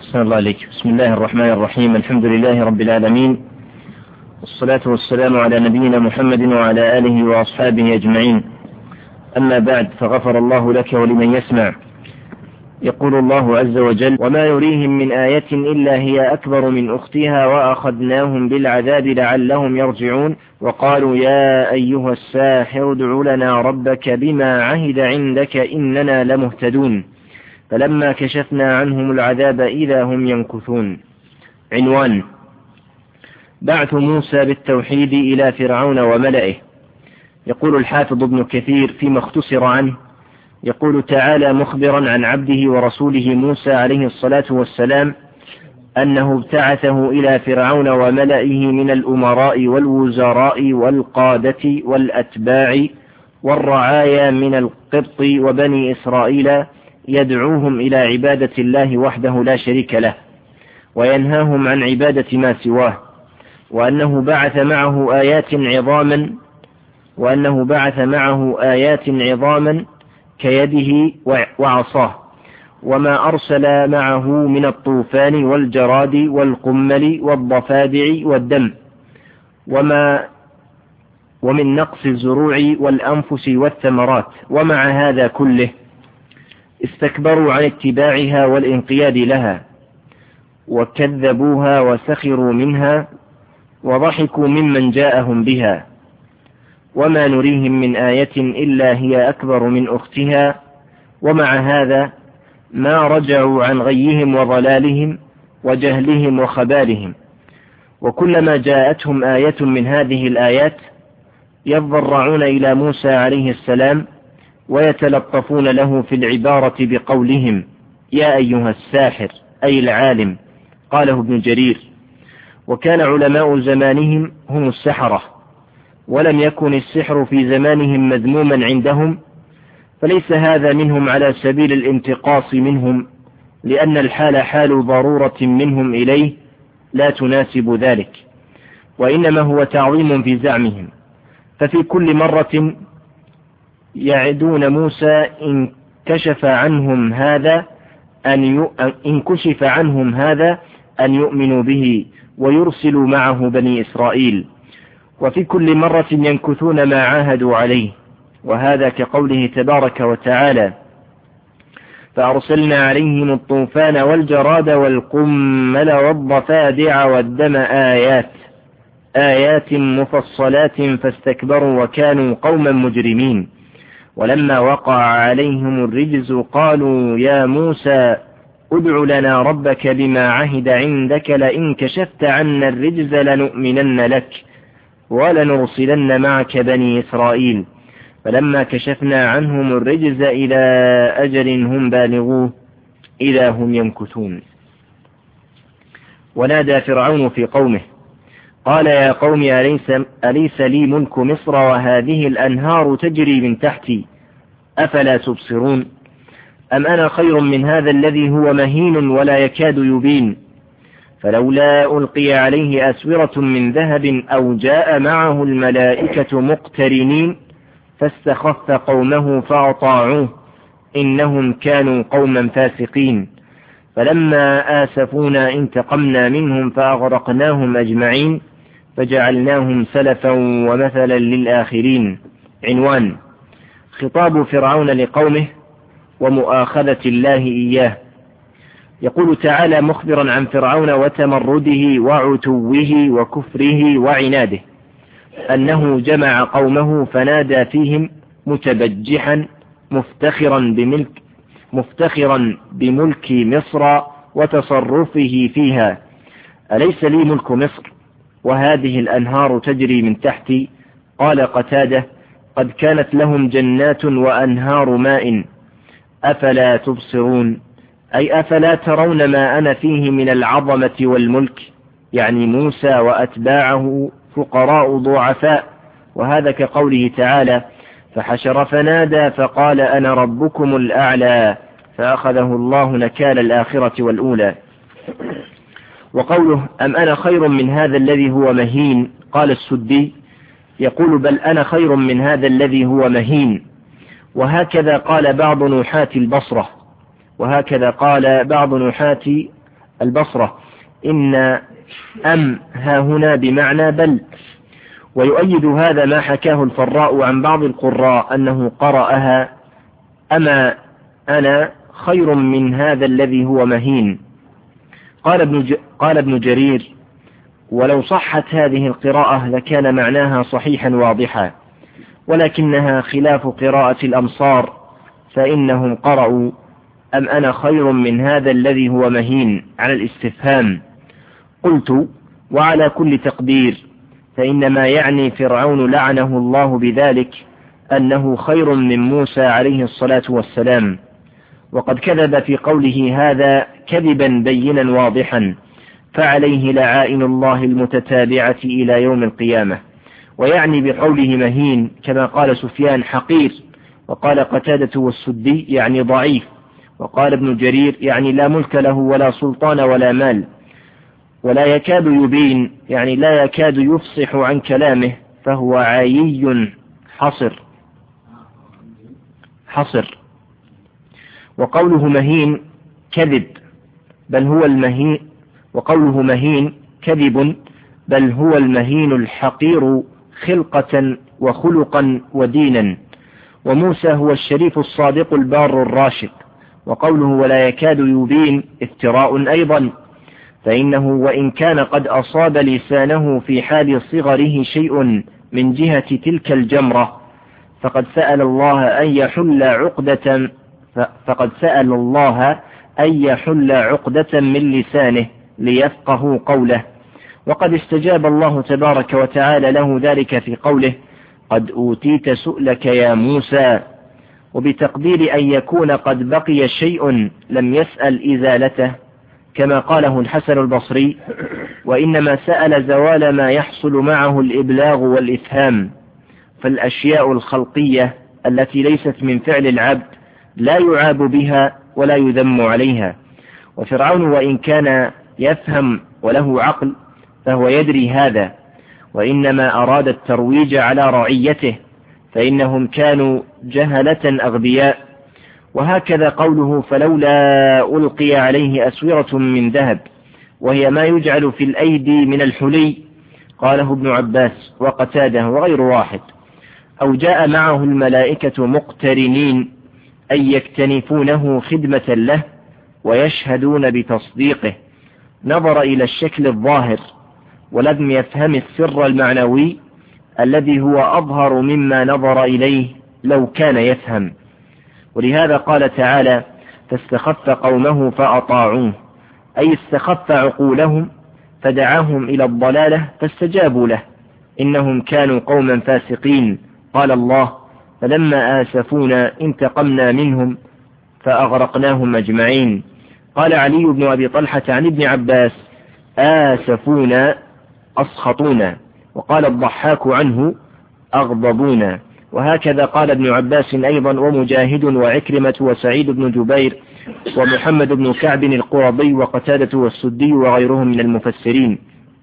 أحسن الله عليك. بسم الله الرحمن الرحيم. الحمد لله رب العالمين، والصلاة والسلام على نبينا محمد وعلى آله وأصحابه أجمعين. أما بعد، فغفر الله لك ولمن يسمع. يقول الله عز وجل: وما يريهم من آية إلا هي أكبر من أختها وأخذناهم بالعذاب لعلهم يرجعون. وقالوا: يا أيها الساحر ادع لنا ربك بما عهد عندك إننا لمهتدون. فلما كشفنا عنهم العذاب إذا هم ينكثون. عنوان: بعث موسى بالتوحيد إلى فرعون وملئه. يقول الحافظ ابن كثير فيما اختصر عنه، يقول تعالى مخبرا عن عبده ورسوله موسى عليه الصلاة والسلام أنه ابتعثه إلى فرعون وملئه من الأمراء والوزراء والقادة والأتباع والرعايا من القبط وبني إسرائيل، يدعوهم إلى عبادة الله وحده لا شريك له، وينهاهم عن عبادة ما سواه، وأنه بعث معه آيات عظاما كيده وعصاه، وما أرسل معه من الطوفان والجراد والقمل والضفادع والدم، ومن نقص الزروع والأنفس والثمرات. ومع هذا كله استكبروا عن اتباعها والانقياد لها، وكذبوها وسخروا منها وضحكوا ممن جاءهم بها. وما نريهم من آية إلا هي أكبر من أختها. ومع هذا ما رجعوا عن غيهم وضلالهم وجهلهم وخبالهم، وكلما جاءتهم آية من هذه الآيات يضرعون إلى موسى عليه السلام ويتلطفون له في العبارة بقولهم: يا أيها الساحر، أي العالم. قاله ابن جرير. وكان علماء زمانهم هم السحرة، ولم يكن السحر في زمانهم مذموما عندهم، فليس هذا منهم على سبيل الانتقاص منهم، لأن الحال حال ضرورة منهم إليه لا تناسب ذلك، وإنما هو تعظيم في زعمهم. ففي كل مرة يعدون موسى إن كشف عنهم هذا أن يؤمنوا به ويرسلوا معه بني إسرائيل، وفي كل مرة ينكثون ما عاهدوا عليه. وهذا كقوله تبارك وتعالى: فأرسلنا عليهم الطوفان والجراد والقمل والضفادع والدم آيات مفصلات فاستكبروا وكانوا قوما مجرمين. ولما وقع عليهم الرجز قالوا: يا موسى ادع لنا ربك بما عهد عندك لئن كشفت عنا الرجز لنؤمنن لك ولنرسلن معك بني إسرائيل. فلما كشفنا عنهم الرجز إلى أجل هم بالغوه إذا هم ينكثون. ونادى فرعون في قومه قال: يا قوم أليس لي ملك مصر وهذه الأنهار تجري من تحتي أفلا تبصرون؟ أم أنا خير من هذا الذي هو مهين ولا يكاد يبين؟ فلولا ألقي عليه أسورة من ذهب أو جاء معه الملائكة مقترنين فاستخف قومه فأطاعوه إنهم كانوا قوما فاسقين. فلما آسفونا انتقمنا منهم فأغرقناهم أجمعين فجعلناهم سلفا ومثلا للآخرين. عنوان: خطاب فرعون لقومه ومؤاخذة الله إياه. يقول تعالى مخبرا عن فرعون وتمرده وعتوه وكفره وعناده أنه جمع قومه فنادى فيهم متبجحا مفتخرا بملك مصر وتصرفه فيها: أليس لي ملك مصر وهذه الأنهار تجري من تحتي؟ قال قتادة: قد كانت لهم جنات وأنهار ماء أفلا تبصرون، أي أفلا ترون ما أنا فيه من العظمة والملك. يعني موسى وأتباعه فقراء ضعفاء. وهذا كقوله تعالى: فحشر فنادى فقال أنا ربكم الأعلى فأخذه الله نكال الآخرة والأولى. وقوله: أم أنا خير من هذا الذي هو مهين؟ قال السدي: يقول: بل أنا خير من هذا الذي هو مهين. وهكذا قال بعض نحاة البصرة، وهكذا قال بعض نحاة البصرة إن أم ها هنا بمعنى بل. ويؤيد هذا ما حكاه الفراء عن بعض القراء أنه قرأها أما أنا خير من هذا الذي هو مهين. قال ابن جرير: ولو صحت هذه القراءة لكان معناها صحيحا واضحا، ولكنها خلاف قراءة الأمصار، فإنهم قرأوا أم أنا خير من هذا الذي هو مهين على الاستفهام. قلت: وعلى كل تقدير، فإنما يعني فرعون لعنه الله بذلك أنه خير من موسى عليه الصلاة والسلام، وقد كذب في قوله هذا كذبا بينا واضحا، فعليه لعائن الله المتتابعة إلى يوم القيامة. ويعني بقوله مهين كما قال سفيان حقير، وقال قتادة والسدي يعني ضعيف، وقال ابن جرير يعني لا ملك له ولا سلطان ولا مال، ولا يكاد يبين يعني لا يكاد يفصح عن كلامه، فهو عايي حصر. وقوله مهين كذب بل هو المهين، وقوله مهين كذب بل هو المهين الحقير خلقة وخلقا ودينا. وموسى هو الشريف الصادق البار الراشد. وقوله ولا يكاد يبين افتراء أيضا، فإنه وإن كان قد أصاب لسانه في حال صغره شيء من جهة تلك الجمرة فقد سأل الله أن يحل عقدة من لسانه ليفقهوا قوله. وقد استجاب الله تبارك وتعالى له ذلك في قوله: قد أوتيت سؤلك يا موسى، وبتقدير أن يكون قد بقي شيء لم يسأل إزالته، كما قاله الحسن البصري: وإنما سأل زوال ما يحصل معه الإبلاغ والإفهام. فالأشياء الخلقية التي ليست من فعل العبد لا يعاب بها ولا يذم عليها. وفرعون وإن كان يفهم وله عقل فهو يدري هذا، وإنما أراد الترويج على رعيته، فإنهم كانوا جهلة أغبياء. وهكذا قوله فلولا ألقي عليه أسورة من ذهب، وهي ما يجعل في الأيدي من الحلي، قاله ابن عباس وقتاده وغير واحد. أو جاء معه الملائكة مقترنين أي يكتنفونه خدمة له ويشهدون بتصديقه. نظر إلى الشكل الظاهر ولم يفهم السر المعنوي الذي هو أظهر مما نظر إليه لو كان يفهم. ولهذا قال تعالى: فاستخف قومه فأطاعوه، أي استخف عقولهم فدعاهم إلى الضلالة فاستجابوا له، إنهم كانوا قوما فاسقين. قال الله: فلما آسفونا انتقمنا منهم فأغرقناهم أجمعين. قال علي بن أبي طلحة عن ابن عباس: آسفونا أسخطونا. وقال الضحاك عنه: أغضبونا. وهكذا قال ابن عباس أيضا، ومجاهد وعكرمة وسعيد بن جبير ومحمد بن كعب القرظي وقتادة والسدي وغيرهم من المفسرين.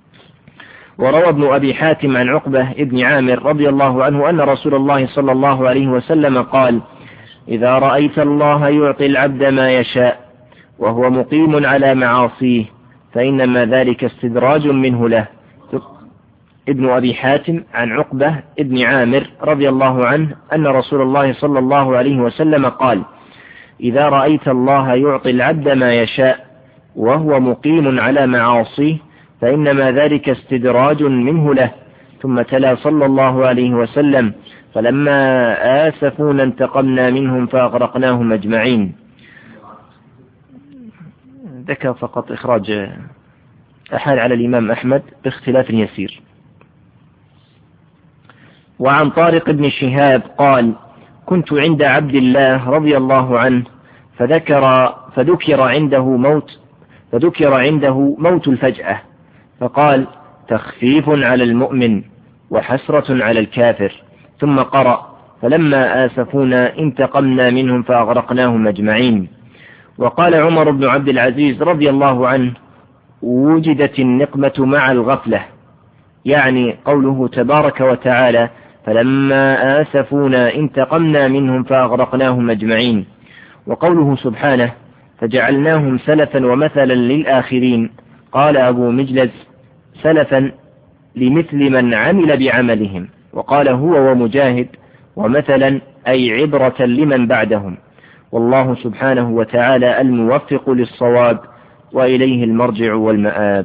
وروى ابن أبي حاتم عن عقبة ابن عامر رضي الله عنه أن رسول الله صلى الله عليه وسلم قال: إذا رأيت الله يعطي العبد ما يشاء وهو مقيم على معاصيه فإنما ذلك استدراج منه له. ابن أبي حاتم عن عقبة ابن عامر رضي الله عنه أن رسول الله صلى الله عليه وسلم قال: إذا رأيت الله يعطي العبد ما يشاء وهو مقيم على معاصيه فإنما ذلك استدراج منه له. ثم تلا صلى الله عليه وسلم: فلما آسفونا انتقمنا منهم فأغرقناهم أجمعين. ذكر فقط إخراج أحال على الإمام أحمد باختلاف يسير. وعن طارق بن شهاب قال: كنت عند عبد الله رضي الله عنه فذكر عنده موت الفجأة، فقال: تخفيف على المؤمن وحسرة على الكافر. ثم قرأ: فلما آسفونا انتقمنا منهم فأغرقناهم أجمعين. وقال عمر بن عبد العزيز رضي الله عنه: وجدت النقمة مع الغفلة، يعني قوله تبارك وتعالى: فلما آسفونا انتقمنا منهم فأغرقناهم أجمعين. وقوله سبحانه: فجعلناهم سلفا ومثلا للآخرين. قال أبو مجلس: سلفا لمثل من عمل بعملهم. وقال هو ومجاهد: ومثلا أي عبرة لمن بعدهم. والله سبحانه وتعالى الموفق للصواب، وإليه المرجع والمآب.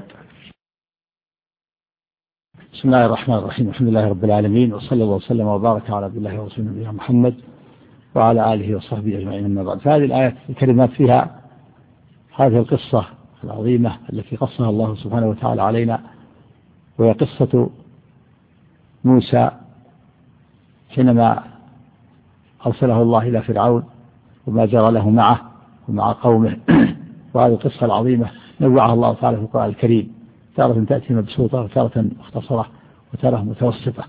بسم الله الرحمن الرحيم. الحمد لله رب العالمين، وصلى الله وسلم وبارك على عبد الله ورسوله نبينا محمد وعلى آله وصحبه أجمعين. أما بعد، فهذه الآيات الكريمات فيها هذه القصة العظيمة التي قصها الله سبحانه وتعالى علينا، وهي قصة موسى حينما أرسله الله إلى فرعون وما جرى له معه ومع قومه. وهذه القصة العظيمة نوعها الله تعالى في القرآن الكريم، تارة تأتي مبسوطة وتارة مختصرة وتارة متوسطة.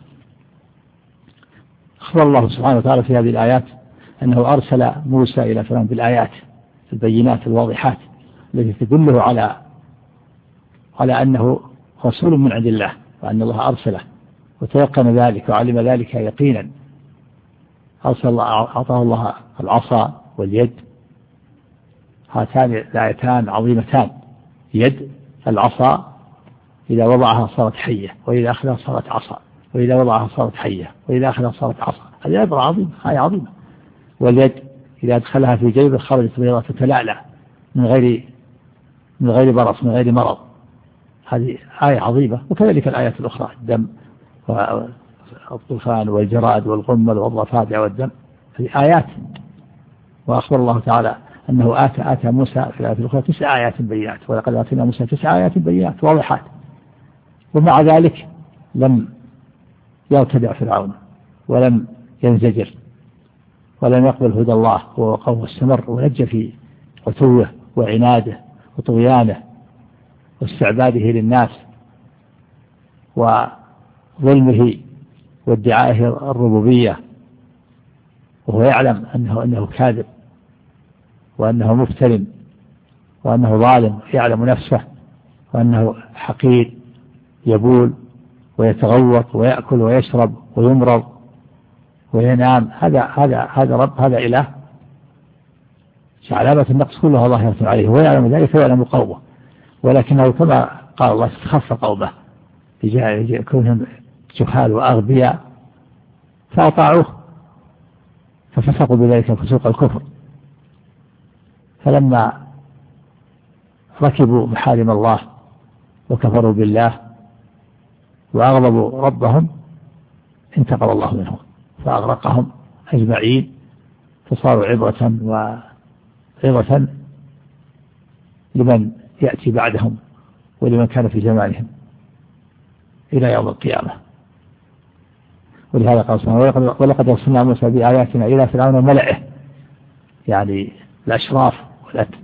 أخبر الله سبحانه وتعالى في هذه الآيات أنه أرسل موسى إلى فرعون بالآيات البينات الواضحات التي تدله على أنه رسول من عند الله، وأن الله أرسله، وتيقن ذلك وعلم ذلك يقينا. أعطاه الله العصا واليد، هاتان الآيتان عظيمتان. يد العصا إذا وضعها صارت حية، وإذا أخذها صارت عصا، وإذا وضعها صارت حية، وإذا أخذها صارت عصا. هذه عبرة عظيمة، آية عظيمة. واليد إذا أدخلها في جيبه خرجت بيضاء تتلألأ من غير برص، من غير مرض. هذه آية عظيمة. وكذلك الآيات الأخرى: الدم والطوفان والجراد والقمل والضفادع والدم، هذه آيات. وأخبر الله تعالى أنه آتى موسى في الآيات الأخرى 9 آيات بينات، ولقد آتينا موسى 9 آيات بينات واضحات. ومع ذلك لم يرتدع فرعون ولم ينزجر ولم يقبل هدى الله وقوم استمر ونجى في عتوه وعناده وطغيانه واستعباده للناس وظلمه وادعائه الربوبية، وهو يعلم أنه كاذب وأنه مفترٍ وأنه ظالم، يعلم نفسه وأنه حقير يبول ويتغوط ويأكل ويشرب ويمرض وينام. هذا رب، هذا إله. علامة النقص كلها ظاهرة عليه، ويعلم ذلك ويعلم قومه، ولكنه كما قال الله استخف قومه كونهم جهال وأغبياء فأطاعوه ففسقوا بذلك فسوق الكفر. فلما ركبوا محارم الله وكفروا بالله وأغضبوا ربهم انتقم الله منهم فأغرقهم أجمعين، فصاروا عبرة لمن يأتي بعدهم ولمن كان في زمانهم إلى يوم القيامة. ولهذا قال سبحانه: ولقد أرسلنا موسى بآياتنا إلى فرعون وملئه، يعني الأشراف والأتم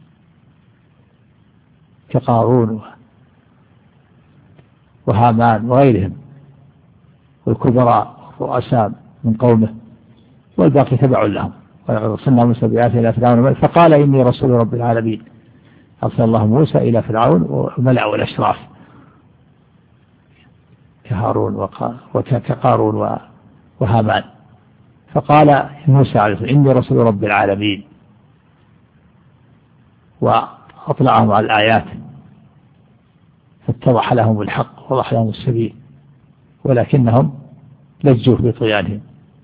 كقارون وهامان وغيرهم والكبراء والرؤساء من قومه، والباقي تبع لهم. ولقد أرسلنا موسى بآياتنا إلى فرعون وملئه فقال إني رسول رب العالمين. أرسل الله موسى إلى فرعون وملأ والأشراف كهارون وكقارون وهامان، فقال موسى عليه السلام: إني رسول رب العالمين. وأطلعهم على الآيات فاتضح لهم الحق ووضح لهم السبيل، ولكنهم لجوا في طغيانهم.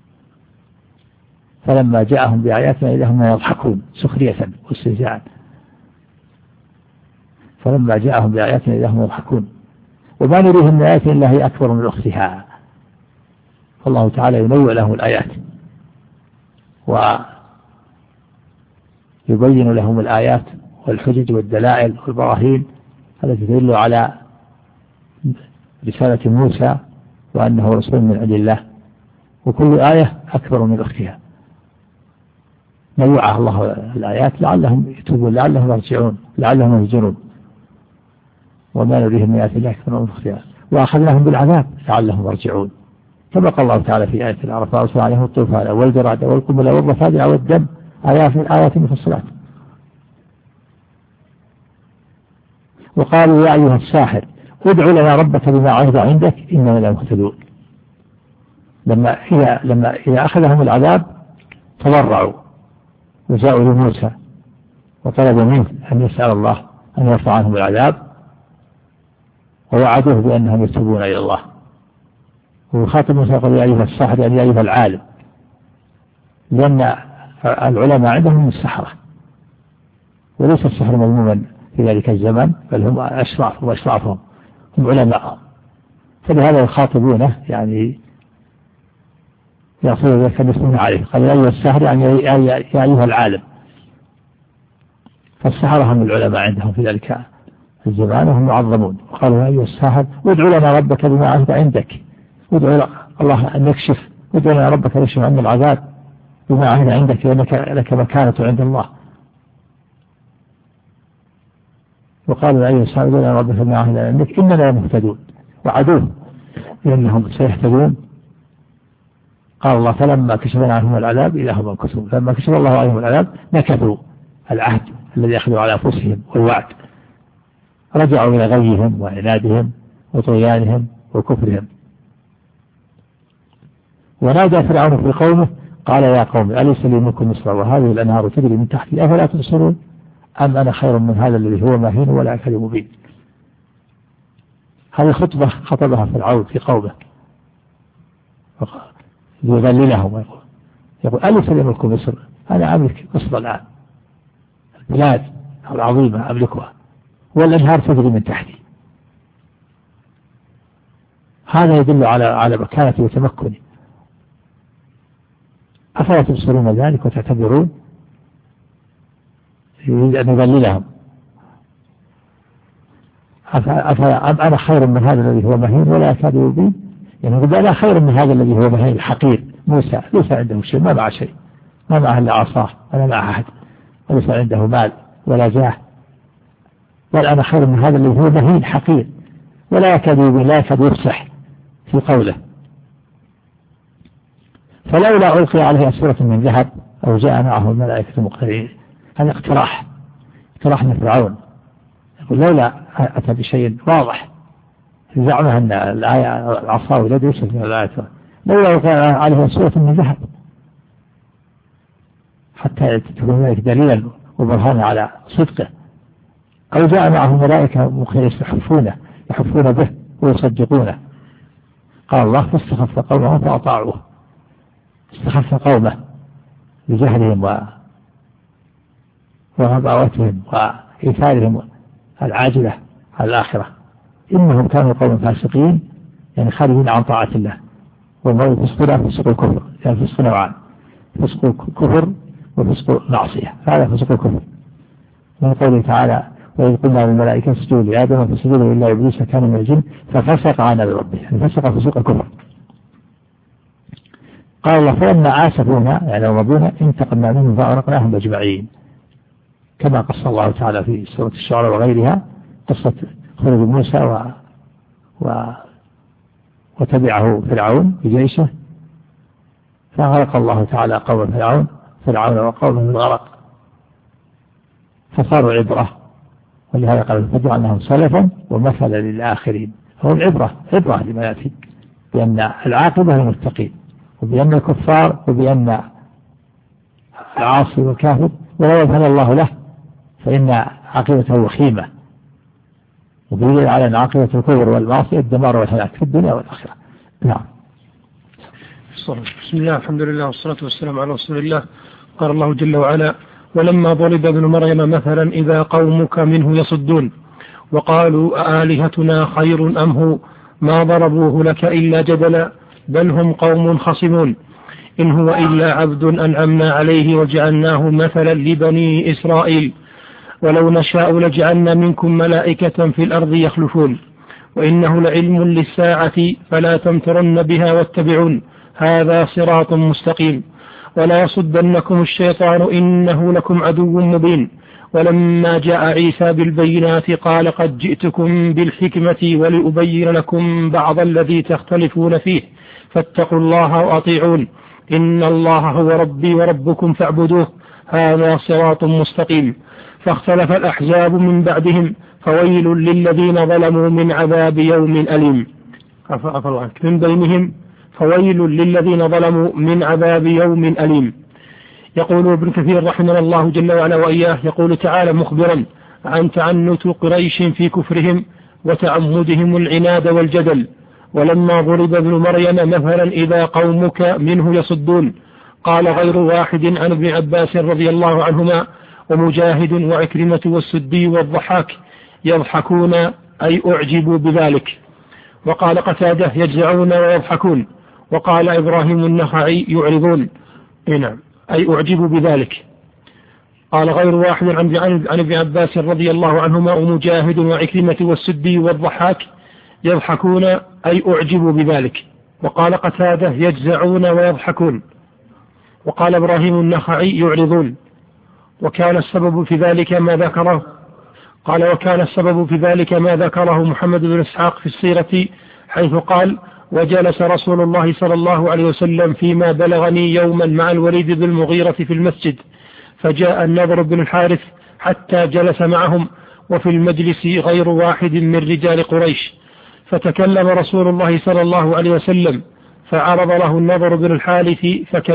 فلما جاءهم بآياتنا إذا هم يضحكون سخرية واستهزاء. فلما جاءهم بآياتنا إذا هم يضحكون وما نريهم من آيات الله هي أكبر من أختها. فالله تعالى ينوع لهم الآيات ويبين لهم الآيات والحجج والدلائل والبراهين التي تدل على رسالة موسى وأنه رسول من عند الله، وكل آية أكبر من أختها. نوعها الله الآيات لعلهم يتوبون، لعلهم يرجعون، لعلهم يهجرون. وما نريهم من آيات الله أكبر من أختها وأخذناهم بالعذاب لعلهم يرجعون. كما قال الله تعالى في آية الأعراف: وأرسل عليهم الطوفان والجراد والقمل والضفادع والدم آيات مفصلات. وقالوا: يا أيها الساحر ادع لنا ربك بما عهد عندك إننا لمهتدون. لما إذا أخذهم العذاب تضرعوا وجاءوا لموسى وطلبوا منه أن يسأل الله أن يرفع عنهم العذاب، ووعدوه بأنهم يتوبون إلى الله. ويخاطب موسى يقول يا أيها الساحر، يعني يا أيها العالم، لأن العلماء عندهم السحرة، وليس السحر مذموما في ذلك الزمن، بل هم أشراف وأشرافهم، هم علماء، فلهذا يخاطبونه يعني يقول ذلك المسلمين عليه. قال يا أيها الساحر يعني يا أيها العالم، فالسحرة هم العلماء عندهم في ذلك الزمان وهم يعظمون. وقالوا يا أيها الساحر ادع لنا ربك بما عهد عندك، ادع الله أن يكشف، ادع لنا ربك يكشف عنا العذاب بما عهد عندك، لأنك لك مكانة عند الله. وقالوا يا أيها الساحر ادع لنا ربك بما عهد عندك إننا مهتدون، وعدوه لأنهم سيهتدون. قال الله فلما كشفنا عنهم العذاب إذا هم ينكثون، فلما كشف الله عنهم العذاب نكثوا العهد الذي أخذوا على أنفسهم والوعد، رجعوا إلى غيهم وعنادهم وطغيانهم وكفرهم. ونادى فرعون في قومه قال يا قوم أليس لي ملك مصر وهذه الأنهار تجري من تحتي أفلا تبصرون أم أنا خير من هذا الذي هو مهين ولا يكاد مبين. هذه خطبة خطبها فرعون في قومه يذللهم يقول أليس لي ملك مصر، أنا أملك مصر الآن، البلاد العظيمة أملكها والأنهار تجري من تحتي. هذا يدل على مكانتي وتمكني. أفلا تبصرون ذلك وتعتبرون؟ يريد أن يذللهم. أنا خير من هذا الذي هو مهين ولا يكاد يبين، يعني يقول أنا خير من هذا الذي هو مهين الحقير موسى، ليس عنده شيء، ما معه شيء، ما معه إلا عصاه ولا معه أحد، وليس عنده مال ولا جاه، بل أنا خير من هذا الذي هو مهين حقير ولا يكاد يبين، لا يكاد يفصح في قوله. فلولا ألقي عليه أسورة من ذهب أو جاء معه الملائكة مقترنين. هذا اقتراح من فرعون، يقول لولا أتى بشيء واضح، زعمه أن الآية العصا لا يوسف من الآية، لولا ألقي عليه أسورة من ذهب حتى تكون ذلك دليلا وبرهانا على صدقه، أو جاء معه ملائكة مقترنين يحفون به ويصدقونه. قال الله فاستخف قومه فأطاعوه، استخف قومه بجهلهم وغباوتهم وإيثارهم العاجلة على الآخرة، إنهم كانوا قوم فاسقين، يعني خارجين عن طاعة الله. والمرء فسق الكفر، يعني فسق نوعان، فسق كفر وفسق معصية، هذا فسق الكفر. من قوله تعالى وإذ قلنا للملائكة اسجدوا لآدم فسجدوا إلا إبليس كان من الجن ففسق عن أمر ربه، يعني فسق الكفر. قال الله فلما آسفونا يعني ربنا انتقمنا منهم فأغرقناهم أجمعين، كما قص الله تعالى في سورة الشعراء وغيرها قصة خروج موسى وتبعه فرعون بجيشه، فأغرق الله تعالى قوم فرعون وقومه بالغرق فصاروا عبرة. ولهذا قال فجعلناهم سلفا ومثلا للآخرين. هو عبرة لما يأتي، بأن العاقبة للمتقين، وبأن الكفار وبأن العاصي والكافر ولا يفعل الله له فإن عاقبته وخيمة، ودليل على أن عاقبة الكفر والمعصية الدمار والهلاك في الدنيا والآخرة. نعم. بسم الله الحمد لله والصلاة والسلام على رسول الله. قال الله جل وعلا ولما ضرب ابن مريم مثلا إذا قومك منه يصدون وقالوا آلهتنا خير أم هو ما ضربوه لك إلا جدلا بل هم قوم خصمون إن هو إلا عبد أنعمنا عليه وجعلناه مثلا لبني إسرائيل ولو نشاء لجعلنا منكم ملائكة في الأرض يخلفون وإنه لعلم للساعة فلا تمترن بها واتبعون هذا صراط مستقيم ولا يصدنكم الشيطان إنه لكم عدو مبين. ولما جاء عيسى بالبينات قال قد جئتكم بالحكمة ولأبين لكم بعض الذي تختلفون فيه فاتقوا الله وأطيعون إن الله هو ربي وربكم فاعبدوه هذا صراط مستقيم. فاختلف الأحزاب من بعدهم فويل للذين ظلموا من عذاب يوم أليم. من بينهم فويل للذين ظلموا من عذاب يوم أليم. يقول ابن كثير رحمه الله جل وعلا وإياه يقول تعالى مخبرا عن تعنت قريش في كفرهم وتعمدهم العناد والجدل: ولما ضرب ابن مريم مثلا إذا قومك منه يصدون. قال غير واحد عن ابن عباس رضي الله عنهما ومجاهد وعكرمة والسدي والضحاك يضحكون أي أعجبوا بذلك. وقال قتادة يجزعون ويضحكون. وقال إبراهيم النخعي يعرضون أي أعجبوا بذلك. قال غير واحد عن ابن عباس رضي الله عنهما ومجاهد وعكرمة والسدي والضحاك يضحكون أي أعجبوا بذلك. وقال قتادة يجزعون ويضحكون. وقال إبراهيم النخعي يعرضون. وكان السبب في ذلك ما ذكره وكان السبب في ذلك ما ذكره محمد بن إسحاق في السيرة، حيث قال: وجلس رسول الله صلى الله عليه وسلم فيما بلغني يوما مع الوليد بن المغيرة في المسجد، فجاء النضر بن الحارث حتى جلس معهم، وفي المجلس غير واحد من رجال قريش، فتكلم رسول الله صلى الله عليه وسلم، فعرض له النضر بن الحارث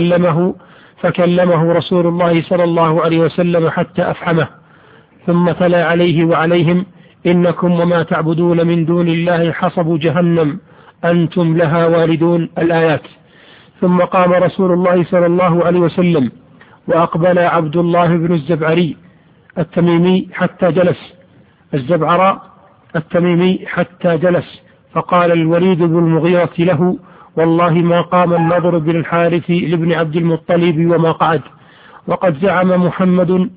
فكلمه رسول الله صلى الله عليه وسلم حتى أفحمه، ثم تلا عليه وعليهم: إنكم وما تعبدون من دون الله حصب جهنم أنتم لها واردون، الآيات. ثم قام رسول الله صلى الله عليه وسلم، وأقبل عبد الله بن الزبعري التميمي حتى جلس، فقال الوليد بن المغيرة له: والله ما قام النضر بن الحارث لابن عبد المطلب وما قعد، وقد زعم محمد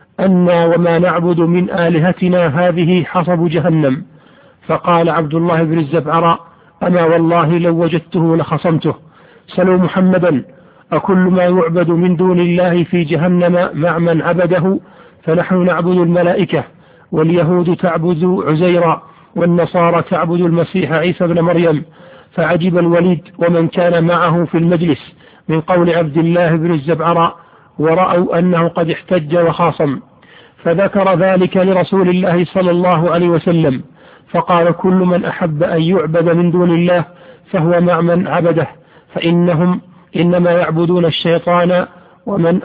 أنا وما نعبد من آلهتنا هذه حصب جهنم. فقال عبد الله بن الزبعرة: أما والله لو وجدته لخصمته، سلوا محمدا أكل ما يعبد من دون الله في جهنم مع من عبده؟ فنحن نعبد الملائكة، واليهود تعبد عزيرا، والنصارى تعبد المسيح عيسى بن مريم. فعجب الوليد ومن كان معه في المجلس من قول عبد الله بن الزبعرة، ورأوا أنه قد احتج وخاصم، فذكر ذلك لرسول الله صلى الله عليه وسلم، فقال: كل من أحب أن يعبد من دون الله فهو مع من عبده، فإنهم إنما يعبدون الشيطان ومن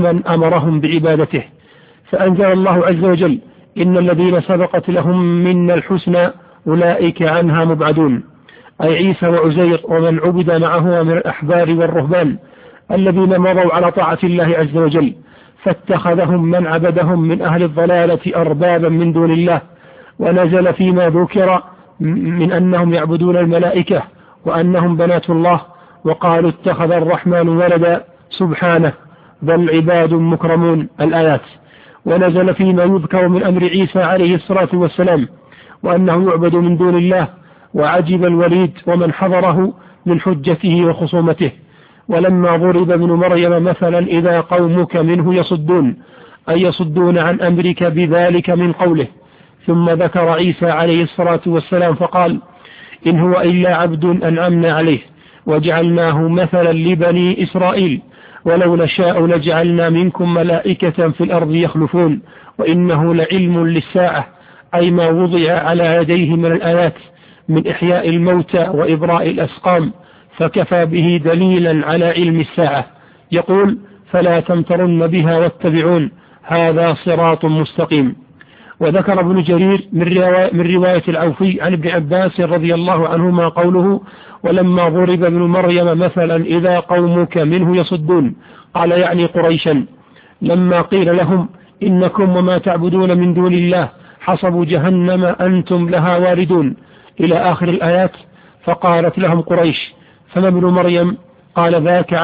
أمرهم بعبادته. فأنزل الله عز وجل: إن الذين سبقت لهم منا الحسنى أولئك عنها مبعدون، أي عيسى وعزير ومن عبد معه من الأحبار والرهبان الذين مضوا على طاعة الله عز وجل، فاتخذهم من عبدهم من أهل الضلالة أربابا من دون الله. ونزل فيما ذكر من أنهم يعبدون الملائكة وأنهم بنات الله، وقالوا اتخذ الرحمن ولدا سبحانه بل عباد مكرمون، الآيات. ونزل فيما يذكر من أمر عيسى عليه الصلاة والسلام وأنه يعبد من دون الله، وعجب الوليد ومن حضره من حجته وخصومته. ولما ضرب ابن مريم مثلا إذا قومك منه يصدون، أي يصدون عن أمرك بذلك من قوله. ثم ذكر عيسى عليه الصلاة والسلام فقال: إن هو إلا عبد أنعمنا عليه وجعلناه مثلا لبني إسرائيل، ولو نشاء لجعلنا منكم ملائكة في الأرض يخلفون، وإنه لعلم للساعة، أي ما وضع على يديه من الآيات من إحياء الموتى وإبراء الأسقام، فكفى به دليلا على علم الساعة. يقول: فلا تمترن بها واتبعون، هذا صراط مستقيم. وذكر ابن جرير من رواية العوفي عن ابن عباس رضي الله عنهما قوله: ولما ضرب ابن مريم مثلا إذا قومك منه يصدون، قال يعني قريشا، لما قيل لهم: إنكم وما تعبدون من دون الله حصب جهنم أنتم لها واردون، إلى آخر الآيات. فقالت لهم قريش: فما ابن مريم؟ قال: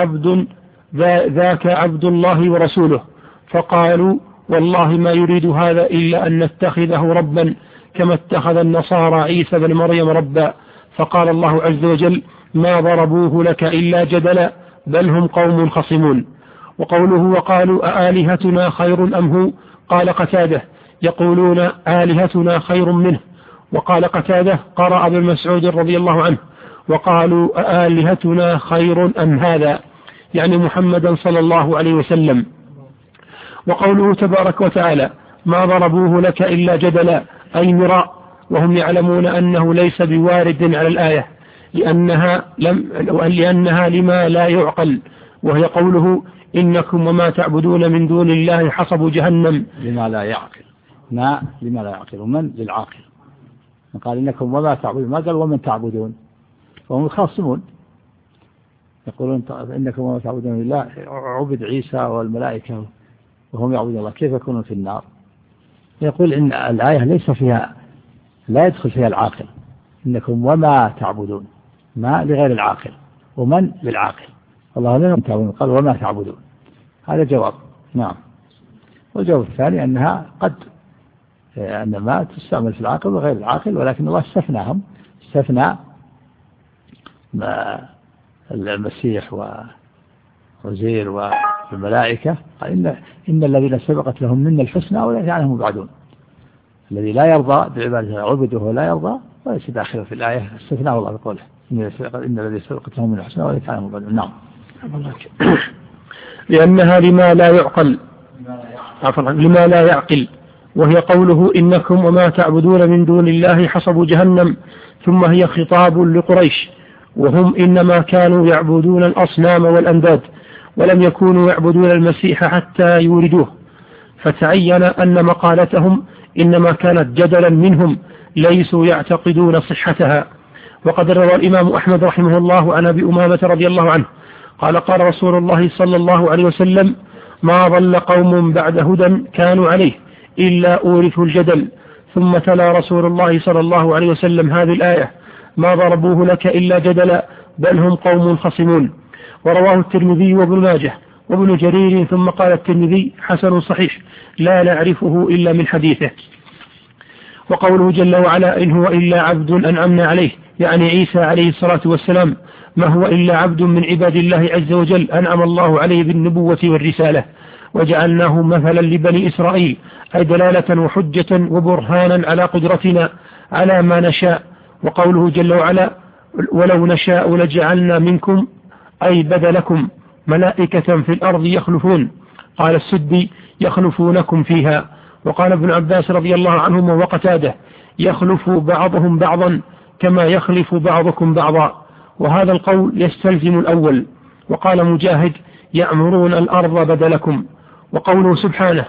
ذاك عبد الله ورسوله. فقالوا: والله ما يريد هذا إلا أن نتخذه ربا كما اتخذ النصارى عيسى بن مريم ربا. فقال الله عز وجل: ما ضربوه لك إلا جدلا بل هم قوم خصمون. وقوله: وقالوا أآلهتنا خير أم هو؟ قال قتادة: يقولون آلهتنا خير منه. وقال قتادة: قرأ ابن مسعود رضي الله عنه: وقالوا أآلهتنا خير أم هذا، يعني محمدا صلى الله عليه وسلم. وقوله تبارك وتعالى: ما ضربوه لك إلا جدلا، أي مراء، وهم يعلمون أنه ليس بوارد على الآية لأنها لما لا يعقل، وهي قوله إنكم وما تعبدون من دون الله حصب جهنم. لما لا يعقل، لما لا يعقل، ومن للعاقل. قال إنكم وما تعبدون، ما قال ومن تعبدون، وهم يخاصمون يقولون إنكم وما تعبدون لله، عبد عيسى والملائكة وهم يعبدون الله، كيف يكونون في النار؟ يقول إن الآية ليس فيها، لا يدخل فيها العاقل. إنكم وما تعبدون، ما لغير العاقل ومن للعاقل. الله لم تعبدون، قال وما تعبدون. هذا جواب. نعم. والجواب الثاني أنها قد أن ما تستعمل في العاقل وغير العاقل، ولكن الله استثناهم، استثنى المسيح وعزير والملائكة. قال إن الذين سبقت لهم منا الحسنى أولئك عنهم مبعدون. الذي لا يرضى بعبادة عبده ولا يرضى وليس داخل في الآية، استثناه الله بقوله إن الذي سبقت لهم من الحسنى أولئك عنهم مبعدون. نعم. لأنها لما لا يعقل، وهي قوله إنكم وما تعبدون من دون الله حصب جهنم، ثم هي خطاب لقريش، وهم إنما كانوا يعبدون الأصنام والأنداد، ولم يكونوا يعبدون المسيح حتى يوردوه، فتعين أن مقالتهم إنما كانت جدلا منهم، ليسوا يعتقدون صحتها. وقد روى الإمام أحمد رحمه الله عن أبي أمامة رضي الله عنه قال قال رسول الله صلى الله عليه وسلم: ما ضل قوم بعد هدى كانوا عليه إلا أورثوا الجدل. ثم تلا رسول الله صلى الله عليه وسلم هذه الآية: ما ضربوه لك إلا جدلا بل هم قوم خصمون. ورواه الترمذي وابن ماجه وابن جرير. ثم قال الترمذي: حسن صحيح لا نعرفه إلا من حديثه. وقوله جل وعلا: إن هو إلا عبد أنعمنا عليه، يعني عيسى عليه الصلاة والسلام، ما هو إلا عبد من عباد الله عز وجل أنعم الله عليه بالنبوة والرسالة، وجعلناه مثلا لبني إسرائيل، أي دلالة وحجة وبرهانا على قدرتنا على ما نشاء. وقوله جل وعلا: ولو نشاء لجعلنا منكم، أي بدلكم، ملائكة في الأرض يخلفون. قال السدي: يخلفونكم فيها. وقال ابن عباس رضي الله عنهما وقتاده: يخلف بعضهم بعضا كما يخلف بعضكم بعضا. وهذا القول يستلزم الأول. وقال مجاهد: يعمرون الأرض بدلكم. وقوله سبحانه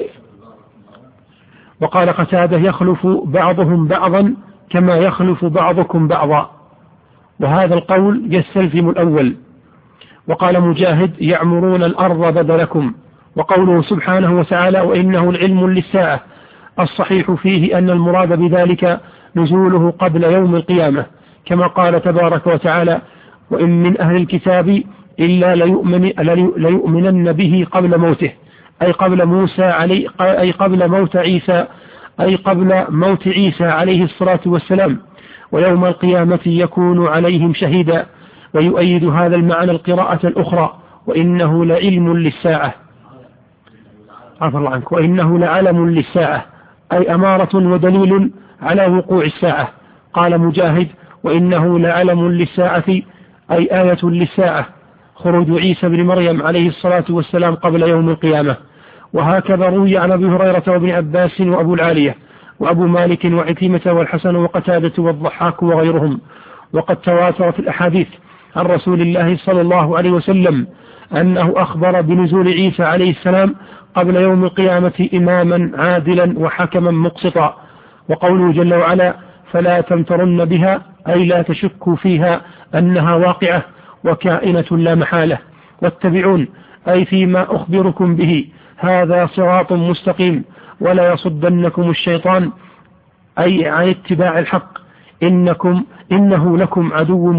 وقال قتاده: يخلف بعضهم بعضا كما يخلف بعضكم بعضا. وهذا القول يستلزم الأول. وقال مجاهد: يعمرون الأرض بدلكم. وقوله سبحانه وتعالى: وإنه العلم للساعة، الصحيح فيه أن المراد بذلك نزوله قبل يوم القيامة، كما قال تبارك وتعالى: وإن من أهل الكتاب إلا ليؤمنن به قبل موته، أي قبل موسى أي قبل موت عيسى، أي قبل موت عيسى عليه الصلاة والسلام، ويوم القيامة يكون عليهم شهيدا. ويؤيد هذا المعنى القراءة الأخرى: وإنه لعلم للساعة، عفى الله عنك، وإنه لعلم للساعة، أي أمارة ودليل على وقوع الساعة. قال مجاهد: وإنه لعلم للساعة، أي آية للساعة، خروج عيسى بن مريم عليه الصلاة والسلام قبل يوم القيامة. وهكذا روي عن أبي هريرة وابن عباس وأبو العالية وأبو مالك وعكرمة والحسن وقتادة والضحاك وغيرهم. وقد تواترت الأحاديث عن رسول الله صلى الله عليه وسلم أنه أخبر بنزول عيسى عليه السلام قبل يوم القيامة إماما عادلا وحكما مقسطا. وقوله جل وعلا: فلا تمترن بها، أي لا تشكوا فيها أنها واقعة وكائنة لا محالة، واتبعون، أي فيما أخبركم به، هذا صراط مستقيم، ولا يصدنكم الشيطان، أي عن اتباع الحق، إنه لكم عدو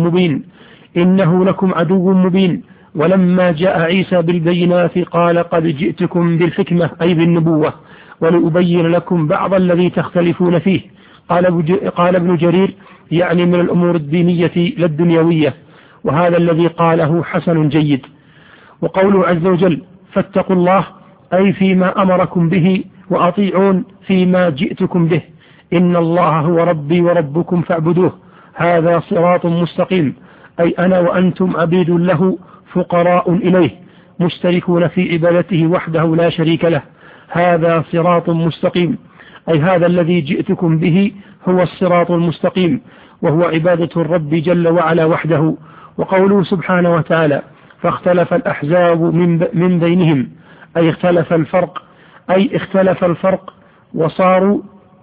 مبين. ولما جاء عيسى بالبينات قال: قد جئتكم بالحكمة، أي بالنبوة، ولأبين لكم بعض الذي تختلفون فيه. قال ابن جرير: يعني من الأمور الدينية لا الدنيوية. وهذا الذي قاله حسن جيد. وقوله عز وجل: فاتقوا الله، أي فيما أمركم به، وأطيعون فيما جئتكم به، إن الله هو ربي وربكم فاعبدوه، هذا صراط مستقيم، أي أنا وأنتم عبيد له فقراء إليه، مشتركون في عبادته وحده لا شريك له، هذا صراط مستقيم، أي هذا الذي جئتكم به هو الصراط المستقيم، وهو عبادة الرب جل وعلا وحده. وقوله سبحانه وتعالى: فاختلف الأحزاب من بينهم، أي اختلف الفرق وصاروا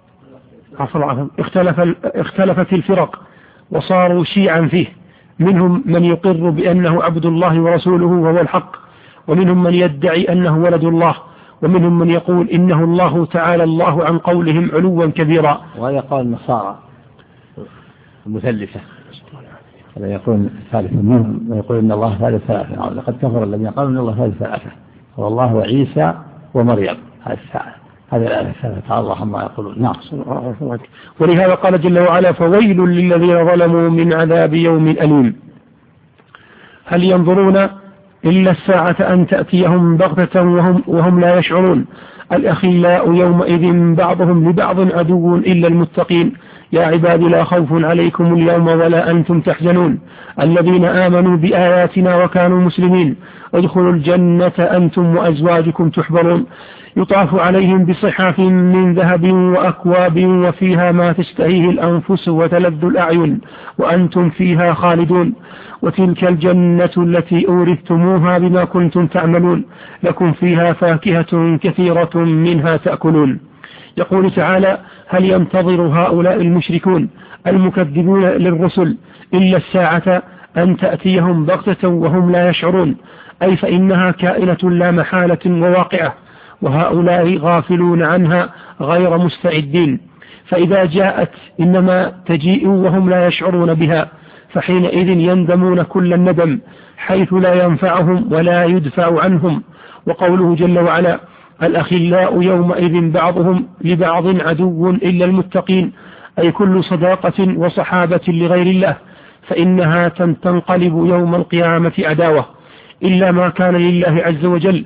اختلفت الفرق وصاروا شيعا فيه، منهم من يقر بأنه عبد الله ورسوله وهو الحق، ومنهم من يدعي أنه ولد الله، ومنهم من يقول إنه الله تعالى الله عن قولهم علوا كبيرا. وهذا قول النصارى المثلثة، هذا يقول ثالث منهم ويقول إن الله ثالث ثلاثة، لقد كفر الذين قالوا إن الله ثالث ثلاثة والله وعيسى ومريم. هذا الآية تعالى الله عما يقولون. نعم. ولهذا قال جل وعلا: فويل للذين ظلموا من عذاب يوم أليم. هل ينظرون إلا الساعة أن تأتيهم بغتة وهم لا يشعرون؟ الأخلاء يومئذ بعضهم لبعض عدو إلا المتقين. يا عبادي لا خوف عليكم اليوم ولا أنتم تحزنون الذين آمنوا بآياتنا وكانوا مسلمين ادخلوا الجنة أنتم وأزواجكم تحبرون يطاف عليهم بصحاف من ذهب وأكواب وفيها ما تشتهيه الأنفس وتلذ الأعين وأنتم فيها خالدون وتلك الجنة التي أورثتموها بما كنتم تعملون لكم فيها فاكهة كثيرة منها تأكلون. يقول تعالى: هل ينتظر هؤلاء المشركون المكذبون للرسل إلا الساعة أن تأتيهم بغتة وهم لا يشعرون؟ أي فإنها كائنة لا محالة وواقعة، وهؤلاء غافلون عنها غير مستعدين، فإذا جاءت إنما تجيء وهم لا يشعرون بها، فحينئذ يندمون كل الندم حيث لا ينفعهم ولا يدفع عنهم. وقوله جل وعلا: الأخلاء يومئذ بعضهم لبعض عدو إلا المتقين، أي كل صداقة وصحابة لغير الله فإنها تنقلب يوم القيامة عداوة، إلا ما كان لله عز وجل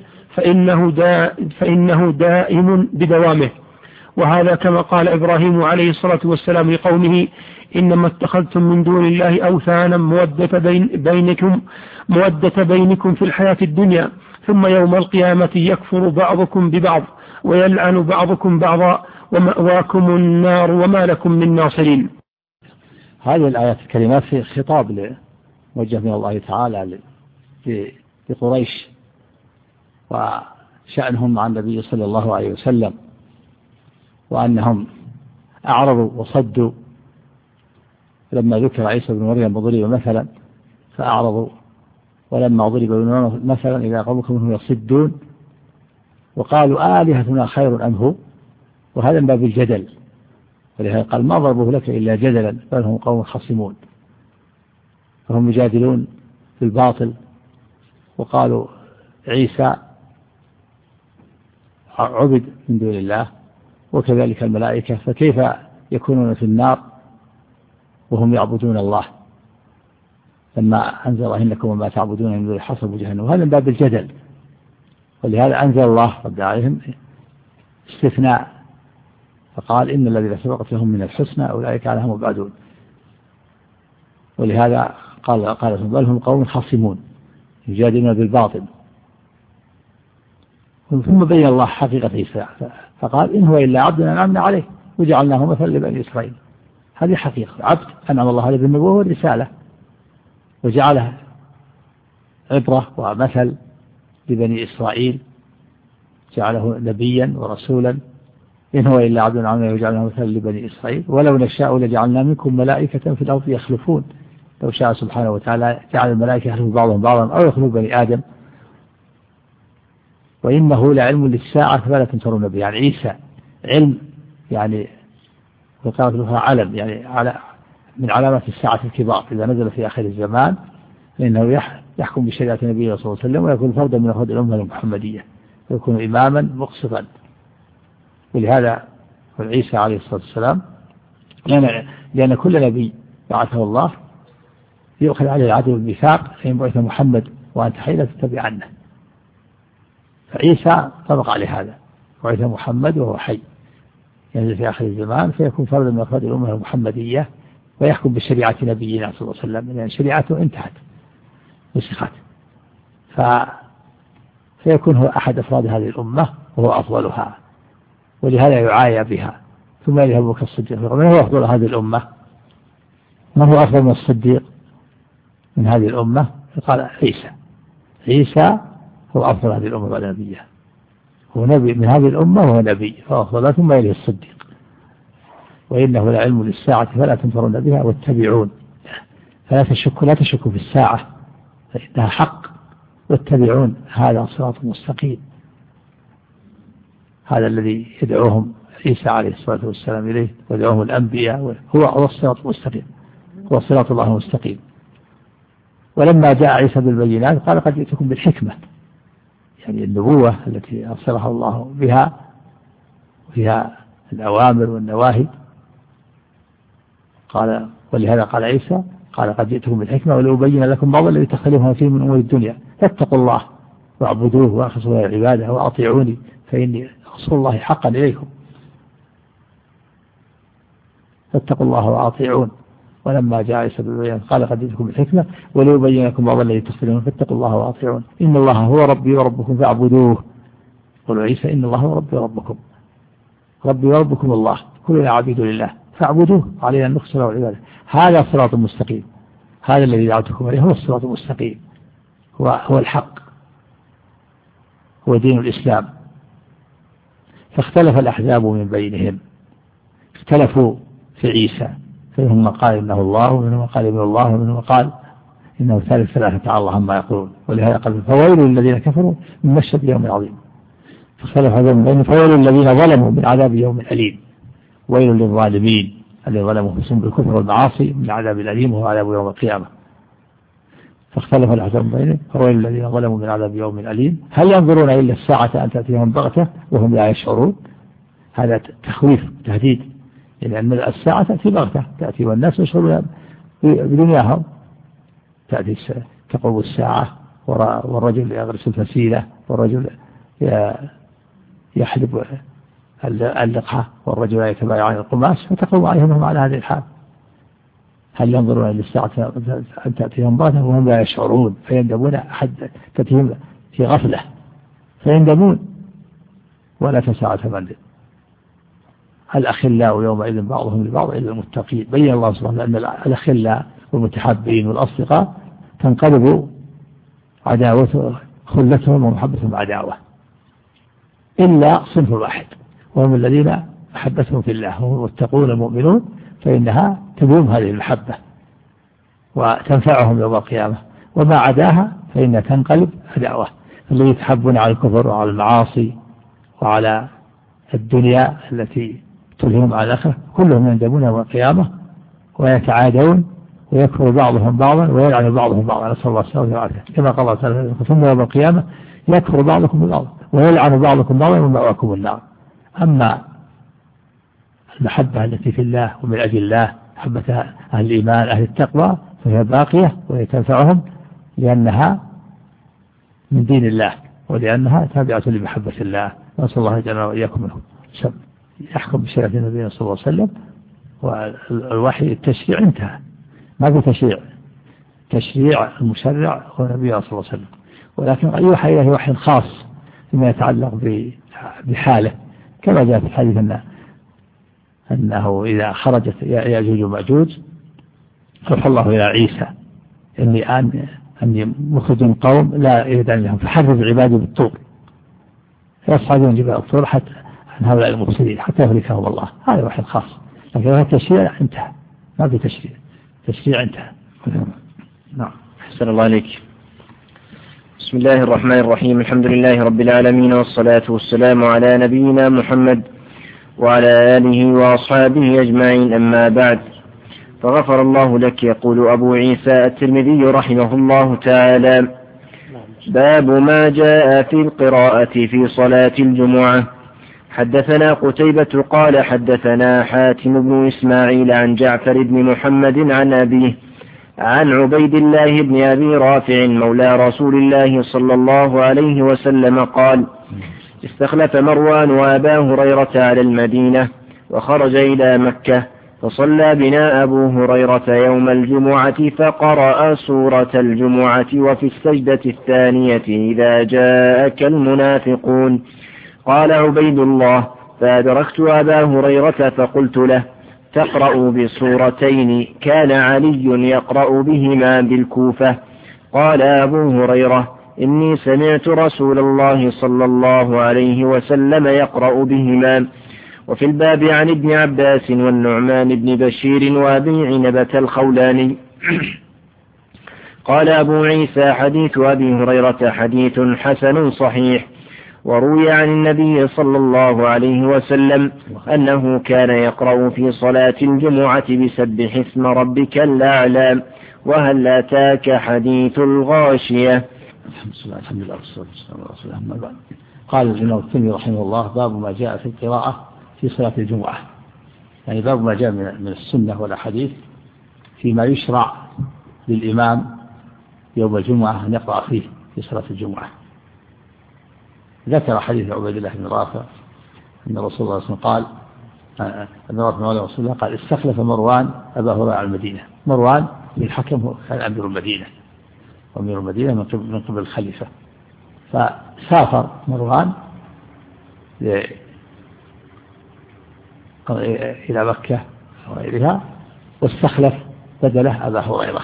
فإنه دائم بدوامه. وهذا كما قال إبراهيم عليه الصلاة والسلام لقومه: إنما اتخذتم من دون الله أوثانا مودة بينكم في الحياة الدنيا ثم يوم القيامة يكفر بعضكم ببعض ويلعن بعضكم بعضا ومأواكم النار وما لكم من ناصرين. هذه الآيات الكريمات في خطاب موجه من الله تعالى لقريش وشأنهم مع النبي صلى الله عليه وسلم، وأنهم أعرضوا وصدوا لما ذكر عيسى بن مريم وضرب مثلا فأعرضوا، ولما ضرب مثلا إذا قومكم منهم يصدون وقالوا آلهتنا خير أم هو، وهذا من باب الجدل، ولهذا قال: ما ضربوه لك إلا جدلا بل هم قوم خصمون، فهم يجادلون في الباطل. وقالوا عيسى عبد من دون الله وكذلك الملائكة، فكيف يكونون في النار وهم يعبدون الله لما أنزل: إنكم وما تعبدون من دون حصب جهنم. وهذا من باب الجدل، ولهذا أنزل الله رد عليهم استثناء فقال: إن الذين سبقت لهم من الحسنى أولئك عنها مبعدون. ولهذا قال بل هم قوم خاصمون يجادلون بالباطل. ثم بين الله حقيقة عيسى فقال: إن هو إلا عبد أنعمنا عليه وجعلناه مثلا لبني إسرائيل. هذه حقيقة عبد أنعم الله عليه بالنبوة والرسالة وجعله عبرة ومثل لبني إسرائيل، جعله نبيا ورسولا. إن هو إلا عبد أنعمنا عليه وجعلناه مثلا لبني إسرائيل ولو نشاء لجعلنا منكم ملائكة في الأرض يخلفون. لو شاء سبحانه وتعالى جعل الملائكة يخلف بعضهم بعضا أو يخلف بني آدم. وإنه لعلم للساعة فلا تمترون به، يعني عيسى علم، يعني وقالت لها علم، يعني من علامات الساعة الكبار إذا نزل في آخر الزمان، لأنه يحكم بشريعة النبي صلى الله عليه وسلم ويكون فردا من أفراد الأمة المحمدية ويكون إماما مقسطا. ولهذا عيسى عليه الصلاة والسلام لأن كل نبي بعثه الله يؤخذ عليه العهد والميثاق فإن بعث محمد وأنت حي لا تتبعنه، فعيسى طبق عليه هذا، بعث محمد وهو حي ينزل في آخر الزمان فيكون فردا من أفراد الأمة المحمدية ويحكم بشريعة نبينا صلى الله عليه وسلم، لأن شريعته انتهت وسخت، فيكون هو أحد أفراد هذه الأمة وهو أفضلها، ولهذا يعايا بها. ثم يذهب كالصديق. من هو أفضل هذه الأمة؟ من هو أفضل من الصديق من هذه الأمة؟ قال عيسى. عيسى هو أفضل هذه الأمة بعد نبيها، هو نبي من هذه الأمة وهو نبي فأفضل، ثم إليه الصديق. وإنه لعلم للساعة فلا تمترون بها واتبعون، لا تشكوا في الساعة فإنها حق، واتبعون هذا صراط مستقيم. هذا الذي يدعوهم عيسى عليه الصلاة والسلام إليه ويدعوهم الأنبياء هو الصراط المستقيم، هو صراط الله المستقيم. ولما جاء عيسى بالبينات قال قد جئتكم بالحكمة، يعني النبوة التي أرسلها الله بها وفيها الأوامر والنواهي. قال ولهذا قال عيسى قال قد جئتكم بالحكمة ولأبين لكم بعض الذي تختلفون فيه من أمور الدنيا، فاتقوا الله واعبدوه وأخلصوا له العبادة وأطيعوني فإني رسول الله حقا إليكم. فاتقوا الله وأطيعون. ولما جاء عيسى بالبينات قال قد جئتكم بالحكمة ولأبين لكم بعض الذي تختلفون فاتقوا الله وأطيعون إن الله هو ربي وربكم فاعبدوه. قالوا عيسى إن الله هو ربي وربكم، ربي وربكم الله، كلنا عبيد لله فاعبدوه، علينا أن نخشى له العبادة. هذا صراط مستقيم، هذا الذي دعوتكم عليه هو الصراط المستقيم، هو الحق، هو دين الإسلام. فاختلف الأحزاب من بينهم، اختلفوا في عيسى، فمنهم من قال إنه الله ومنهم من قال ابن الله ومنهم من قال إنه ثالث ثلاثة تعالى الله عما يقولون. ولهذا قال فويل للذين كفروا من مشهد يوم عظيم. فاختلف الأحزاب من بينهم فويل للذين ظلموا من عذاب يوم أليم. ويل للظالمين الذين ظلموا في بالكفر والمعاصي من عذاب الأليم وهو عذاب يوم القيامة. فاختلف الأحزاب بينهم فويل للذين ظلموا من عذاب يوم أليم. هل ينظرون إلا الساعة أن تأتيهم بغتة وهم لا يشعرون؟ هذا تخويف تهديد، لأن الساعة تأتي بغتة، تأتي والناس يشعرون بدنياهم. تأتي تقوم الساعة والرجل يغرس الفسيلة والرجل يحلب اللقحة والرجل يتبايعان القماش، فتقوم عليهم على هذه الحال. هل ينظرون للساعة أن تأتيهم بغتة وهم لا يشعرون فيندمون، أحد تأتيهم في غفلة فيندمون ولا تساعة مندم. الأخلاء يومئذ بعضهم لبعض إلا المتقين. بين الله سبحانه أن الأخلاء والمتحابين والأصدقاء تنقلب عداوة خلتهم ومحبتهم عداوة، إلا صنف واحد وهم الذين أحبتهم في الله هم المتقون المؤمنون، فإنها تدوم هذه المحبة وتنفعهم يوم القيامة. وما عداها فإنها تنقلب عداوة. الذي يتحبون على الكفر وعلى المعاصي وعلى الدنيا التي تلهم على الآخرة كلهم يندمون يوم القيامة ويتعادون ويكفر بعضهم بعضا ويلعن بعضهم بعضا، نسأل الله السلامة والعافية. كما قال الله تعالى ثم يوم القيامة يكفر بعضكم ببعض ويلعن بعضكم بعضا ومأواكم النار. أما المحبة التي في الله ومن أجل الله، محبة أهل الإيمان أهل التقوى، فهي باقية وهي تنفعهم لأنها من دين الله ولأنها تابعة لمحبة الله. نسأل الله يجعلنا وإياكم منهم. يحكم بشريعة النبي صلى الله عليه وسلم، والوحي التشريع انتهى، ما في تشريع المشرع هو النبي صلى الله عليه وسلم، ولكن يوحى إليه وحي خاص فيما يتعلق بحاله، كما جاء في الحديث أنه إذا خرجت يأجوج ومأجوج أوحى الله إلى عيسى أني مخرج قوم لا يدعن لهم فحرض عبادي بالطور فيصعدون جبال الطور حتى عن هؤلاء المفسدين حتى يهلكهم الله. هذا وحي خاص، لكن هذا التشريع انتهى، ما في تشريع انتهى. نعم. أحسن الله عليك. بسم الله الرحمن الرحيم. الحمد لله رب العالمين والصلاة والسلام على نبينا محمد وعلى آله وأصحابه أجمعين. أما بعد، فغفر الله لك. يقول أبو عيسى الترمذي رحمه الله تعالى: باب ما جاء في القراءة في صلاة الجمعة. حدثنا قتيبة قال حدثنا حاتم بن إسماعيل عن جعفر بن محمد عن أبيه عن عبيد الله بن أبي رافع مولى رسول الله صلى الله عليه وسلم قال: استخلف مروان وأبا هريرة على المدينة وخرج إلى مكة، فصلى بنا أبو هريرة يوم الجمعة فقرأ سورة الجمعة وفي السجدة الثانية إذا جاءك المنافقون. قال عبيد الله: فأدركت أبا هريرة فقلت له: تقرأ بسورتين كان علي يقرأ بهما بالكوفة. قال أبو هريرة: إني سمعت رسول الله صلى الله عليه وسلم يقرأ بهما. وفي الباب عن ابن عباس والنعمان بن بشير وأبي عنبة الخولاني. قال أبو عيسى حديث أبي هريرة حديث حسن صحيح. وروي عن النبي صلى الله عليه وسلم أنه كان يقرأ في صلاة الجمعة بسبح اسم ربك الأعلى وهل أتاك حديث الغاشية. الحمد لله والصلاة والسلام على رسول الله. أما بعد، قال الإمام الترمذي رحمه الله: باب ما جاء في القراءة في صلاة الجمعة، يعني باب ما جاء من السنة والأحاديث فيما يشرع للإمام يوم الجمعة أن يقرأ فيه في صلاة الجمعة. ذكر حديث عبيد الله بن رافع أن رسول الله صلى الله عليه وسلم قال: أن رسول الله قال: استخلف مروان أبا هريرة على المدينة. مروان بن الحكم كان أمير المدينة، وأمير المدينة من قبل الخليفة، فسافر مروان إلى مكة وغيرها واستخلف بدله أبا هريرة،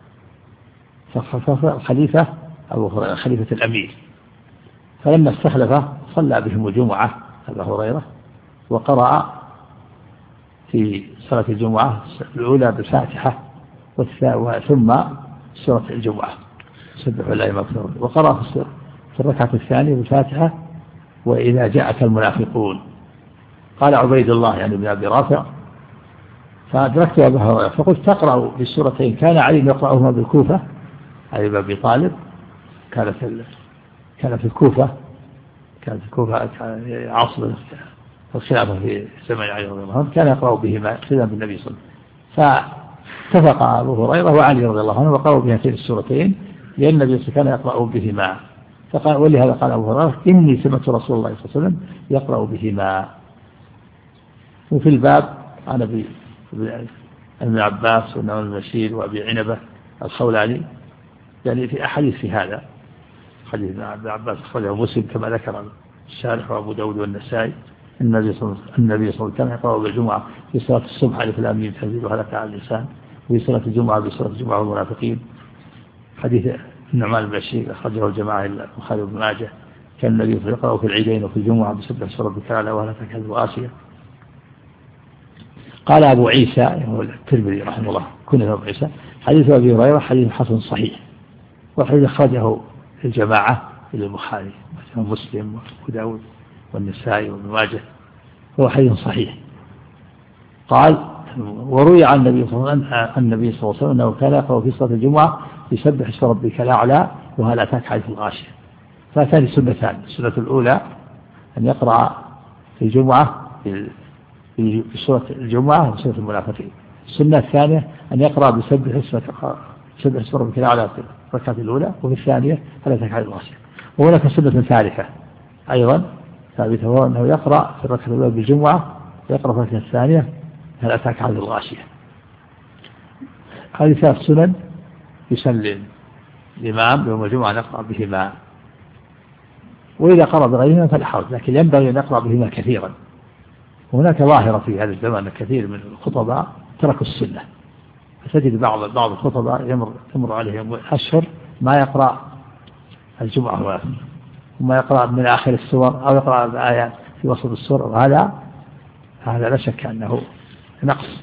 فخلف الخليفة أبو هريرة خليفة الأمير. فلما استخلفه صلى بهم الجمعة أبا هريرة، وقرأ في صلاة الجمعة الأولى بالفاتحة ثم سورة الجمعة سبح لله ما في الأرض، وقرأ في الركعة الثانية بالفاتحة وإذا جاءك المنافقون. قال عبيد الله يعني ابن أبي رافع: فأدركت أبا هريرة فقلت: تقرأ بالسورتين كان علي يقرأهما بالكوفة، علي بن أبي طالب كان في الكوفة عاصمة الخلافة في زمن علي رضي الله عنه، كان يقرأ بهما سيدنا بالنبي صلى الله عليه وسلم. فاتفق أبو هريرة وعلي رضي الله عنه وقرأوا بهاتين السورتين لأن النبي صلى الله عليه وسلم كان يقرأ بهما. فقال: ولهذا قال أبو هريرة: إني سمعت رسول الله صلى الله عليه وسلم يقرأ بهما. وفي الباب عن ابن عباس والنعمان بن بشير وأبي عنبة الخولاني، يعني في أحاديث في هذا. حديث ابن عباس أخرجه مسلم كما ذكر الشارح وأبو داود والنسائي. النبي صلى الله عليه وسلم كان يقرأ بالجمعة في صلاة الصبح ألف لام ميم تنزيل وهلك على اللسان، وفي صلاة الجمعة بصلاة الجمعة والمنافقين. حديث النعمان بن بشير أخرجه الجماعة البخاري وابن ماجه. كان النبي يقرأ في العيدين وفي الجمعة بسبح اسم ربك الأعلى وهلك كذب وآسية. قال أبو عيسى الترمذي رحمه الله كنه أبو عيسى: حديث أبي هريرة حديث حسن صحيح. والحديث أخرجه الجماعة إلى البخاري ومسلم وأبو داود والنسائي وابن ماجه، هو حديث صحيح. قال: وروي عن النبي صلى الله عليه وسلم أنه كان يقرأ في صلاة الجمعة يسبح اسم ربك الأعلى وهل أتاك حديث الغاشية. فهاتان سنتان: السنة الأولى أن يقرأ في الجمعة في سورة الجمعة وسورة المنافقين. السنة الثانية أن يقرأ بسبح اسم ربك الأعلى في الركعة الأولى، وفي الثانية هل أتاك حديث الغاشية. وهناك سنة ثالثة أيضا ثابتة، وهو أنه يقرأ في الركعة الأولى بالجمعة ويقرأ في الركعة الثانية هل أتاك حديث الغاشية. هذه ثلاث سنن يسلم الإمام يوم الجمعة أن يقرأ بهما، وإذا قرأ بغيرهما فلا حرج، لكن ينبغي أن يقرأ بهما كثيرا. وهناك ظاهرة في هذا الزمان كثير من الخطباء تركوا السنة، فتجد بعض الخطباء يمر عليهم أشهر ما يقرأ الجمعة وما يقرأ من آخر السور أو يقرأ بآيات في وسط السور، وهذا لا شك أنه نقص.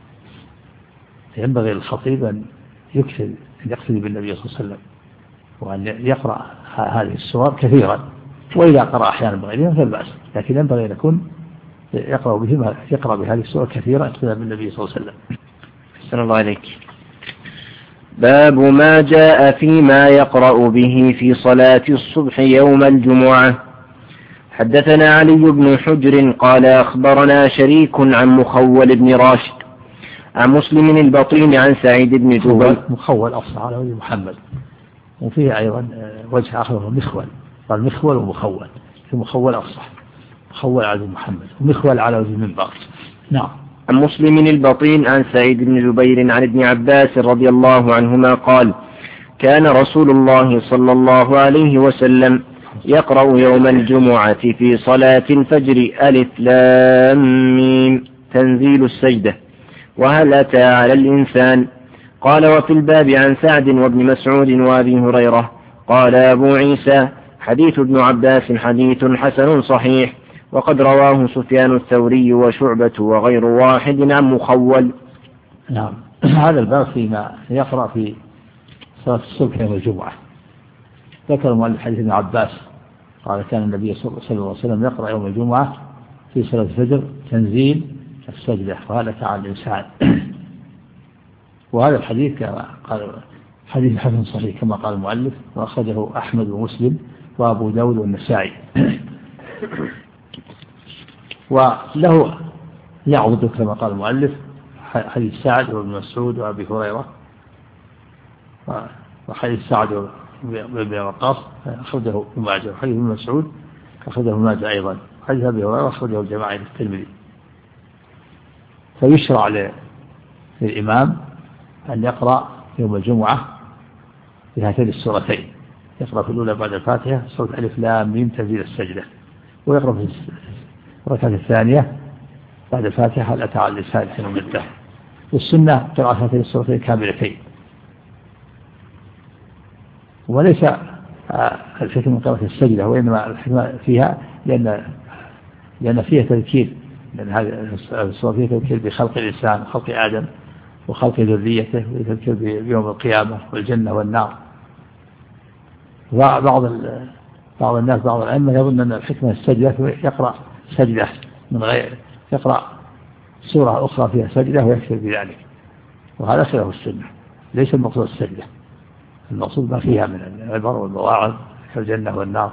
ينبغي للخطيب أن يقتدي بالنبي صلى الله عليه وسلم وأن يقرأ هذه السور كثيرا، وإذا قرأ أحيانا بغيرها فلا بأس، لكن ينبغي أن يكون يقرأ بهذه السور كثيرا اقتداء بالنبي صلى الله عليه وسلم. أحسن الله عليك. باب ما جاء فيما يقرأ به في صلاة الصبح يوم الجمعة. حدثنا علي بن حجر قال أخبرنا شريك عن مخول بن راشد عن مسلم البطين عن سعيد بن جبير. مخول أفصح على وجه محمد، وفيه أيضا وجه آخر مخول، قال مخول ومخول، في مخول أفصح، مخول على وجه محمد ومخول على وجه المنبر. نعم. عن مسلم البطين عن سعيد بن جبير عن ابن عباس رضي الله عنهما قال: كان رسول الله صلى الله عليه وسلم يقرأ يوم الجمعة في صلاة الفجر ألف لام ميم تنزيل السجدة وهل أتى على الإنسان. قال: وفي الباب عن سعد وابن مسعود وأبي هريرة قال أبو عيسى حديث ابن عباس حديث حسن صحيح. وقد رواه سفيان الثوري وشعبة وغير واحد عن مخول. نعم. هذا الباب فيما يقرأ في صلاة الصبح يوم الجمعة. ذكر المؤلف حديث ابن عباس قال كان النبي صلى الله عليه وسلم يقرأ يوم الجمعة في صلاة الفجر تنزيل السجدة وهلك على الإنسان. وهذا الحديث كما قال حديث حسن صحيح كما قال المؤلف، وأخرجه أحمد ومسلم وأبو داود والنسائي. وله يعضد كما قال المؤلف حديث سعد وابن مسعود وأبي هريرة، وحديث سعد وابن وقاص أخرجه ابن ماجه، وحديث ابن مسعود أخرجه ابن ماجه أيضا، حديث أبي هريرة أخرجه الجماعة الترمذي. فيشرع للإمام أن يقرأ يوم الجمعة بهاتين السورتين، يقرأ في الأولى بعد الفاتحة سورة ألف لام ميم تنزيل السجدة، ويقرأ في الركعة الثانية بعد الفاتحة هل أتى على الإنسان حين مده. والسنة قراءة هاتين السورتين كاملتين، وليس الحكمة من قراءة السجدة، وإنما الحكمة فيها لأن فيها تذكير، لأن هذه السورة فيها تذكير بخلق الإنسان، خلق آدم وخلق ذريته، وتذكير بيوم القيامة والجنة والنار. بعض الناس بعض الأئمة يظن أن الحكمة السجدة يقرأ سجدة من غير، يقرأ سورة أخرى فيها سجدة ويكتب بذلك، وهذا خلاف السنة. ليس المقصود السجدة، المقصود ما فيها من العبر والمواعظ كالجنة والنار.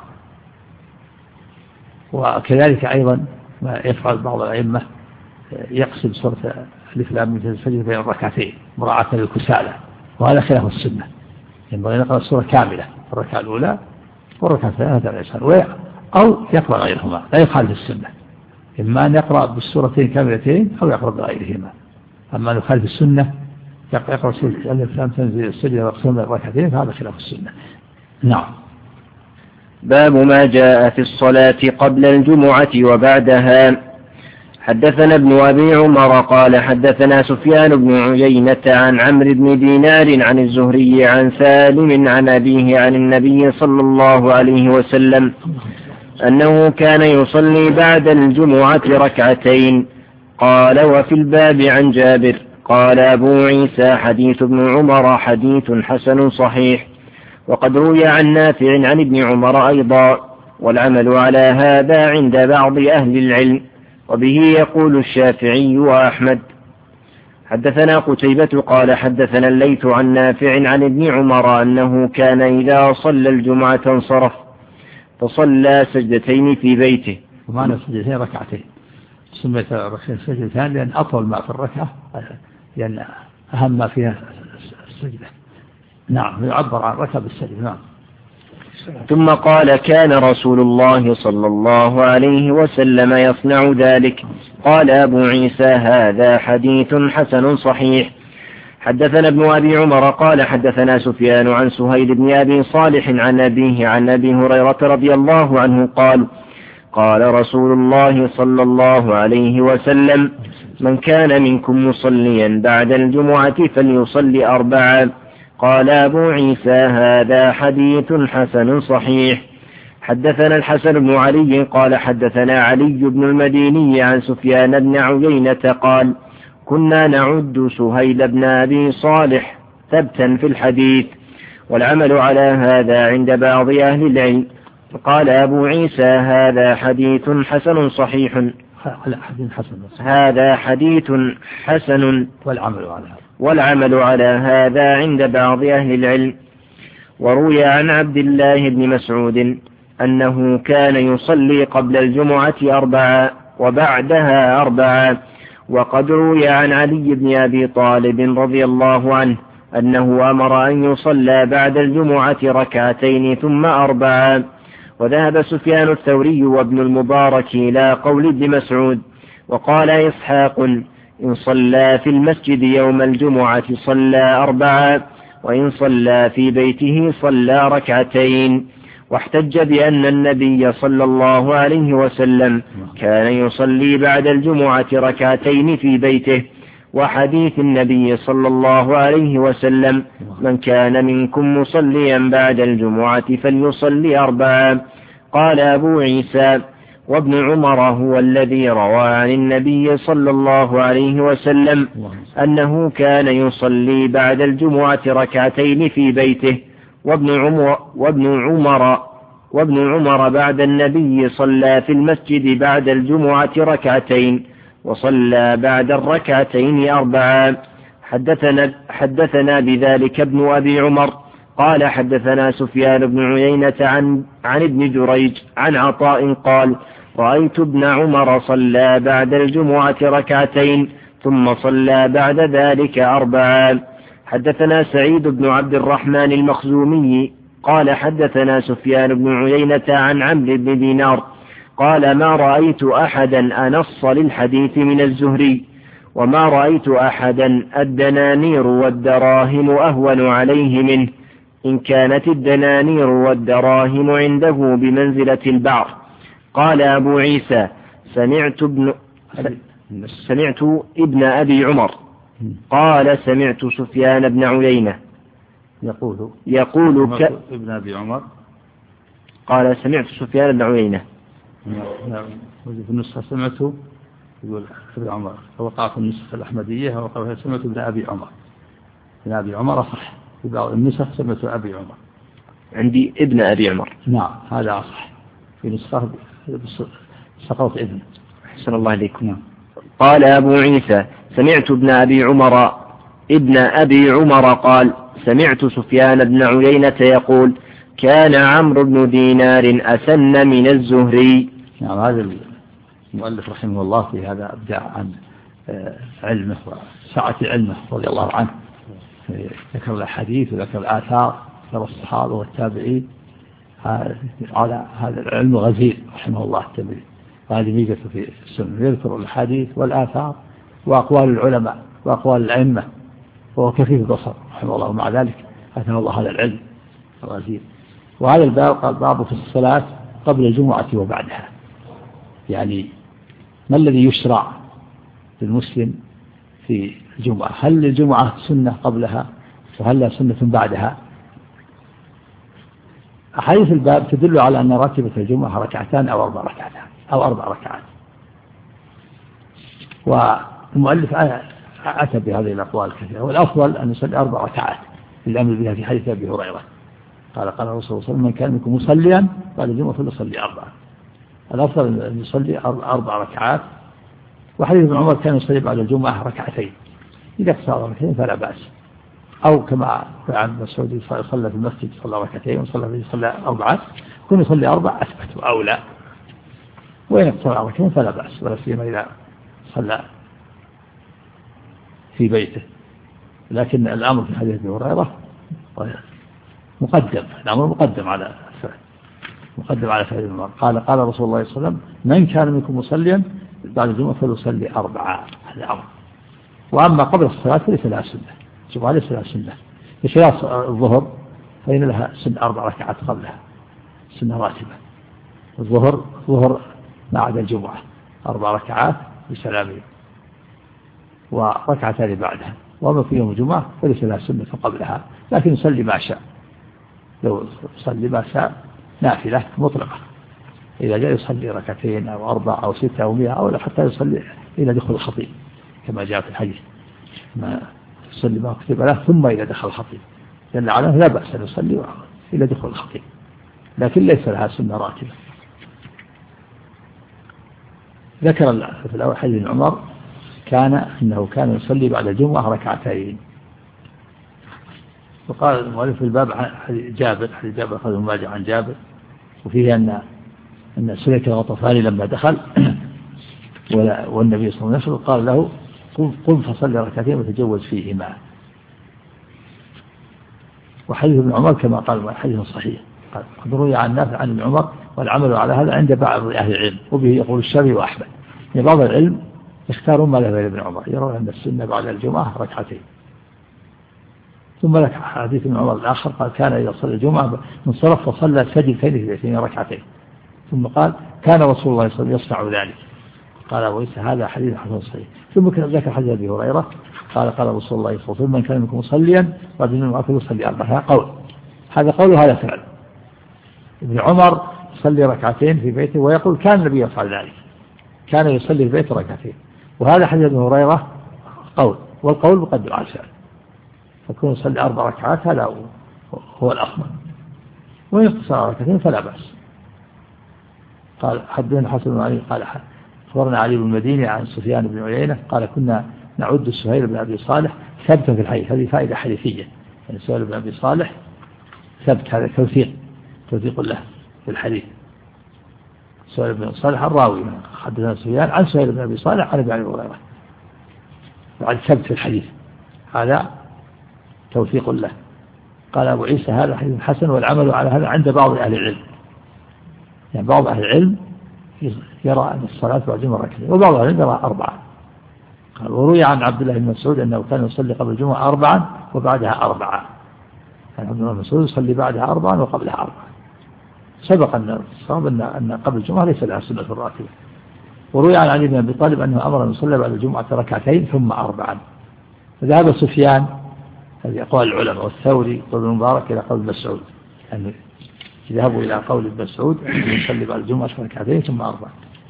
وكذلك أيضا ما يفعل بعض الأئمة يقسم سورة ألف لام ميم السجدة بين الركعتين مراعاة للكسالى، وهذا خلاف السنة. ينبغي أن يقرأ السورة كاملة، الركعة الأولى والركعة الثانية على الإنسان، أو يقرأ غيرهما، لا يخالف السنة. إما أن يقرأ بالسورتين كاملتين أو يقرأ بغيرهما. أما أن يخالف السنة يقرأ سورة ألف لام تنزيل السجدة ويقسم الركعتين، فهذا خلاف السنة. نعم. باب ما جاء في الصلاة قبل الجمعة وبعدها. حدثنا ابن أبي عمر قال حدثنا سفيان بن عيينة عن عمرو بن دينار عن الزهري عن سالم عن أبيه عن النبي صلى الله عليه وسلم أنه كان يصلي بعد الجمعة ركعتين. قال وفي الباب عن جابر. قال أبو عيسى حديث ابن عمر حديث حسن صحيح. وقد روي عن نافع عن ابن عمر أيضا، والعمل على هذا عند بعض أهل العلم، وبه يقول الشافعي وأحمد. حدثنا قتيبة قال حدثنا الليث عن نافع عن ابن عمر أنه كان إذا صلى الجمعة انصرف فصلى سجدتين في بيته. ومعنى سجدتين ركعتين، سميت ركعتين سجدتان لأن أطول ما في الركعة، لأن أهم ما فيها السجدة. نعم، يعبر عن ركعة بالسجدة. نعم. ثم قال كان رسول الله صلى الله عليه وسلم يصنع ذلك. قال أبو عيسى هذا حديث حسن صحيح. حدثنا ابن أبي عمر قال حدثنا سفيان عن سهيل بن أبي صالح عن أبيه عن أبي هريرة رضي الله عنه قال قال رسول الله صلى الله عليه وسلم من كان منكم مصليا بعد الجمعة فليصلي أربعا. قال أبو عيسى هذا حديث حسن صحيح. حدثنا الحسن بن علي قال حدثنا علي بن المديني عن سفيان بن عيينة قال كنا نعد سهيل بن أبي صالح ثبتا في الحديث، والعمل على هذا عند بعض أهل العلم. قال أبو عيسى هذا حديث حسن صحيح. هذا حديث حسن والعمل على هذا عند بعض أهل العلم. وروي عن عبد الله بن مسعود أنه كان يصلي قبل الجمعة أربعا وبعدها أربعا. وقد روي عن علي بن أبي طالب رضي الله عنه أنه أمر أن يصلى بعد الجمعة ركعتين ثم أربعا. وذهب سفيان الثوري وابن المبارك إلى قول ابن مسعود. وقال إسحاق إن صلى في المسجد يوم الجمعة صلى أربعا، وإن صلى في بيته صلى ركعتين. واحتج بأن النبي صلى الله عليه وسلم كان يصلي بعد الجمعة ركعتين في بيته، وحديث النبي صلى الله عليه وسلم: من كان منكم مصليا بعد الجمعة فليصلي 4. قال أبو عيسى: وابن عمر هو الذي روى عن النبي صلى الله عليه وسلم أنه كان يصلي بعد الجمعة ركعتين في بيته، وابن عمر بعد النبي صلى في المسجد بعد الجمعة ركعتين، وصلى بعد الركعتين 4. حدثنا بذلك ابن أبي عمر قال: حدثنا سفيان بن عيينة عن ابن جريج عن عطاء قال: رأيت ابن عمر صلى بعد الجمعة ركعتين ثم صلى بعد ذلك 4. حدثنا سعيد بن عبد الرحمن المخزومي قال: حدثنا سفيان بن عيينة عن عمرو بن دينار قال: ما رأيت أحدا أنص للحديث من الزهري، وما رأيت أحدا الدنانير والدراهم أهون عليه منه، إن كانت الدنانير والدراهم عنده بمنزلة البعر. قال أبو عيسى: سمعت ابن أبي عمر قال: سمعت سفيان بن عيينة يقول ابن أبي عمر قال: سمعت سفيان بن عيينة. في النسخة سمعته يقول ابن عمر، وقع في النسخة الأحمدية وقع سمعت ابن أبي عمر. ابن أبي عمر أصح، في بعض النسخ سمعت أبي عمر. عندي ابن أبي عمر. نعم هذا أصح، في نسخة سقط ابن. أحسن الله عليكم. نعم. قال أبو عيسى: سمعت ابن أبي عمر قال: سمعت سفيان بن عيينة يقول: كان عمرو بن دينار أسن من الزهري. نعم هذا المؤلف رحمه الله في هذا أبدع عن علمه وسعة علمه رضي الله عنه، ذكر الحديث وذكر الآثار، ذكر الصحابة والتابعين، على هذا العلم غزير رحمه الله التبريد. هذه ميزته في السنة، يذكر الحديث والآثار وأقوال العلماء وأقوال الأئمة، وهو كفيف البصر رحمه الله، ومع ذلك أتاه الله هذا العلم الغزير. وهذا الباب قال: باب في الصلاة قبل الجمعة وبعدها، يعني ما الذي يشرع للمسلم في الجمعة؟ هل الجمعة سنة قبلها وهل لا سنة بعدها؟ أحاديث الباب تدل على أن راتبة الجمعة ركعتان أو 4 ركعات أو 4 ركعات، والمؤلف أتى بهذه الأقوال كثيرة، والأفضل أن يصلي 4 ركعات للأمر بها في حديث أبي هريرة قال: قال الرسول صلى الله عليه وسلم: من كان منكم مصليا بعد الجمعة فليصلي 4. الأفضل أن يصلي 4 ركعات. وحديث ابن عمر كان يصلي بعد الجمعة 2 ركعتين، إذا صار 2 ركعتين فلا بأس، أو كما عن مسعود صلى في المسجد صلى 2 ركعتين وصلى 4، كن يصلي 4 أثبت وأولى، وإن اقتصر 4 ركعتين فلا بأس، ولا سيما إذا صلى في بيته. لكن الأمر في حديث أبي هريرة مقدم، الأمر مقدم على فعل المرء. قال رسول الله صلى الله عليه وسلم: من كان منكم مصليا بعد الجمعة فليصلي 4. هذا أمر. وأما قبل الصلاة فليس لها سنة، الجمعة ليس لها سنة، بخلاف الظهر فإن لها سنة 4 ركعات قبلها، سنة راتبة. الظهر ما عدا الجمعة 4 ركعات بسلامين وركعتان بعدها. وما في يوم الجمعة فليس لها سنة قبلها، لكن يصلي ما شاء، لو يصلي ما شاء نافلة مطلقة، إذا جاء يصلي 2 أو 4 أو 6 أو 100 أو حتى يصلي إلى دخول الخطيب كما جاء في الحديث: ما يصلي ما كتب له ثم إلى دخل الخطيب، لأن عليه لا بأس أن يصلي إلى دخول الخطيب، لكن ليس لها سنة راتبة. ذكر في الأول حديث عمر أنه كان يصلي بعد الجمعة 2 ركعتين. وقال المؤلف في الباب حديث جابر أخذ ماجه عن جابر، وفيه أن سليك الغطفاني لما دخل والنبي صلى الله عليه وسلم قال له: قم فصلي 2 ركعتين وتجوز فيهما. وحديث ابن عمر كما قال حديث صحيح، قد روي عن نافع عن ابن عمر، والعمل على هذا عند بعض أهل العلم، وبه يقول الشافعي وأحمد. يعني بعض العلم يختارون ما ذهب ابن عمر، يرون أن السنة بعد الجمعة 2 ركعتين. ثم لك حديث ابن عمر الآخر قال: كان إذا صلى الجمعة انصرف فصلى سجدتين في 2 ركعتين، ثم قال: كان رسول الله صلى الله عليه وسلم يصنع ذلك. قال أبو عيسى هذا حديث حسن صحيح. ثم ذكر حديث أبي هريرة قال رسول الله صلى الله عليه وسلم من كان منكم مصليا بعد الجمعة فليصلي 4. هذا قول، هذا قول وهذا فعل. ابن عمر يصلي ركعتين في بيته ويقول كان النبي يفعل ذلك، كان يصلي في بيته ركعتين. وهذا حديث ابن هريرة قول، والقول مقدم على الفعل، فكون يصلي 4 ركعات هذا هو الأفضل، وإن اقتصر ركعتين فلا بأس. قال حدثنا حسن بن علي قال أخبرنا علي بن المديني عن سفيان بن عيينة قال كنا نعد سهيل بن أبي صالح ثبتا في الحديث. هذه فائدة حديثية، يعني سهيل بن أبي صالح ثبت، هذا توثيق له في الحديث. سهيل بن صالح الراوي حدثنا سفيان عن سهيل بن أبي صالح عن أبي هريرة، وعن ثبت في الحديث، هذا توثيق له. قال أبو عيسى هذا حديث حسن، والعمل على هذا عند بعض أهل العلم، يعني بعض أهل العلم يرى أن الصلاة بعد الجمعة ركعتين، وبعض أهل العلم يرى 4. قال وروي عن عبد الله بن مسعود أنه كان يصلي قبل الجمعة 4 وبعدها 4. يعني عبد الله بن مسعود يصلي بعدها 4 وقبلها 4. سبق أن الصواب أن قبل الجمعة ليس لها سنة الراتبة. وروي عن علي بن أبي طالب أنه أمر أن يصلي بعد الجمعة ركعتين ثم 4. فذهب سفيان، هذه أقوال العلماء، والثوري وابن المبارك إلى قول مسعود، أن يذهبوا إلى قول ابن مسعود أن يصلي بعد الجمعة ركعتين ثم 4.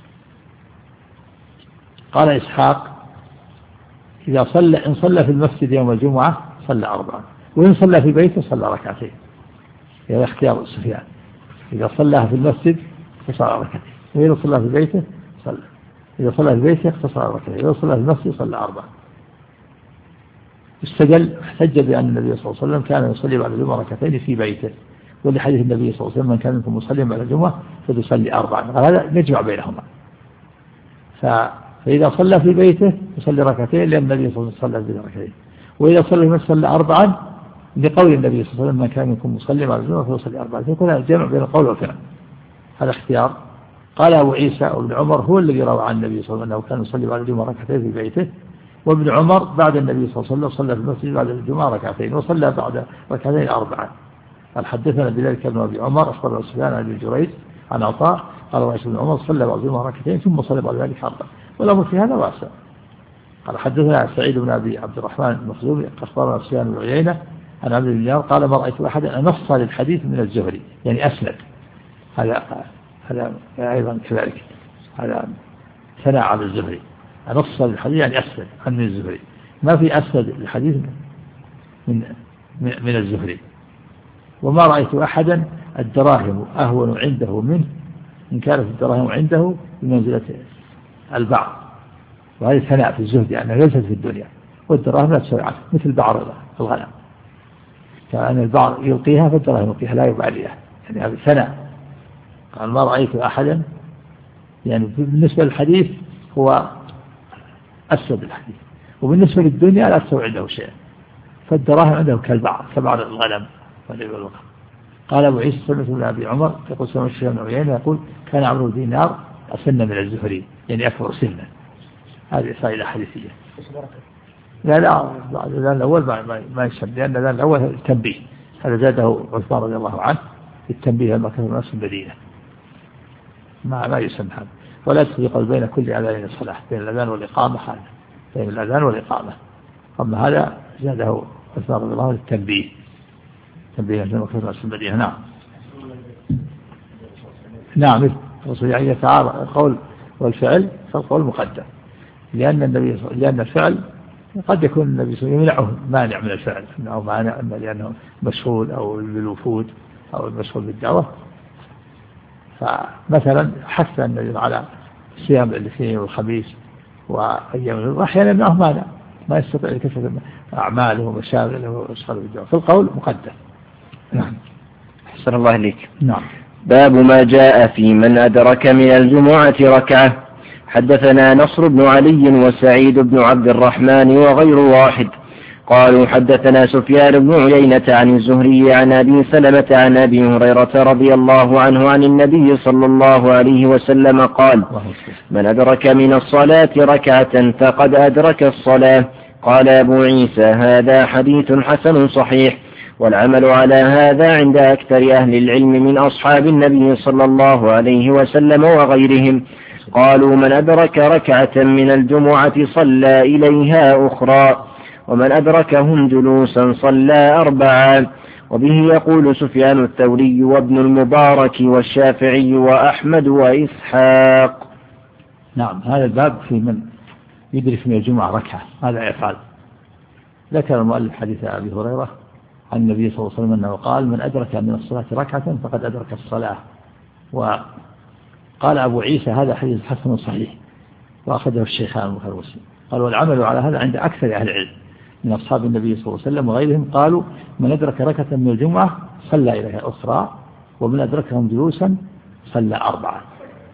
قال إسحاق إن صلى في المسجد يوم الجمعة صلى 4، وإن صلى في بيته صلى ركعتين. هذا اختيار سفيان، إذا صلى في المسجد فصلى ركعتين، وإذا صلى في بيته صلى، إذا صلى في بيته اختصر ركعتين، إذا صلى في المسجد صلى 4. احتج بأن النبي صلى الله عليه وسلم كان يصلي بعد الجمعة ركعتين في بيته، ولحديث النبي صلى الله عليه وسلم من كان منكم مصليا بعد الجمعة فليصلي 4. هذا نجمع بينهما. فإذا صلى في بيته يصلي ركعتين لأن النبي صلى الله عليه وسلم صلى ركعتين، وإذا صلى في المسجد صلى 4 لقول النبي صلى الله عليه وسلم من كان منكم مصليا بعد الجمعة فليصلي 4. فيكون الجمع بين القول والفعل، هذا اختيار. قال أبو عيسى وابن عمر هو الذي روى عن النبي صلى الله عليه وسلم أنه كان يصلي بعد الجمعة ركعتين في بيته، وابن عمر بعد النبي صلى الله عليه وسلم صلى في المسجد بعد الجمعة ركعتين، وصلى بعد ركعتين 4. قال حدثنا بذلك ابن أبي عمر أخبرنا سفيان عن ابن جريج عن عطاء قال رأيت ابن عمر صلى بعد الجمعة ركعتين ثم صلى بعد ذلك 4، والأمر في هذا واسع. قال حدثنا سعيد بن أبي عبد الرحمن المخزومي أخبرنا سفيان بن عيينة عن عبد الله قال ما رأيت أحدا نص للحديث من الزهري، يعني أسند. هذا أيضا كذلك، هذا ثناء على الزهري، نص للحديث يعني أسند عن الزهري، ما في أسند الحديث من الزهري. وما رأيت أحدا الدراهم أهون عنده منه إن كانت الدراهم عنده بمنزلة البعض، وهذه ثناء في الزهد يعني ليست في الدنيا، والدراهم لا تسوي عنه مثل بعض الغنم، كأن البعض يلقيها فالدراهم يلقيها لا يباليها، يعني هذا ثناء. قال ما رأيت أحدا، يعني بالنسبة للحديث هو أسود الحديث، وبالنسبة للدنيا لا تسوي عنده شيء، فالدراهم عنده كالبعض كبعض الغنم والإبل والبقر. قال أبو عيسى سمعت من أبي عمر يقول سمعت الشيخ بن عيينة يقول كان عمرو دينار أسن من الزهري، يعني أكبر سنا. هذه فائدة حديثية. لا الأول ما يسمى، لأن الأول التنبيه، هذا زاده عثمان رضي الله عنه التنبيه لما كان الناس في المدينة، ما يسمى هذا. ولا تفرق بين كل أذان الصلاة، بين الأذان والإقامة، هذا بين الأذان والإقامة. أما هذا زاده عثمان رضي الله عنه التنبيه، تنبيه لما كان الناس في المدينة. نعم يعني يتعارض القول والفعل، فالقول مقدم، لأن الفعل قد يكون النبي صلى الله عليه وسلم مانع من الفعل، أو مانع لأنه مشغول أو بالوفود أو المشغول بالدعوة. فمثلا حث النبي على صيام الاثنين والخميس وأيام أحيانا أنه مانع، ما يستطيع يكفر أعماله ومشاغله ويشغل بالدعوة، فالقول مقدم. نعم. أحسن الله إليك. نعم. باب ما جاء في من أدرك من الجمعة ركعة. حدثنا نصر بن علي وسعيد بن عبد الرحمن وغير واحد قالوا حدثنا سفيان بن عيينة عن الزهري عن أبي سلمة عن أبي هريرة رضي الله عنه عن النبي صلى الله عليه وسلم قال من أدرك من الصلاة ركعة فقد أدرك الصلاة. قال أبو عيسى هذا حديث حسن صحيح، والعمل على هذا عند أكثر أهل العلم من أصحاب النبي صلى الله عليه وسلم وغيرهم، قالوا من أدرك ركعة من الجمعة صلى إليها أخرى، ومن أدركهم جلوسا صلى أربعا. وبه يقول سفيان الثوري وابن المبارك والشافعي وأحمد وإسحاق. نعم، هذا الباب في من يدرك من الجمعة ركعة هذا يفعل. ذكر المؤلف حديث أبي هريرة عن النبي صلى الله عليه وسلم أنه قال من أدرك من الصلاة ركعة فقد أدرك الصلاة. وقال أبو عيسى هذا حديث حسن صحيح وأخذه الشيخان البخاري ومسلم. قال والعمل على هذا عند أكثر أهل العلم من أصحاب النبي صلى الله عليه وسلم وغيرهم، قالوا من أدرك ركعة من الجمعة صلى إليها أخرى، ومن أدركهم جلوسا صلى أربعة.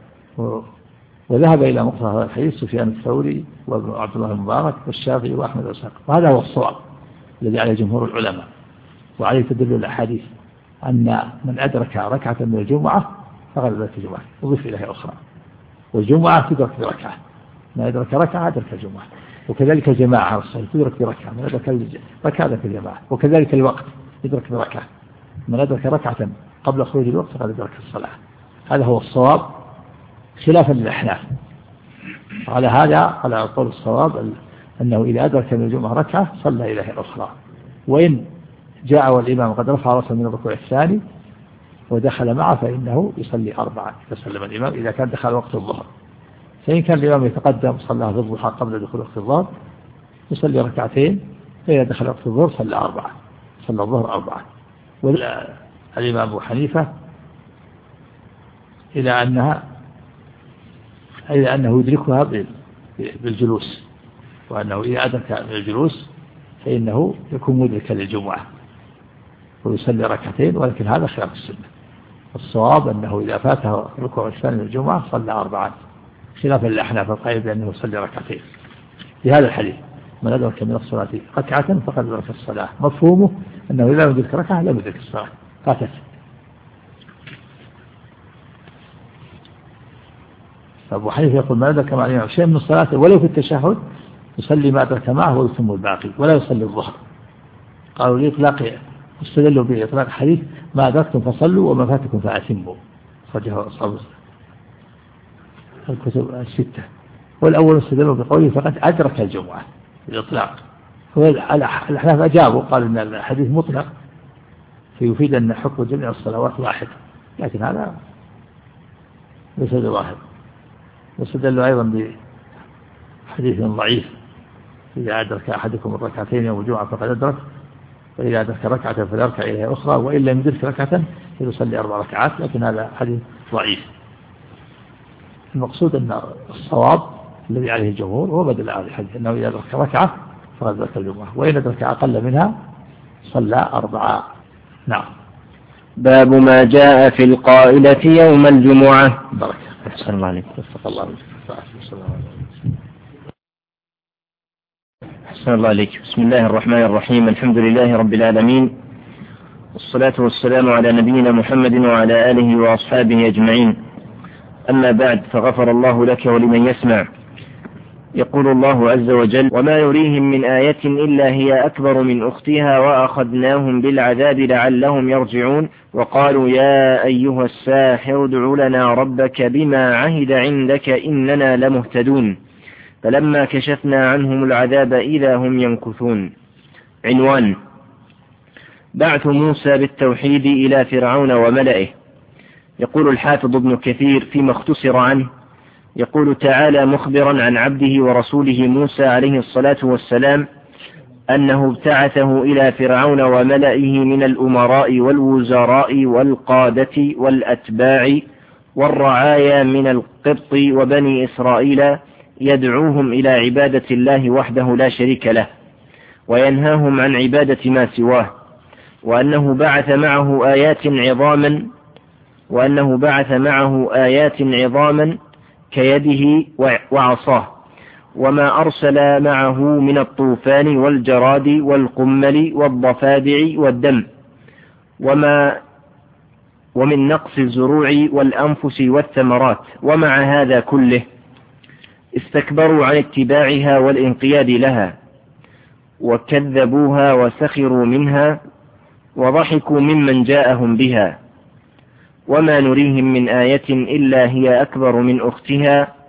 وذهب إلى مقتضى هذا الحديث سفيان الثوري وابن عبد الله المبارك والشافعي وأحمد وإسحاق، وهذا هو الصواب الذي عليه جمهور العلماء، وعليه تدل الأحاديث أن من أدرك ركعة من الجمعة فقد أدرك الجمعة وضيف إليها أخرى، والجمعة تدرك بركعة، من أدرك ركعة أدرك الجمعة. وكذلك الجماعة تدرك بركعة، من أدرك ركعة أدرك الجماعة. وكذلك الوقت يدرك بركعة، من أدرك ركعة قبل خروج الوقت فقد أدرك الصلاة. هذا هو الصواب خلافا للأحناف. على هذا على قول الصواب أنه إذا أدرك من الجمعة ركعة صلى إليها الأخرى، وإن جاء والإمام قد رفع رأسه من الركوع الثاني ودخل معه فإنه يصلي أربعة إذا سلم الإمام، إذا كان دخل وقت الظهر. فإن كان الإمام يتقدم صلى في الضحى قبل دخول وقت الظهر يصلي ركعتين، فإذا دخل وقت الظهر صلى أربعة، صلى الظهر أربعة. والإمام أبو حنيفة إلى أنه يدركها بالجلوس، وأنه إذا أدرك من الجلوس فإنه يكون مدركا للجمعة ويصلي ركعتين، ولكن هذا خلاف السنة. الصواب أنه إذا فاته ركوع الثاني من الجمعة صلى أربعة، خلافا للأحناف القائل بأنه يصلي ركعتين. في هذا الحديث من أدرك من الصلاة ركعة فقد أدرك الصلاة، مفهومه أنه إذا أدرك ركعة لم يدرك الصلاة فاتت. أبو حنيفة يقول ما أدرك مع الإمام شيء من الصلاة ولو في التشهد يصلي ما أدرك معه ويتم الباقي ولا يصلي الظهر. قالوا لإطلاق استدلوا بإطلاق حديث ما أدركتم فصلوا وما فاتكم فأتموا، خرجه أصحاب الكتب الستة. والأول استدلوا بقوله فقد أدرك الجمعة بالإطلاق. الأحناف أجابوا قالوا أن الحديث مطلق فيفيد أن حكم جميع الصلوات واحد، لكن هذا ليس بظاهر. واستدلوا أيضا بحديث ضعيف إذا أدرك أحدكم الركعتين يوم الجمعة فقد أدرك، وإذا أدرك ركعة فليركع إليها أخرى، وإن لم يدرك ركعة فليصلي 4 ركعات، لكن هذا حديث ضعيف. المقصود أن الصواب الذي عليه الجمهور هو بدل هذا الحديث أنه إذا أدرك ركعة فقد أدرك الجمعة، وإن أدرك أقل منها صلى 4. نعم. باب ما جاء في القائلة يوم الجمعة. بركة. أحسن الله عليك. أحسن الله عليك. بسم الله الرحمن الرحيم. الحمد لله رب العالمين، والصلاة والسلام على نبينا محمد وعلى آله وأصحابه أجمعين. أما بعد، فغفر الله لك ولمن يسمع. يقول الله عز وجل: وما يريهم من آية إلا هي أكبر من أختها وأخذناهم بالعذاب لعلهم يرجعون. وقالوا يا أيها الساحر ادع لنا ربك بما عهد عندك إننا لمهتدون. فلما كشفنا عنهم العذاب إذا هم ينكثون. عنوان: بعث موسى بالتوحيد إلى فرعون وملئه. يقول الحافظ ابن كثير فيما اختصر عنه، يقول تعالى مخبرا عن عبده ورسوله موسى عليه الصلاة والسلام أنه ابتعثه إلى فرعون وملئه من الأمراء والوزراء والقادة والأتباع والرعايا من القبط وبني إسرائيل، يدعوهم إلى عبادة الله وحده لا شريك له، وينهاهم عن عبادة ما سواه، وأنه بعث معه آيات عظاما كيده وعصاه، وما أرسل معه من الطوفان والجراد والقمل والضفادع والدم، ومن نقص الزروع والأنفس والثمرات. ومع هذا كله استكبروا عن اتباعها والانقياد لها، وكذبوها وسخروا منها وضحكوا ممن جاءهم بها. وما نريهم من آية إلا هي أكبر من أختها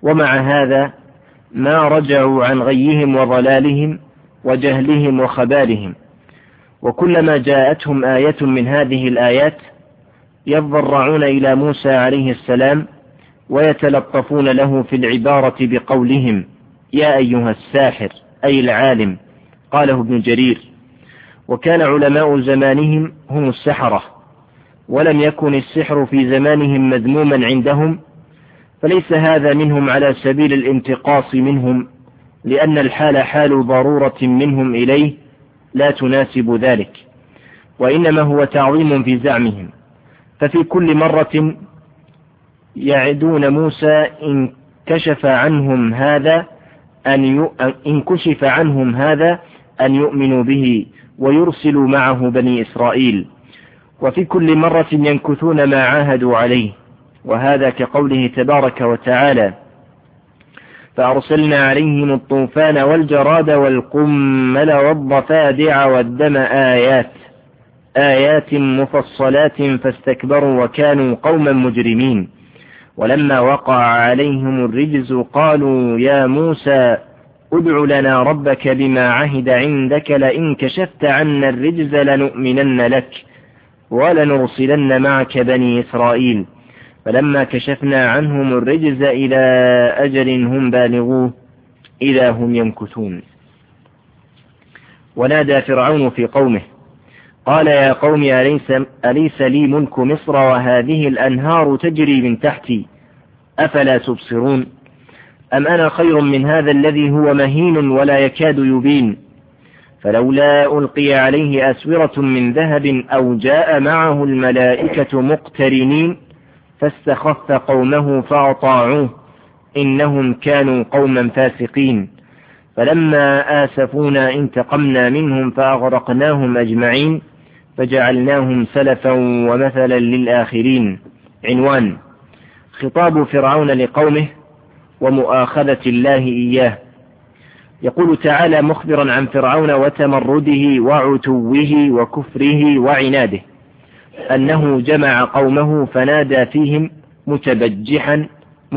ومع هذا ما رجعوا عن غيهم وضلالهم وجهلهم وخبالهم، وكلما جاءتهم آية من هذه الآيات يضرعون إلى موسى عليه السلام ويتلطفون له في العبارة بقولهم يا أيها الساحر أي العالم. قاله ابن جرير. وكان علماء زمانهم هم السحرة، ولم يكن السحر في زمانهم مذموما عندهم، فليس هذا منهم على سبيل الانتقاص منهم، لأن الحال حال ضرورة منهم إليه لا تناسب ذلك، وإنما هو تعظيم في زعمهم. ففي كل مرة يعدون موسى إن كشف عنهم هذا أن يؤمنوا به ويرسلوا معه بني إسرائيل، وفي كل مرة ينكثون ما عاهدوا عليه، وهذا كقوله تبارك وتعالى فأرسلنا عليهم الطوفان والجراد والقمل والضفادع والدم آيات مفصلات فاستكبروا وكانوا قوما مجرمين. ولما وقع عليهم الرجز قالوا يا موسى ادع لنا ربك بما عهد عندك لئن كشفت عنا الرجز لنؤمنن لك ولنرسلن معك بني إسرائيل. فلما كشفنا عنهم الرجز إلى أجل هم بالغوه إذا هم يمكثون. ونادى فرعون في قومه قال يا قوم أليس لي ملك مصر وهذه الأنهار تجري من تحتي أفلا تبصرون أم أنا خير من هذا الذي هو مهين ولا يكاد يبين فلولا ألقي عليه أسورة من ذهب أو جاء معه الملائكة مقترنين فاستخف قومه فأطاعوه إنهم كانوا قوما فاسقين. فلما آسفونا انتقمنا منهم فأغرقناهم أجمعين فجعلناهم سلفا ومثلا للآخرين. عنوان: خطاب فرعون لقومه ومؤاخذة الله إياه. يقول تعالى مخبرا عن فرعون وتمرده وعتوه وكفره وعناده أنه جمع قومه فنادى فيهم متبجحا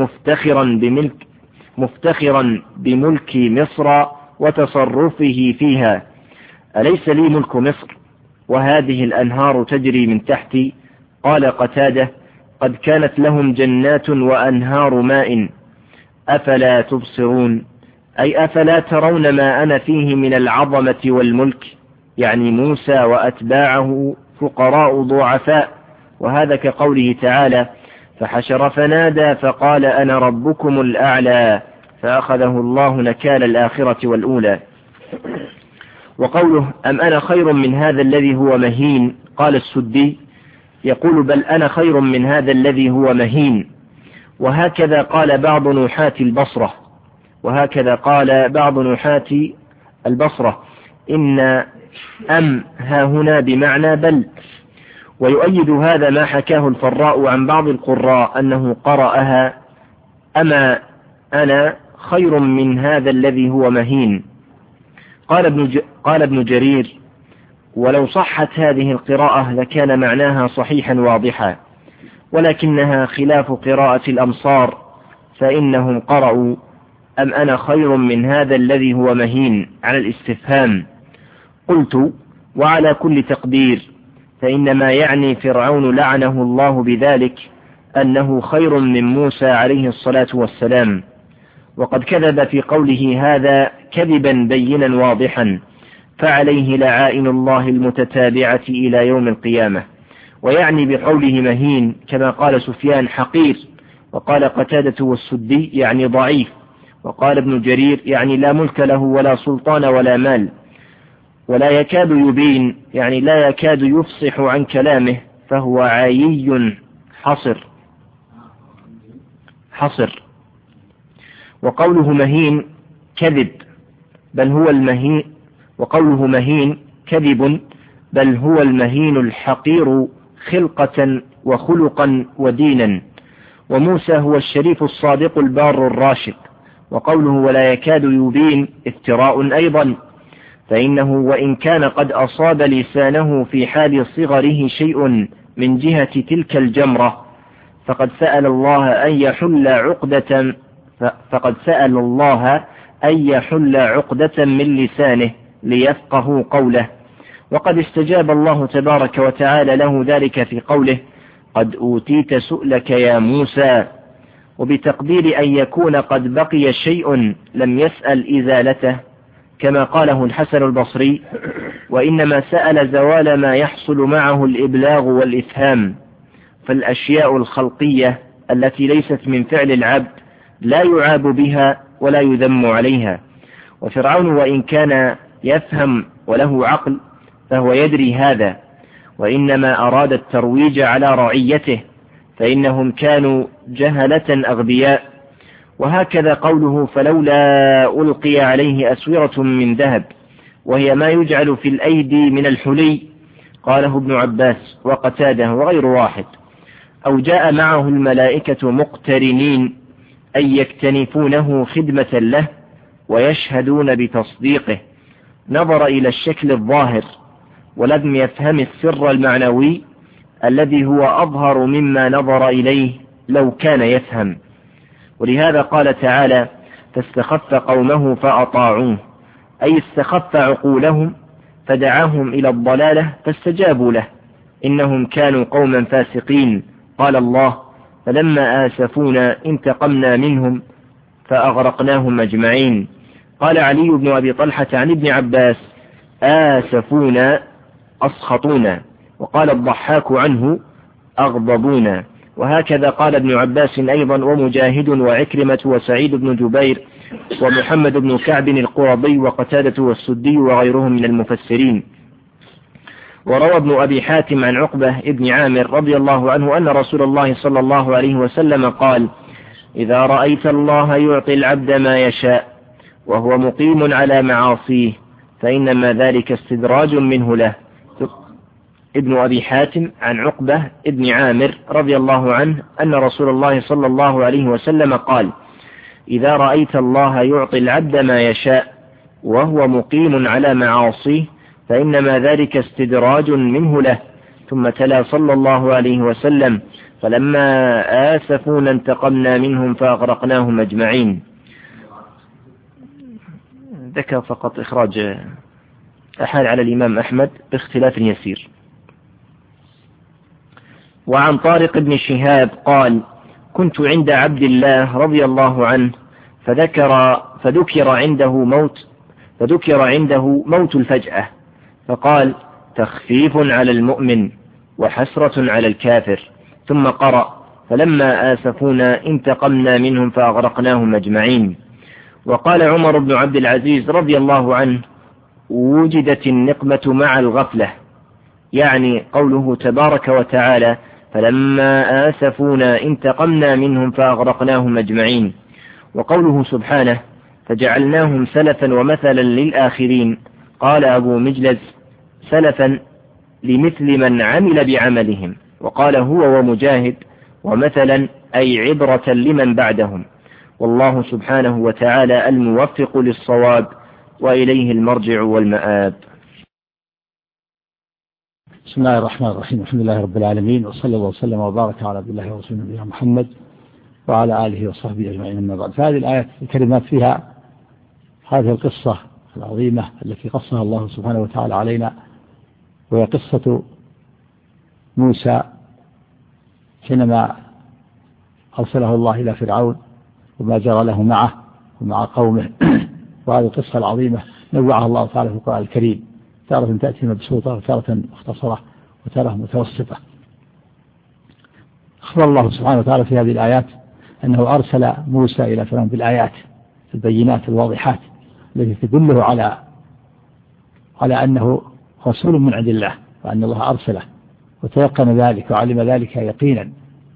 مفتخرا بملك مصر وتصرفه فيها: أليس لي ملك مصر وهذه الأنهار تجري من تحتي؟ قال قتادة: قد كانت لهم جنات وأنهار ماء أفلا تبصرون، أي أفلا ترون ما أنا فيه من العظمة والملك، يعني موسى وأتباعه فقراء ضعفاء. وهذا كقوله تعالى: فحشر فنادى فقال أنا ربكم الأعلى فأخذه الله نكال الآخرة والأولى. وقوله أم أنا خير من هذا الذي هو مهين، قال السدي يقول بل أنا خير من هذا الذي هو مهين. وهكذا قال بعض نحاة البصرة إن أم ها هنا بمعنى بل. ويؤيد هذا ما حكاه الفراء عن بعض القراء أنه قرأها أما أنا خير من هذا الذي هو مهين. قال ابن جرير: ولو صحت هذه القراءة لكان معناها صحيحا واضحا، ولكنها خلاف قراءة الأمصار، فإنهم قرأوا أم أنا خير من هذا الذي هو مهين على الاستفهام. قلت: وعلى كل تقدير فإن ما يعني فرعون لعنه الله بذلك أنه خير من موسى عليه الصلاة والسلام، وقد كذب في قوله هذا كذبا بينا واضحا، فعليه لعائن الله المتتابعة إلى يوم القيامة. ويعني بقوله مهين كما قال سفيان حقير، وقال قتادة والسدي يعني ضعيف، وقال ابن جرير يعني لا ملك له ولا سلطان ولا مال، ولا يكاد يبين يعني لا يكاد يفصح عن كلامه، فهو عايي حصر. وقوله مهين كذب بل هو المهين، وقوله مهين كذب بل هو المهين الحقير خلقة وخلقا ودينا. وموسى هو الشريف الصادق البار الراشد. وقوله ولا يكاد يبين افتراء أيضا، فإنه وإن كان قد أصاب لسانه في حال صغره شيء من جهة تلك الجمرة فقد سأل الله أن يحل عقدة فقد سأل الله أن يحل عقدة من لسانه ليفقهوا قوله، وقد استجاب الله تبارك وتعالى له ذلك في قوله: قد أوتيت سؤلك يا موسى، وبتقدير أن يكون قد بقي شيء لم يسأل إزالته، كما قاله الحسن البصري: وإنما سأل زوال ما يحصل معه الإبلاغ والإفهام، فالأشياء الخلقية التي ليست من فعل العبد لا يعاب بها ولا يذم عليها. وفرعون وإن كان يفهم وله عقل فهو يدري هذا، وإنما أراد الترويج على رعيته، فإنهم كانوا جهلة أغبياء. وهكذا قوله: فلولا ألقي عليه أسورة من ذهب، وهي ما يجعل في الأيدي من الحلي، قاله ابن عباس وقتاده وغير واحد. أو جاء معه الملائكة مقترنين، أي يكتنفونه خدمة له ويشهدون بتصديقه، نظر إلى الشكل الظاهر ولم يفهم السر المعنوي الذي هو أظهر مما نظر إليه لو كان يفهم. ولهذا قال تعالى: فاستخف قومه فأطاعوه، أي استخف عقولهم فدعاهم إلى الضلالة فاستجابوا له، إنهم كانوا قوما فاسقين. قال الله: فلما آسفونا انتقمنا منهم فأغرقناهم أجمعين. قال علي بن أبي طلحة عن ابن عباس: آسفونا أسخطونا. وقال الضحاك عنه: أغضبونا. وهكذا قال ابن عباس أيضا، ومجاهد وعكرمة وسعيد بن جبير ومحمد بن كعب القرظي وقتادة والسدي وغيرهم من المفسرين. وروى ابن أبي حاتم عن عقبة ابن عامر رضي الله عنه أن رسول الله صلى الله عليه وسلم قال: إذا رأيت الله يعطي العبد ما يشاء وهو مقيم على معاصيه فإنما ذلك استدراج منه له. ابن أبي حاتم عن عقبة ابن عامر رضي الله عنه أن رسول الله صلى الله عليه وسلم قال: إذا رأيت الله يعطي العبد ما يشاء وهو مقيم على معاصيه فإنما ذلك استدراج منه له. ثم تلا صلى الله عليه وسلم: فلما آسفونا انتقمنا منهم فأغرقناهم أجمعين. ذكر فقط إخراج أحال على الإمام أحمد باختلاف يسير. وعن طارق بن شهاب قال: كنت عند عبد الله رضي الله عنه فذكر عنده موت الفجأة، فقال: تخفيف على المؤمن وحسرة على الكافر. ثم قرأ: فلما آسفونا انتقمنا منهم فأغرقناهم أجمعين. وقال عمر بن عبد العزيز رضي الله عنه: وجدت النقمة مع الغفلة، يعني قوله تبارك وتعالى: فلما آسفونا انتقمنا منهم فأغرقناهم أجمعين. وقوله سبحانه: فجعلناهم سلفا ومثلا للآخرين. قال أبو مجلس: سلفا لمثل من عمل بعملهم. وقال هو ومجاهد: ومثلا أي عبرة لمن بعدهم. والله سبحانه وتعالى الموفق للصواب، وإليه المرجع والمآب. بسم الله الرحمن الرحيم. الحمد لله رب العالمين، وصلى الله وسلم وبارك على عبد الله ورسوله نبينا محمد وعلى آله وصحبه أجمعين. أما بعد، فهذه الآيات الكريمات فيها هذه القصة العظيمة التي قصها الله سبحانه وتعالى علينا، وهي قصة موسى حينما أرسله الله إلى فرعون وما جرى له معه ومع قومه. وهذه القصة العظيمة نوعها الله تعالى في القرآن الكريم، تارة تأتي مبسوطة وتارة مختصرة وتارة متوسطة. أخبر الله سبحانه وتعالى في هذه الآيات أنه أرسل موسى إلى فرعون بالآيات البينات الواضحات التي تدله على أنه رسول من عند الله، وأن الله أرسله، وتيقن ذلك وعلم ذلك يقينا.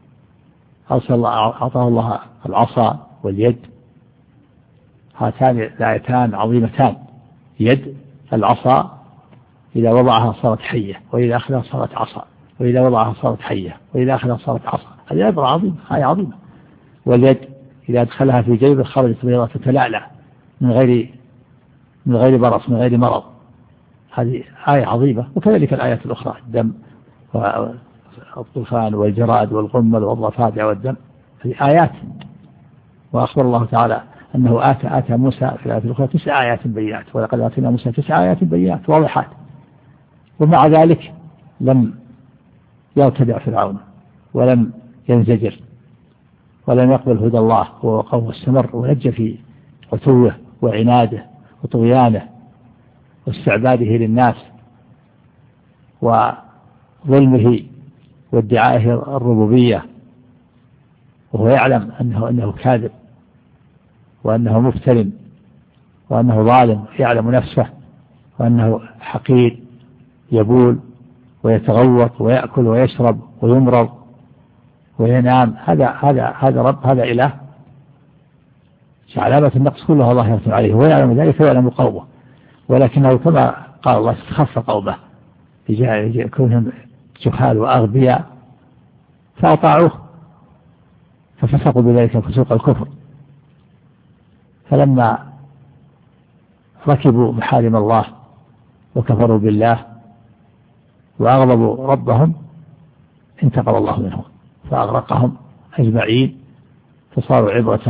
أعطاه الله العصا واليد، هاتان الآيتان عظيمتان. يد العصا إذا وضعها صارت حية، وإذا أخذها صارت عصا، وإذا وضعها صارت حية، وإذا أخذها صارت عصا. هذه عبرة عظيمة، آية عظيمة. واليد إذا أدخلها في جيبه خرجت بيضاء تتلألأ من غير برص، من غير مرض. هذه آية عظيمة. وكذلك الآيات الأخرى: الدم والطوفان والجراد والقمل والضفادع والدم، هذه آيات وأخبر الله تعالى أنه آتى موسى في الآية الأخرى 9 آيات بينات، ولقد آتينا موسى 9 آيات بينات واضحات، ومع ذلك لم يرتدع فرعون ولم ينزجر ولم يقبل هدى الله وقومه، واستمر ونجى في عتوه وعناده وطغيانه واستعباده للناس وظلمه وادعائه الربوبية، وهو يعلم أنه كاذب وأنه مفتر وأنه ظالم، يعلم نفسه وأنه حقير يبول ويتغوط ويأكل ويشرب ويمرض وينام. هذا رب، هذا إله. علامة النقص كلها ظاهرة عليه، ويعلم ذلك ويعلم قومه، ولكنه كما قال الله استخف قومه كونهم جهال وأغبياء فأطاعوه ففسقوا بذلك فسوق الكفر. فلما ركبوا محارم الله وكفروا بالله وأغضبوا ربهم انتقم الله منهم فأغرقهم أجمعين، فصاروا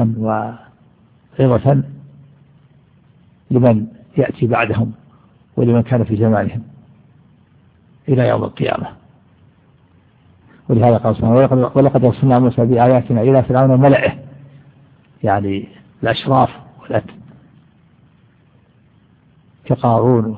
عبرة لمن يأتي بعدهم ولمن كان في زمانهم إلى يوم القيامة. ولهذا قال سبحانه ولقد أرسلنا موسى بآياتنا إلى فرعون وملئه، يعني الأشراف كقارون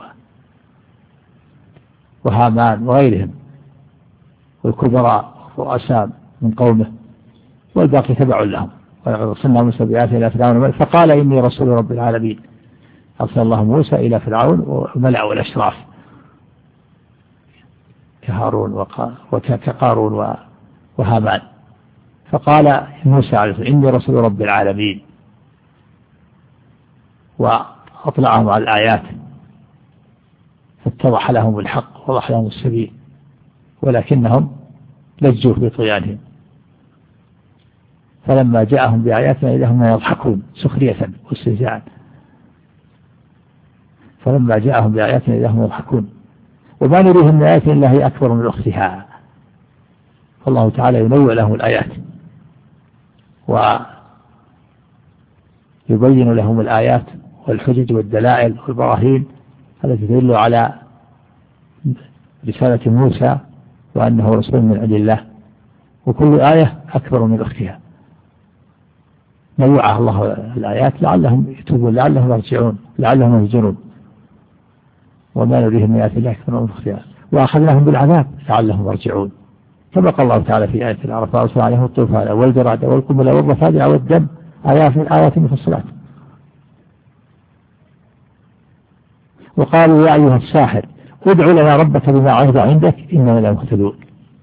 وهامان وغيرهم والكبراء والرؤساء من قومه، والباقي تبع لهم. ولقد أرسلنا موسى بآياتنا إلى فرعون وملئه فقال إني رسول رب العالمين. أرسل الله موسى إلى فرعون وملأه الأشراف كهارون وكقارون وهامان، فقال موسى عليه السلام إني رسول رب العالمين، وأطلعهم على الآيات فاتضح لهم الحق ووضح لهم السبيل، ولكنهم لجوا في طغيانهم. فلما جاءهم بآياتنا إذا هم يضحكون سخرية واستهزاء، فلما جاءهم بآياتنا إذا هم يضحكون وما نريهم من آيات إلا هي أكبر من أختها. فالله تعالى ينوع لهم الآيات ويبين لهم الآيات والحجج والدلائل والبراهين التي تدل على رسالة موسى وأنه رسول من عند الله، وكل آية أكبر من أختها. نوع الله الآيات لعلهم يتوبون لعلهم يرجعون لعلهم يهجرون، وما نريهم من آيات الله أكبر من أختها، وأخذناهم بالعذاب لعلهم يرجعون، كما قال الله تعالى في آية الأعراف وأرسل عليهم الطوفان والجراد والقمل والضفادع والدم آيات مفصلات. وقالوا يا أيها الساحر ادع لنا ربك بما عهد عندك إننا لمهتدون.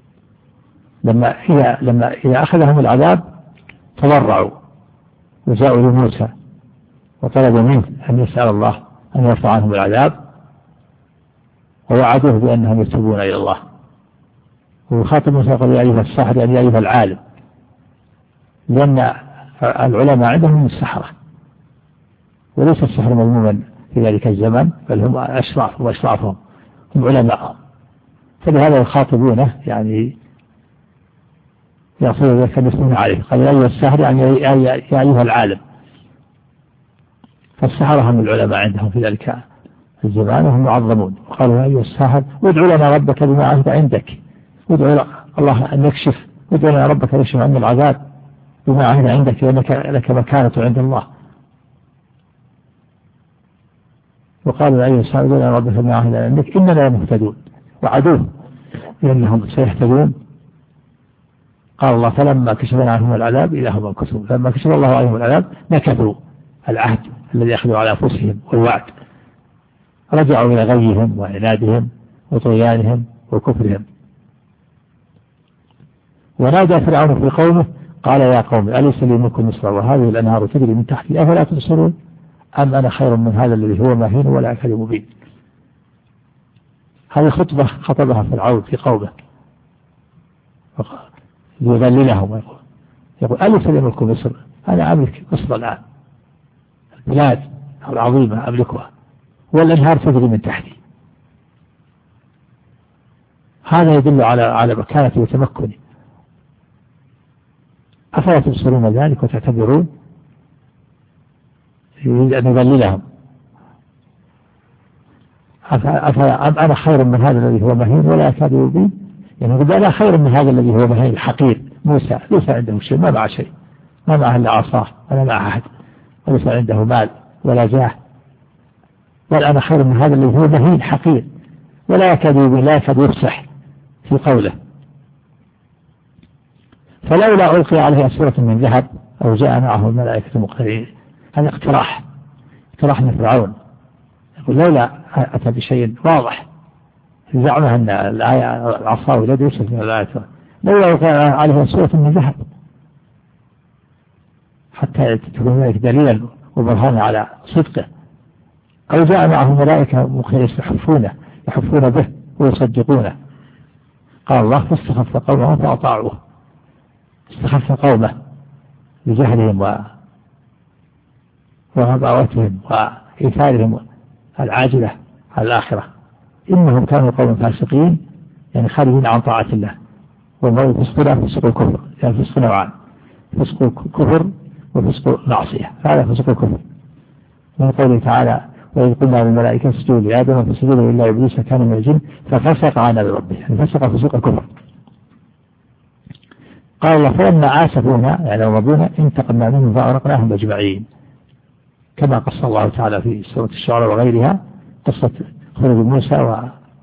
لما إذا أخذهم العذاب تضرعوا وجاءوا لموسى وطلبوا منه أن يسأل الله أن يرفع عنهم العذاب، ووعدوه بأنهم يتوبون إلى الله. وخاطب موسى قال يا أيها الساحر يعني يا أيها العالم، لأن العلماء عندهم من السحرة، وليس السحر مذموما في ذلك الزمن، بل هم أشراف وأشرافهم هم علماءهم، فلهذا يخاطبونه يعني يأخذ ذلك المسلمين عليه. قال يا أيها الساحر يعني يا أيها العالم، فالسحرة هم العلماء عندهم في ذلك الزمان وهم معظمون. وقالوا يا أيها الساحر ادع لنا ربك بما عهد عندك، ادع الله أن يكشف، ادع لنا ربك يكشف عنا العذاب بما عهد عندك لأنك لك مكانة عند الله. وقالوا يا أيها الساحر ادع لنا ربك بما عهد عندك إننا مهتدون، وعدوه لأنهم سيهتدون. قال الله فلما كشفنا عنهم العذاب إذا هم ينكثون، فلما كشف الله عنهم العذاب نكثوا العهد الذي أخذوا على أنفسهم والوعد، رجعوا إلى غيهم وعنادهم وطغيانهم وكفرهم. ونادى فرعون في قومه قال يا قوم أليس لي ملك مصر وهذه الأنهار تجري من تحتي أفلا تبصرون أم أنا خير من هذا الذي هو مهين ولا يكاد مبين. هذه خطبة خطبها فرعون في قومه يذللهم يقول أليس لي ملك مصر، أنا أملك مصر الآن، البلاد العظيمة أملكها والأنهار تجري من تحتي. هذا يدل على مكانة وتمكني. أفلا تبصرون ذلك وتعتبرون يريد أن يضللهم. أنا خير من هذا الذي هو مهين ولا يكاد يبين، يعني يقول أنا خير من هذا الذي هو مهين الحقير. موسى ليس عنده شيء، ما معه شيء، ما معه إلا عصاه ولا معه أحد، وليس عنده مال ولا جاه، بل أنا خير من هذا الذي هو مهين حقير ولا يكاد يبين، لا يكاد يفصح في قوله. فلولا ألقي عليه أسورة من ذهب أو جاء معه الملائكة مقترنين. هذا اقتراح من فرعون، يقول لولا أتى بشيء واضح زعمه أن الآية العصا ولد يوسف من الآية، لولا ألقي عليه أسورة من ذهب حتى تكون ذلك دليلا وبرهانا على صدقه، أو جاء معه ملائكة مقترنين يحفون به ويصدقونه. قال الله فاستخف قومه فأطاعوه، استخف قومه بجهلهم وغباوتهم وإيثارهم العاجلة على الآخرة، إنهم كانوا قوم فاسقين، يعني خارجين عن طاعة الله. والفسق فسق الكفر، يعني فسق نوعان، فسق كفر وفسق معصية. هذا فسق الكفر من قوله تعالى وإذ قلنا للملائكة اسجدوا لآدم فسجدوا إلا إبليس كان من الجن ففسق عن أمر ربه، يعني فسق فسق الكفر. قال الله فلما آسفونا يعني ربنا انتقمنا منهم فأغرقناهم أجمعين، كما قص الله تعالى في سورة الشعراء وغيرها قصة خروج موسى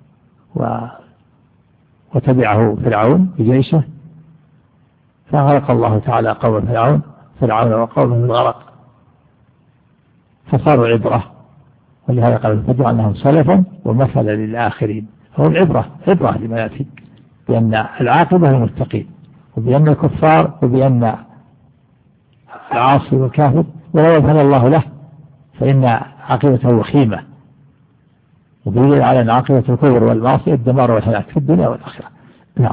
وتبعه فرعون بجيشه، فأغرق الله تعالى قوم فرعون وقومه بالغرق فصاروا عبرة. ولهذا قال فجعلناهم سلفا ومثلا للآخرين. هو العبرة لما يأتي بأن العاقبة للمتقين، وبأن الكفار وبأن العاصي والكافر ولا يفعل الله له فإن عاقبته وخيمة، ودليل على أن عاقبة الكفر والمعصية الدمار والهلاك في الدنيا والآخرة. نعم.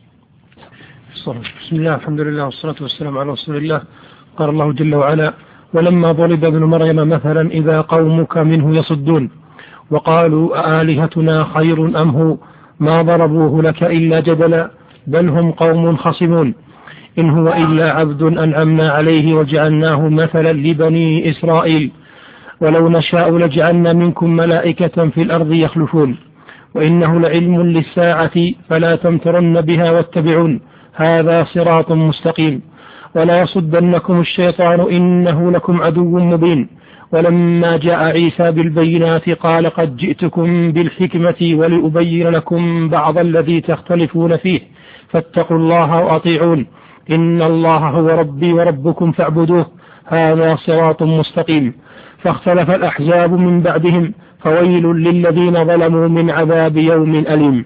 بسم الله الحمد لله والصلاة والسلام على رسول الله. قال الله جل وعلا ولما ضرب ابن مريم مثلا إذا قومك منه يصدون وقالوا أآلهتنا خير أم هو ما ضربوه لك إلا جدلا بل هم قوم خصمون إن هو إلا عبد أنعمنا عليه وجعلناه مثلا لبني إسرائيل ولو نشاء لجعلنا منكم ملائكة في الأرض يخلفون وإنه لعلم للساعة فلا تمترن بها واتبعون هذا صراط مستقيم ولا يصدنكم الشيطان إنه لكم عدو مبين. ولما جاء عيسى بالبينات قال قد جئتكم بالحكمة ولأبين لكم بعض الذي تختلفون فيه فاتقوا الله وأطيعون إن الله هو ربي وربكم فاعبدوه هذا صراط مستقيم. فاختلف الأحزاب من بعدهم فويل للذين ظلموا من عذاب يوم أليم.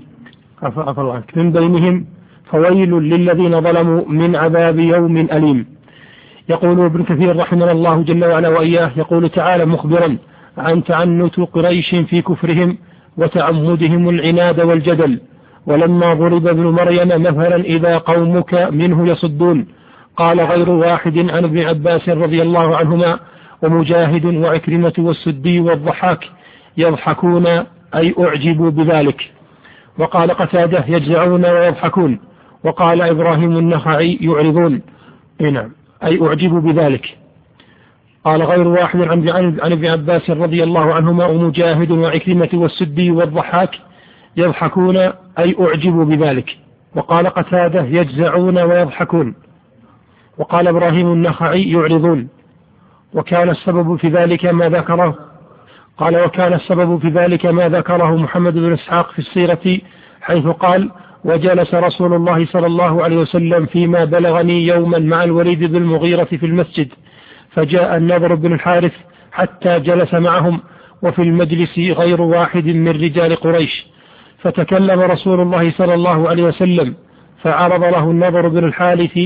من بينهم فويل للذين ظلموا من عذاب يوم أليم. يقول ابن كثير رحمه الله جل وعلا وإياه يقول تعالى مخبرا عن تعنت قريش في كفرهم وتعمدهم العناد والجدل ولما ضرب ابن مريم مثلا إذا قومك منه يصدون قال غير واحد عن ابن عباس رضي الله عنهما ومجاهد وعكرمة والسدي والضحاك يضحكون أي أعجبوا بذلك. وقال قتادة يجزعون ويضحكون. وقال إبراهيم النخعي يعرضون نعم أي أعجبوا بذلك. قال غير واحد عن ابن عباس رضي الله عنهما ومجاهد وعكرمة والسدي والضحاك يضحكون أي أعجبوا بذلك. وقال قتادة يجزعون ويضحكون. وقال إبراهيم النخعي يعرضون. وكان السبب في ذلك ما ذكره قال وكان السبب في ذلك ما ذكره محمد بن إسحاق في السيرة حيث قال وجلس رسول الله صلى الله عليه وسلم فيما بلغني يوما مع الوليد بن المغيرة في المسجد فجاء النضر بن الحارث حتى جلس معهم وفي المجلس غير واحد من رجال قريش فتكلم رسول الله صلى الله عليه وسلم فعرض له النضر بن الحارث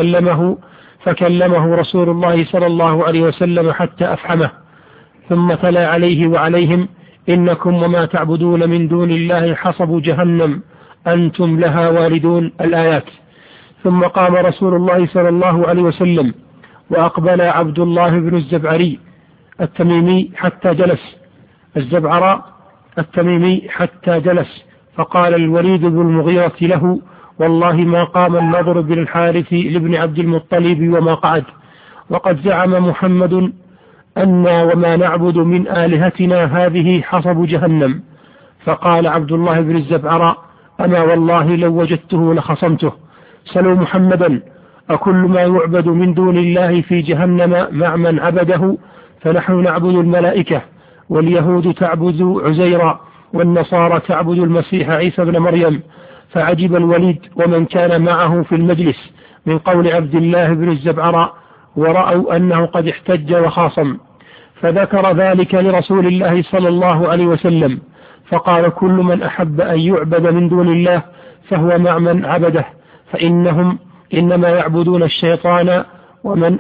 فكلمه رسول الله صلى الله عليه وسلم حتى أفحمه ثم تلا عليه وعليهم إنكم وما تعبدون من دون الله حصب جهنم أنتم لها واردون الآيات. ثم قام رسول الله صلى الله عليه وسلم وأقبل عبد الله بن الزبعري التميمي حتى جلس فقال الوليد بن المغيرة له والله ما قام النضر بن الحارث لابن عبد المطلب وما قعد وقد زعم محمد أنا وما نعبد من آلهتنا هذه حصب جهنم. فقال عبد الله بن الزبعراء: أما والله لو وجدته لخصمته. سلوا محمدا: أكل ما يعبد من دون الله في جهنم مع من عبده؟ فنحن نعبد الملائكة، واليهود تعبد عزيرا، والنصارى تعبد المسيح عيسى بن مريم. فعجب الوليد ومن كان معه في المجلس من قول عبد الله بن الزبعراء، ورأوا أنه قد احتج وخاصم، فذكر ذلك لرسول الله صلى الله عليه وسلم، فقال: كل من أحب أن يعبد من دون الله فهو مع من عبده، فإنهم إنما يعبدون الشيطان ومن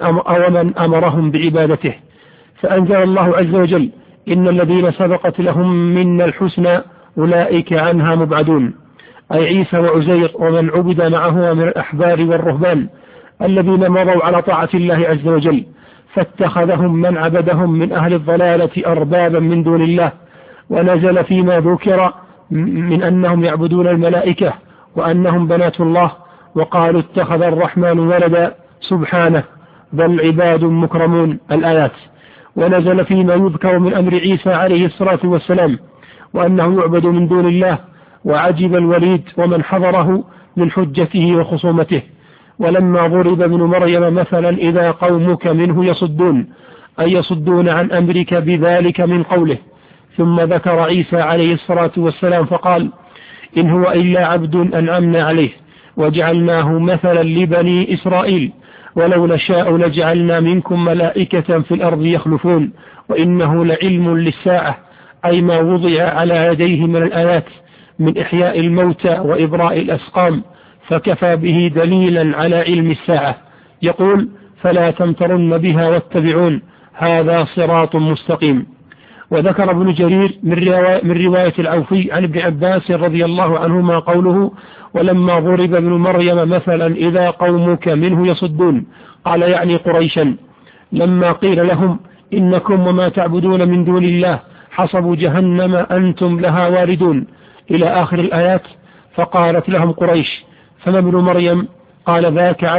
أمرهم بعبادته. فأنزل الله عز وجل: إن الذين سبقت لهم منا الحسنى أولئك عنها مبعدون، أي عيسى وعزير ومن عبد معه من الأحبار والرهبان الذين مضوا على طاعة الله عز وجل، فاتخذهم من عبدهم من أهل الضلالة أربابا من دون الله. ونزل فيما ذكر من أنهم يعبدون الملائكة وأنهم بنات الله، وقالوا: اتخذ الرحمن ولدا سبحانه، بل عباد مكرمون. الآيات. ونزل فيما يذكر من أمر عيسى عليه الصلاة والسلام وأنه يعبد من دون الله، وعجب الوليد ومن حضره من حجته وخصومته. ولما ضرب ابن مريم مثلا إذا قومك منه يصدون، أي يصدون عن أمرك بذلك من قوله. ثم ذكر عيسى عليه الصلاة والسلام فقال: إن هو إلا عبد أنعمنا عليه وجعلناه مثلا لبني إسرائيل، ولو نشاء لجعلنا منكم ملائكة في الأرض يخلفون، وإنه لعلم للساعة، أي ما وضع على يديه من الآيات من إحياء الموتى وإبراء الأسقام، فكفى به دليلا على علم الساعة. يقول: فلا تمترن بها واتبعون، هذا صراط مستقيم. وذكر ابن جرير من رواية العوفي عن ابن عباس رضي الله عنهما قوله: ولما ضرب ابن مريم مثلا إذا قومك منه يصدون، قال يعني قريشا، لما قيل لهم: إنكم وما تعبدون من دون الله حصب جهنم أنتم لها واردون، إلى آخر الآيات. فقالت لهم قريش: فما ابن مريم؟ قال: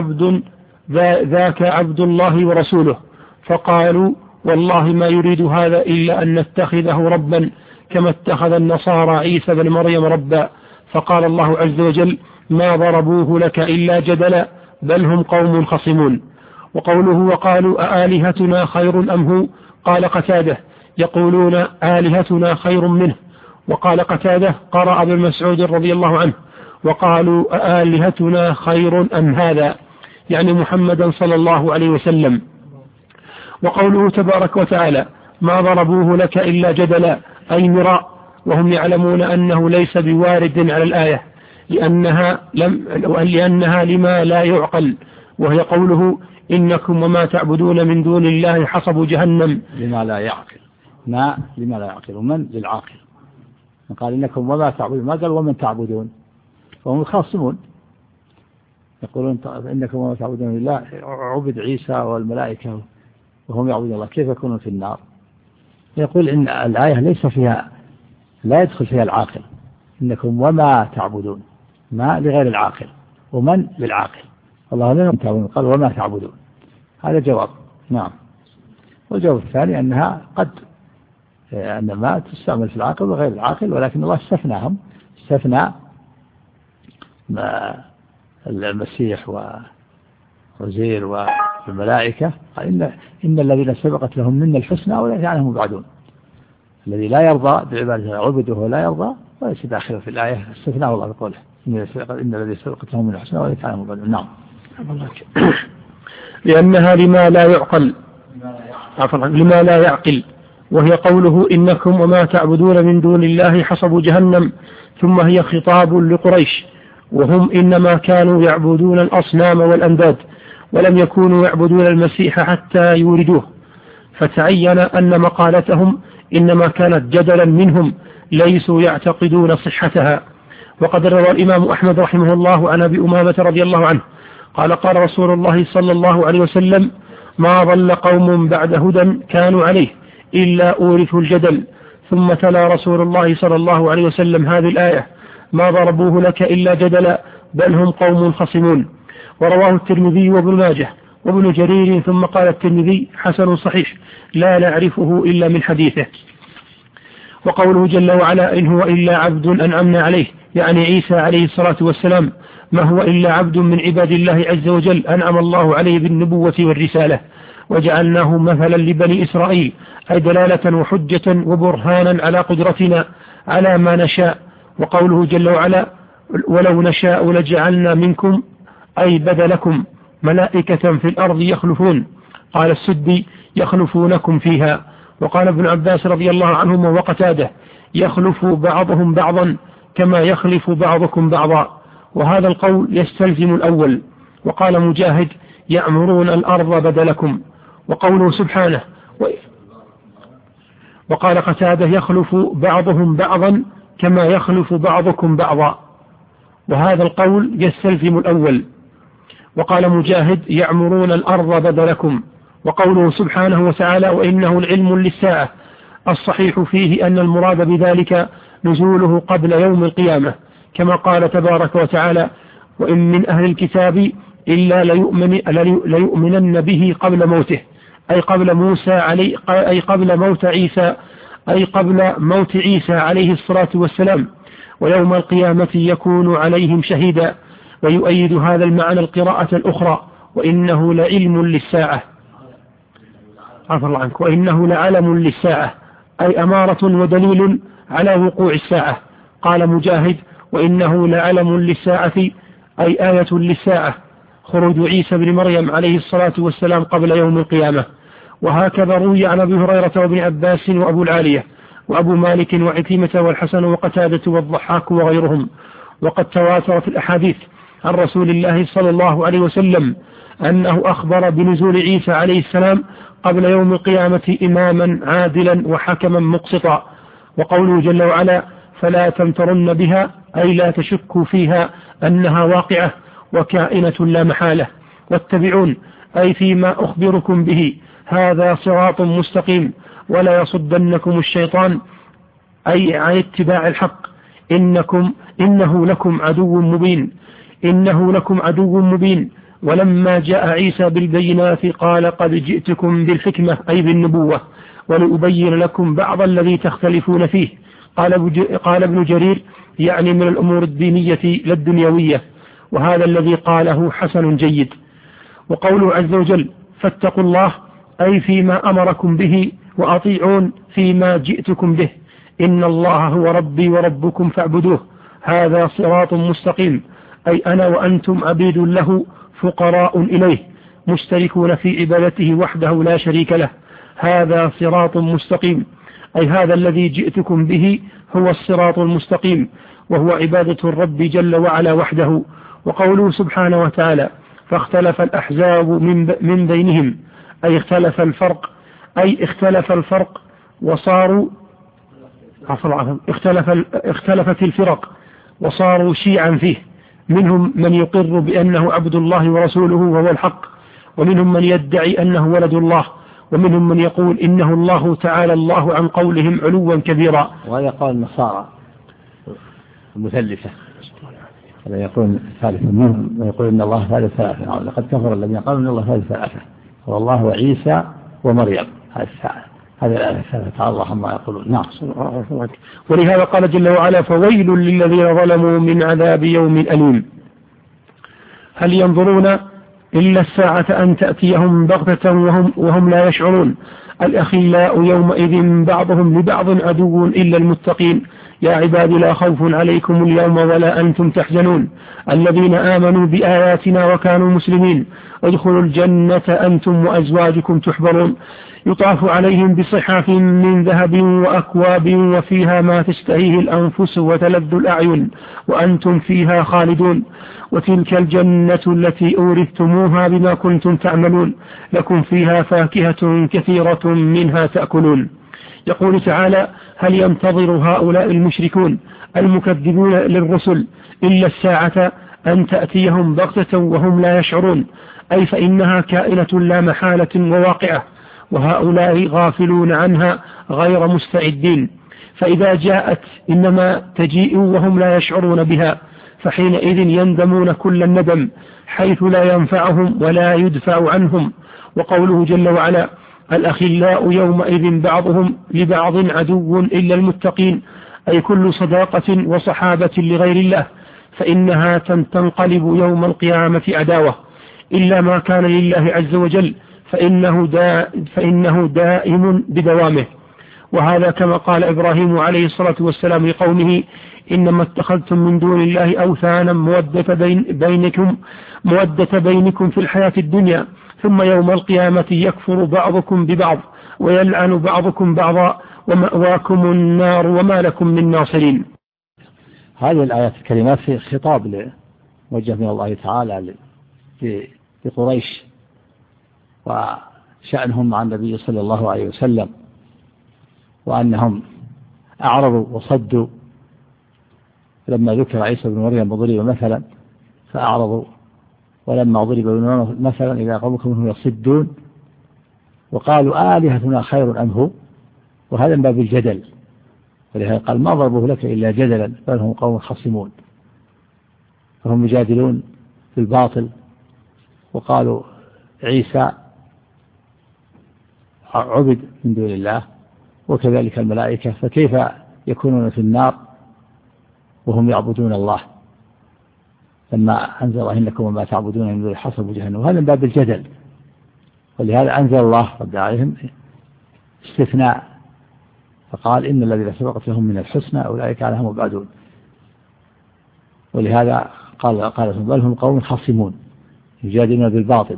ذاك عبد الله ورسوله. فقالوا: والله ما يريد هذا إلا أن نتخذه ربا كما اتخذ النصارى عيسى بن مريم ربا. فقال الله عز وجل: ما ضربوه لك إلا جدلا، بل هم قوم خصمون. وقوله: وقالوا أآلهتنا خير أم هو؟ قال قتادة: يقولون آلهتنا خير منه. وقال قتادة: قرأ ابن مسعود رضي الله عنه: وقالوا أآلهتنا خير أم هذا، يعني محمدا صلى الله عليه وسلم. وقوله تبارك وتعالى: ما ضربوه لك إلا جدلا، أي مراء، وهم يعلمون أنه ليس بوارد على الآية لأنها لما لا يعقل، وهي قوله: إنكم وما تعبدون من دون الله حصب جهنم. لما لا يعقل، ما لما لا يعقل، ومن للعاقل. قال: إنكم وما تعبدون، ما قال ومن تعبدون، وهم يخاصمون يقولون: إنكم وما تعبدون لله عبد عيسى والملائكة وهم يعبدون الله، كيف يكونون في النار؟ يقول إن الآية ليس فيها، لا يدخل فيها العاقل. إنكم وما تعبدون، ما لغير العاقل، ومن للعاقل. الله لم تعبدون، قال: وما تعبدون. هذا جواب. نعم. والجواب الثاني أنها قد أن ما تستعمل في العاقل وغير العاقل، ولكن الله استثناهم، استثنى المسيح وعزير والملائكة. قال: إن الذين سبقت لهم منا الحسنى أولئك عنهم مبعدون. الذي لا يرضى بعبادة عبده ولا يرضى وليس داخل في الآية، استثناه الله بقوله: إن الذي سبقت لهم من الحسنى أولئك عنهم مبعدون. نعم. لأنها لما لا يعقل، وهي قوله: إنكم وما تعبدون من دون الله حصب جهنم. ثم هي خطاب لقريش، وهم إنما كانوا يعبدون الأصنام والأنداد، ولم يكونوا يعبدون المسيح حتى يوردوه. فتعين أن مقالتهم إنما كانت جدلا منهم، ليسوا يعتقدون صحتها. وقد روى الإمام أحمد رحمه الله عن أبي أمامة رضي الله عنه قال: قال رسول الله صلى الله عليه وسلم: ما ضل قوم بعد هدى كانوا عليه إلا أورثوا الجدل. ثم تلا رسول الله صلى الله عليه وسلم هذه الآية: ما ضربوه لك إلا جدلا، بل هم قوم خصمون. ورواه الترمذي وابن ماجه وابن جرير. ثم قال الترمذي حسن صحيح لا نعرفه إلا من حديثه. وقوله جل وعلا إن هو إلا عبد أنعمنا عليه، يعني عيسى عليه الصلاة والسلام ما هو إلا عبد من عباد الله عز وجل أنعم الله عليه بالنبوة والرسالة وجعلناه مثلا لبني إسرائيل، أي دلالة وحجة وبرهانا على قدرتنا على ما نشاء. وقوله جل وعلا ولو نشاء لجعلنا منكم أي بدلكم ملائكة في الأرض يخلفون. قال السدي يخلفونكم فيها. وقال ابن عباس رضي الله عنهما وقتاده يخلف بعضهم بعضا كما يخلف بعضكم بعضا، وهذا القول يستلزم الأول. وقال مجاهد يعمرون الأرض بدلكم. وقوله سبحانه وقال قتاده يخلف بعضهم بعضا كما يخلف بعضكم بعضا، وهذا القول يستلزم الأول. وقال مجاهد يعمرون الأرض بدلكم. وقوله سبحانه وتعالى وإنه العلم للساعة، الصحيح فيه أن المراد بذلك نزوله قبل يوم القيامة، كما قال تبارك وتعالى وإن من أهل الكتاب إلا ليؤمنن به قبل موته، أي قبل موسى أي قبل موت عيسى، أي قبل موت عيسى عليه الصلاة والسلام، ويوم القيامة يكون عليهم شهيدا. ويؤيد هذا المعنى القراءة الأخرى وإنه لعلم للساعة، عفى الله عنك، وإنه لعلم للساعة، أي أمارة ودليل على وقوع الساعة. قال مجاهد وإنه لعلم للساعة أي آية للساعة، خروج عيسى بن مريم عليه الصلاة والسلام قبل يوم القيامة. وهكذا روي عن أبي هريرة وابن عباس وأبو العالية وأبو مالك وعكرمة والحسن وقتادة والضحاك وغيرهم. وقد تواترت الأحاديث عن رسول الله صلى الله عليه وسلم أنه أخبر بنزول عيسى عليه السلام قبل يوم القيامة إماما عادلا وحكما مقسطا. وقوله جل وعلا فلا تمترن بها أي لا تشكوا فيها أنها واقعة وكائنة لا محالة، واتبعون أي فيما أخبركم به هذا صراط مستقيم ولا يصدنكم الشيطان أي عن اتباع الحق إنه لكم عدو مبين. ولما جاء عيسى بالبينات قال قد جئتكم بالحكمة أي بالنبوة ولأبين لكم بعض الذي تختلفون فيه. قال ابن جرير يعني من الأمور الدينية لا الدنيوية، وهذا الذي قاله حسن جيد. وقوله عز وجل فاتقوا الله أي فيما أمركم به وأطيعون فيما جئتكم به، إن الله هو ربي وربكم فاعبدوه هذا صراط مستقيم، أي أنا وأنتم عبيد له فقراء إليه مشتركون في عبادته وحده لا شريك له، هذا صراط مستقيم، أي هذا الذي جئتكم به هو الصراط المستقيم، وهو عبادة الرب جل وعلا وحده. وقوله سبحانه وتعالى فاختلف الأحزاب من بينهم أي اختلف الفرق وصاروا اختلفت الفرق وصاروا شيعا فيه، منهم من يقر بأنه عبد الله ورسوله وهو الحق، ومنهم من يدعي أنه ولد الله، ومنهم من يقول إنه الله تعالى الله عن قولهم علوا كبيرا. وهذا قول النصارى المثلثة، هذا يقول ثالث منهم ويقول إن الله ثالث ثلاثة، لقد كفر الذين قالوا إن الله ثالث ثلاثة والله وعيسى ومريم، هذا الآية تعالى الله عما يقولون. نعم. ولهذا قال جل وعلا فويل للذين ظلموا من عذاب يوم أليم. هل ينظرون إلا الساعة أن تأتيهم بغتة وهم لا يشعرون، الأخلاء يومئذ بعضهم لبعض عدو إلا المتقين، يا عباد لا خوف عليكم اليوم ولا أنتم تحزنون الذين آمنوا بآياتنا وكانوا مسلمين ادخلوا الجنة أنتم وأزواجكم تحبرون يطاف عليهم بصحاف من ذهب وأكواب وفيها ما تشتهيه الأنفس وتلذ الأعين وأنتم فيها خالدون وتلك الجنة التي أورثتموها بما كنتم تعملون لكم فيها فاكهة كثيرة منها تأكلون. يقول تعالى هل ينتظر هؤلاء المشركون المكذبون للرسل إلا الساعة أن تأتيهم بغتة وهم لا يشعرون، أي فإنها كائنة لا محالة وواقعة، وهؤلاء غافلون عنها غير مستعدين، فإذا جاءت إنما تجيء وهم لا يشعرون بها، فحينئذ يندمون كل الندم حيث لا ينفعهم ولا يدفع عنهم. وقوله جل وعلا: الأخلاء يومئذ بعضهم لبعض عدو إلا المتقين، أي كل صداقة وصحابة لغير الله فإنها تنقلب يوم القيامة عداوة، إلا ما كان لله عز وجل فإنه دائم بدوامه. وهذا كما قال إبراهيم عليه الصلاة والسلام لقومه: إنما اتخذتم من دون الله أوثانا مودة بينكم في الحياة الدنيا، ثم يوم القيامة يكفر بعضكم ببعض ويلعن بعضكم بعضا ومأواكم النار وما لكم من ناصرين. هذه الآيات الكريمات في خطاب موجه من الله تعالى لقريش وشأنهم مع النبي صلى الله عليه وسلم، وأنهم أعرضوا وصدوا لما ذكر عيسى بن مريم ضرب مثلا فأعرضوا، ولما ضرب مثلا إذا قومكم منهم يصدون وقالوا آلهتنا خير أم هو، وهذا من باب الجدل، ولهذا قال: ما ضربوه لك إلا جدلا بل هم قوم خصمون، فهم يجادلون بالباطل. وقالوا عيسى عبد من دون الله وكذلك الملائكة، فكيف يكونون في النار وهم يعبدون الله لما أنزل إنكم وما تعبدون من دون حصب جهنم، وهذا من باب الجدل. ولهذا أنزل الله رد عليهم استثناء فقال: إن الذين سبقت لهم من الحسنى أولئك عنها مبعدون. ولهذا قال بل هم قوم خصمون يجادلون بالباطل.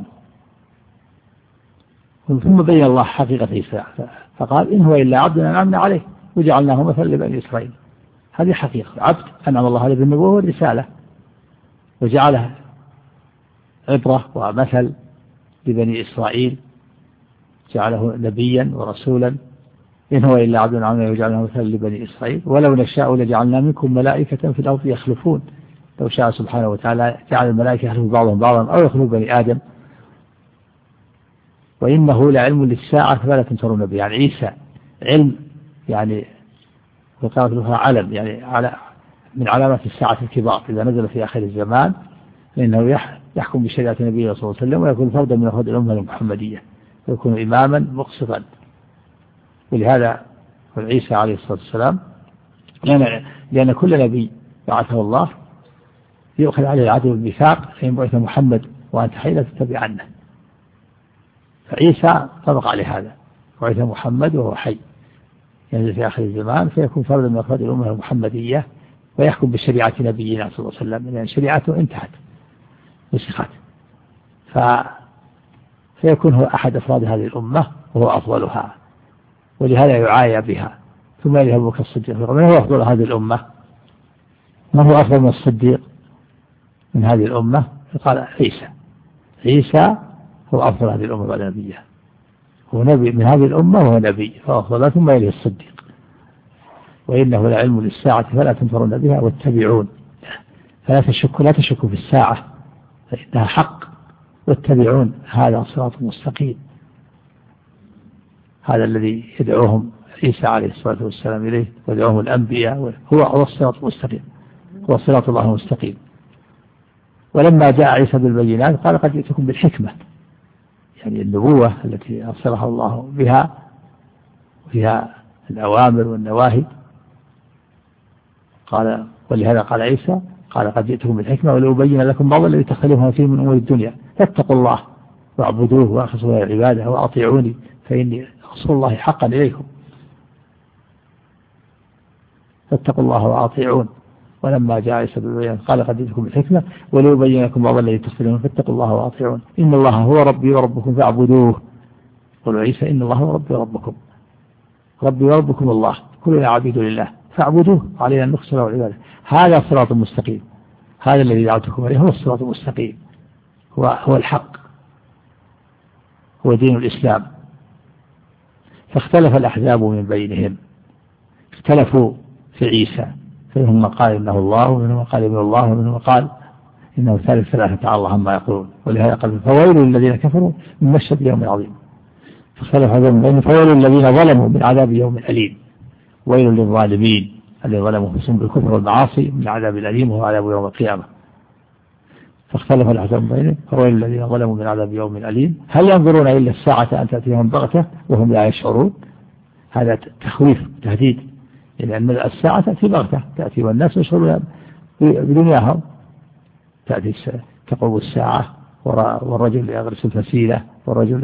ثم بين الله حقيقة عيسى فقال: إن هو إلا عبد أنعمنا عليه وجعلناه مثلا لبني إسرائيل. هذه حقيقة، عبد أنعم الله عليه بالنبوة والرسالة وجعله عبرة ومثل لبني إسرائيل، جعله نبيا ورسولا. إن هو إلا عبد أنعمنا وجعلناه مثلا لبني إسرائيل ولو نشاء لجعلنا منكم ملائكة في الأرض يخلفون. لو شاء سبحانه وتعالى جعل الملائكة يخلف بعضهم بعضا أو يخلف بني آدم. وإنه لعلم للساعة فلا تمترون به، يعني عيسى علم، يعني وقالت له علم، يعني من علامات الساعة الكبار إذا نزل في آخر الزمان، لأنه يحكم بشريعة النبي صلى الله عليه وسلم ويكون فردا من أفراد الأمة المحمدية ويكون إماما مقسطا. ولهذا عيسى عليه الصلاة والسلام لأن كل نبي بعثه الله يؤخذ عليه العهد والميثاق، فإن بعث محمد وأنت حي لا تتبع عنه. فعيسى طبق عليه هذا، بعث محمد وهو حي ينزل في آخر الزمان فيكون فردا من أفراد الأمة المحمدية ويحكم بشريعة نبينا صلى الله عليه وسلم، لأن شريعته انتهت وسخت، فيكون هو أحد أفراد هذه الأمة وهو أفضلها، ولهذا يعايى بها. ثم يذهب أبو بكر الصديق: من هو أفضل هذه الأمة؟ من هو أفضل من الصديق من هذه الأمة؟ قال: عيسى هو أفضل هذه الأمة بعد نبيها، هو نبي من هذه الأمة وهو نبي فأفضل، ثم يليه الصديق. وإنه لعلم للساعة فلا تمترون بها واتبعون، لا تشكوا في الساعة فإنها حق، واتبعون هذا صراط مستقيم. هذا الذي يدعوهم عيسى عليه الصلاة والسلام إليه ويدعوهم الأنبياء هو الصراط المستقيم، هو صراط الله المستقيم. ولما جاء عيسى بالبينات قال: قد جئتكم بالحكمة، يعني النبوة التي أرسلها الله بها وفيها الأوامر والنواهي. قال: ولهذا قال عيسى قال: قد جئتكم بالحكمة ولأبين لكم بعض الذي تختلفون فيه من أمور الدنيا، فاتقوا الله واعبدوه وأخلصوا له العبادة وأطيعوني فإني رسول الله حقا إليكم. فاتقوا الله وأطيعون. ولما جاء عيسى بالبينات قال: قد جئتكم بالحكمة ولأبين لكم بعض الذي تختلفون فاتقوا الله وأطيعون إن الله هو ربي وربكم فاعبدوه. قال عيسى: إن الله هو ربي وربكم، ربي وربكم الله، كلنا عبيد لله فاعبدوه، علينا أن نخسر له العبادة. هذا صراط مستقيم، هذا الذي دعوتكم عليه هو الصراط المستقيم، هو الحق، هو دين الإسلام. فاختلف الأحزاب من بينهم، اختلفوا في عيسى، فمنهم من قال إنه الله ومنهم من قال ابن الله ومنهم من قال إنه ثالث ثلاثة تعالى الله عما يقولون. ولهذا قال: فويل للذين كفروا من مشهد يوم عظيم. فاختلف هذا من بينهم: فويل للذين ظلموا من عذاب يوم أليم. ويل للظالمين الذين ظلموا أنفسهم بالكفر والمعاصي من عذاب أليم وهو عذاب يوم القيامة. فاختلف الأحزاب بينهم فويل الذين ظلموا من عذاب يوم أليم. هل ينظرون إلا الساعة أن تأتيهم بغتة وهم لا يشعرون؟ هذا تخويف تهديد، لأن الساعة تأتي بغتة، تأتي والناس يشعرون بدنياهم. تأتي تقوم الساعة والرجل يغرس الفسيلة والرجل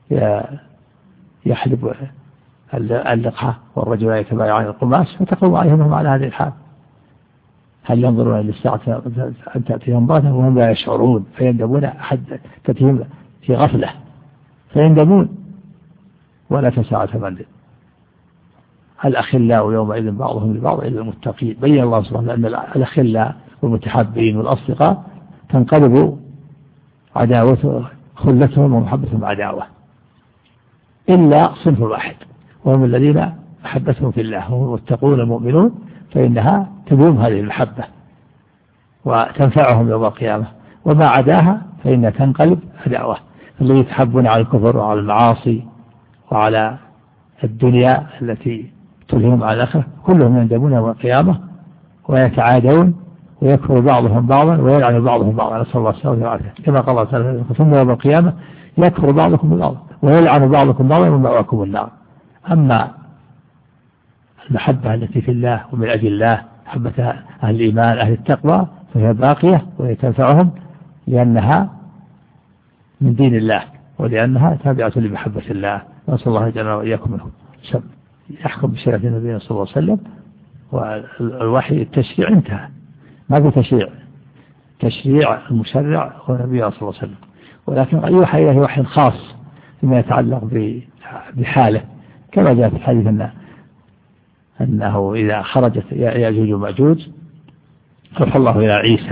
يحلب اللقحة والرجل يتبايع عن القماش، فتقوم عليهم على هذه الحال. هل ينظرون إلى الساعة أن تأتيهم بغتة وهم لا يشعرون فيندمون، تأتيهم في غفلة فيندمون ولا تساعة منزل. الأخلاء يومئذ بعضهم لبعض إلا المتقين. بين الله سبحانه أن الأخلاء والمتحابين والأصدقاء تنقلب خلتهم ومحبتهم عداوة إلا صنف واحد، وهم الذين أحبتهم في الله وهم المتقون المؤمنون، فإنها تدوم هذه المحبة وتنفعهم يوم القيامة، وما عداها فإنها تنقلب عداوة. الذين يتحبون على الكفر وعلى المعاصي وعلى الدنيا التي تلهم على الآخرة كلهم يندمون يوم القيامة ويتعادون ويكفر بعضهم بعضا ويلعن بعضهم بعضا، نسأل الله السلامة والعافية. كما قال الله تعالى ثم يوم القيامة يكفر بعضكم ببعض ويلعن بعضكم بعضا ومأواكم النار. أما المحبة التي في الله ومن أجل الله، محبة أهل الإيمان أهل التقوى، فهي باقية وهي تنفعهم لأنها من دين الله ولأنها تابعة لمحبة الله. نسأل الله يجعلنا وإياكم منهم. يحكم بشريعة النبي صلى الله عليه وسلم، والوحي التشريع انتهى، ما في تشريع المشرع هو النبي صلى الله عليه وسلم، ولكن يوحى إليه وحي خاص فيما يتعلق بحاله، كما جاء في الحديث أنه إذا خرجت يأجوج ومأجوج أوحى الله إلى عيسى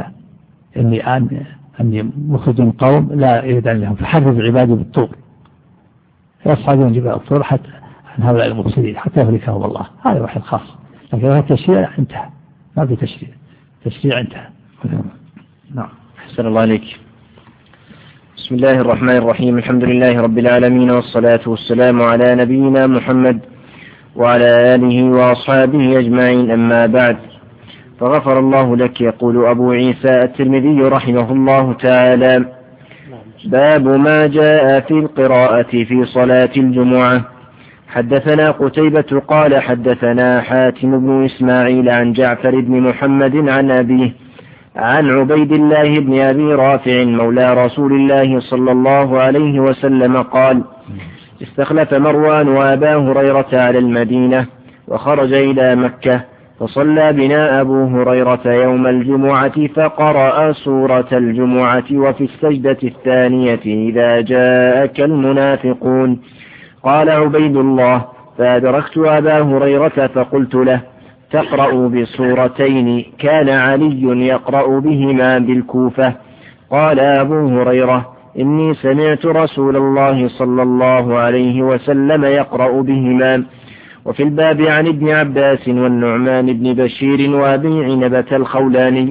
أني مخرج قوم لا يدعن لهم فحرز عبادي بالطور فيصعدون جبال الطور حتى عن هؤلاء المفسدين حتى يهلكهم الله. هذا وحي خاص، لكن هذا التشريع انتهى، ما في تشريع انتهى. نعم. أحسن الله عليك. بسم الله الرحمن الرحيم. الحمد لله رب العالمين، والصلاة والسلام على نبينا محمد وعلى آله وأصحابه أجمعين. أما بعد، فغفر الله لك. يقول أبو عيسى الترمذي رحمه الله تعالى: باب ما جاء في القراءة في صلاة الجمعة. حدثنا قتيبة قال حدثنا حاتم بن إسماعيل عن جعفر بن محمد عن أبيه عن عبيد الله بن أبي رافع مولى رسول الله صلى الله عليه وسلم قال: استخلف مروان وأبا هريرة على المدينة وخرج إلى مكة، فصلى بنا أبو هريرة يوم الجمعة فقرأ سورة الجمعة وفي السجدة الثانية إذا جاءك المنافقون. قال عبيد الله: فأدركت أبا هريرة فقلت له: تقرأ بسورتين كان علي يقرأ بهما بالكوفة. قال أبو هريرة: إني سمعت رسول الله صلى الله عليه وسلم يقرأ بهما. وفي الباب عن ابن عباس والنعمان بن بشير وأبي عنبة الخولاني.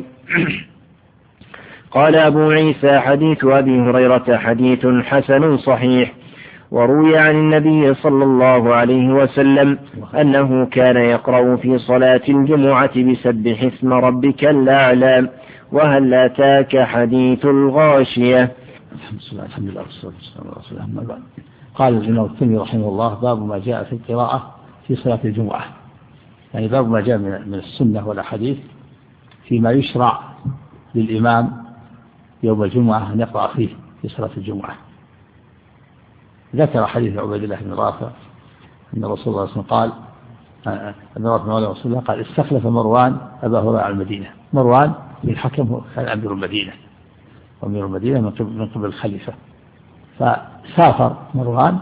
قال أبو عيسى: حديث أبي هريرة حديث حسن صحيح. وروي عن النبي صلى الله عليه وسلم أنه كان يقرأ في صلاة الجمعة بسبح اسم ربك الأعلى وهل أتاك حديث الغاشية. الحمد لله والصلاة والسلام على رسول الله. قال الإمام الترمذي رحمه الله: باب ما جاء في القراءة في صلاة الجمعة، يعني باب ما جاء من السنة والأحاديث فيما يشرع للإمام يوم الجمعة أن يقرأ فيه في صلاة الجمعة. ذكر حديث عبيد الله بن رافع أن رسول الله صلى الله عليه وسلم قال أن رسول الله قال: استخلف مروان أبا هريرة على المدينة. مروان الحكم كان أمير المدينة، وأمير المدينة من قبل الخليفة، فسافر مروان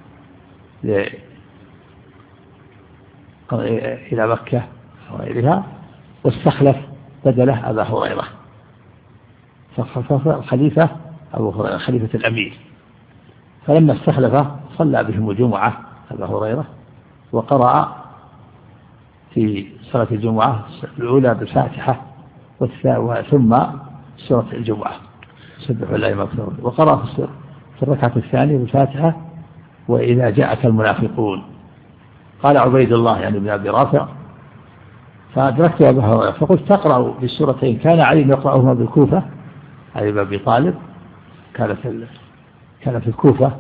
إلى مكة وغيرها واستخلف بدله أبا هريرة، فخلف الخليفة أبو هريرة خليفة الأمير. فلما استخلفه صلى بهم الجمعة أبا هريرة وقرأ في صلاة الجمعة الأولى بالفاتحة ثم سورة الجمعة سبح الله مغفرة، وقرأ في الركعة الثانية بالفاتحة وإذا جاءك المنافقون. قال عبيد الله يعني ابن أبي رافع: فأدركت أبا هريرة فقلت تقرأ بالسورتين كان علي يقرأهما بالكوفة، علي بن أبي طالب كان في الكوفة،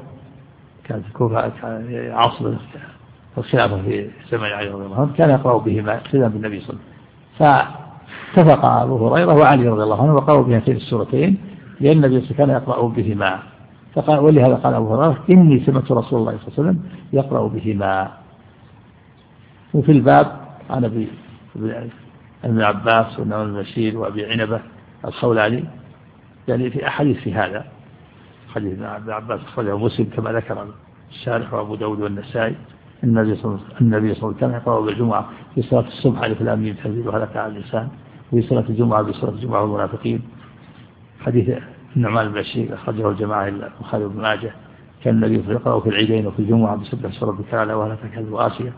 عصر الخلافة في زمن علي رضي الله عنه، كان يقرأ بهما اقتداء بالنبي صلى الله عليه وسلم. فاتفق أبو هريرة وعلي رضي الله عنه وقرأوا بهاتين السورتين لأن النبي صلى الله عليه وسلم كان يقرأ بهما، فقال ولهذا قال أبو هريرة إني سمعت رسول الله صلى الله عليه وسلم يقرأ بهما. وفي الباب عن ابن عباس والنعمان بن بشير وأبي عنبة الخولاني يعني في أحاديث في هذا، حديث ابن عباس أخرجه مسلم كما ذكر الشارح وأبو داود والنسائي النبي صلى الله عليه وسلم كان يقرأ بالجمعة في صلاة الصبح ألف لام ميم تنزيل وهلك على الإنسان، وفي صلاة الجمعة بصلاة الجمعة والمنافقين. حديث النعمان بن بشير أخرجه الجماعة البخاري وابن ماجه كان النبي صلى الله عليه وسلم يقرأ في العيدين وفي الجمعة بسبح اسم ربك الأعلى وهلك الغاشية.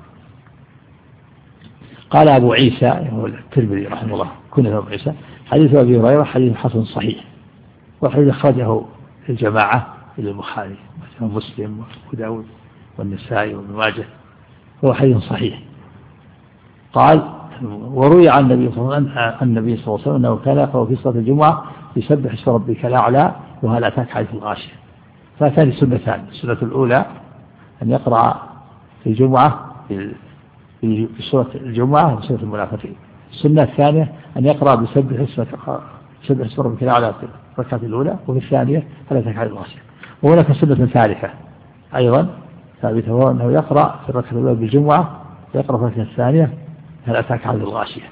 قال أبو عيسى هو الترمذي رحمه الله كنه أبو عيسى حديث أبي هريرة حديث حسن صحيح، وحديث أخرجه الجماعة إلى البخاري ومسلم وأبو داود والنسائي وابن ماجه، هو حديث صحيح. قال وروي عن النبي صلى الله عليه وسلم أنه كان يقرأ في صلاة الجمعة يسبح اسم ربك الأعلى وهل أتاك حديث الغاشية. فكان سنتان، السنة الأولى أن يقرأ في الجمعة في سورة الجمعة وسورة المنافقين. السنة الثانية أن يقرأ بسبح اسم ربك الأعلى في الركعة الأولى، وفي الثانية هل أتاك حديث الغاشية. وهناك سنة ثالثة أيضا ثابتة وهو أنه يقرأ في الركعة الأولى بالجمعة ويقرأ في الركعة الثانية هل أتاك حديث الغاشية.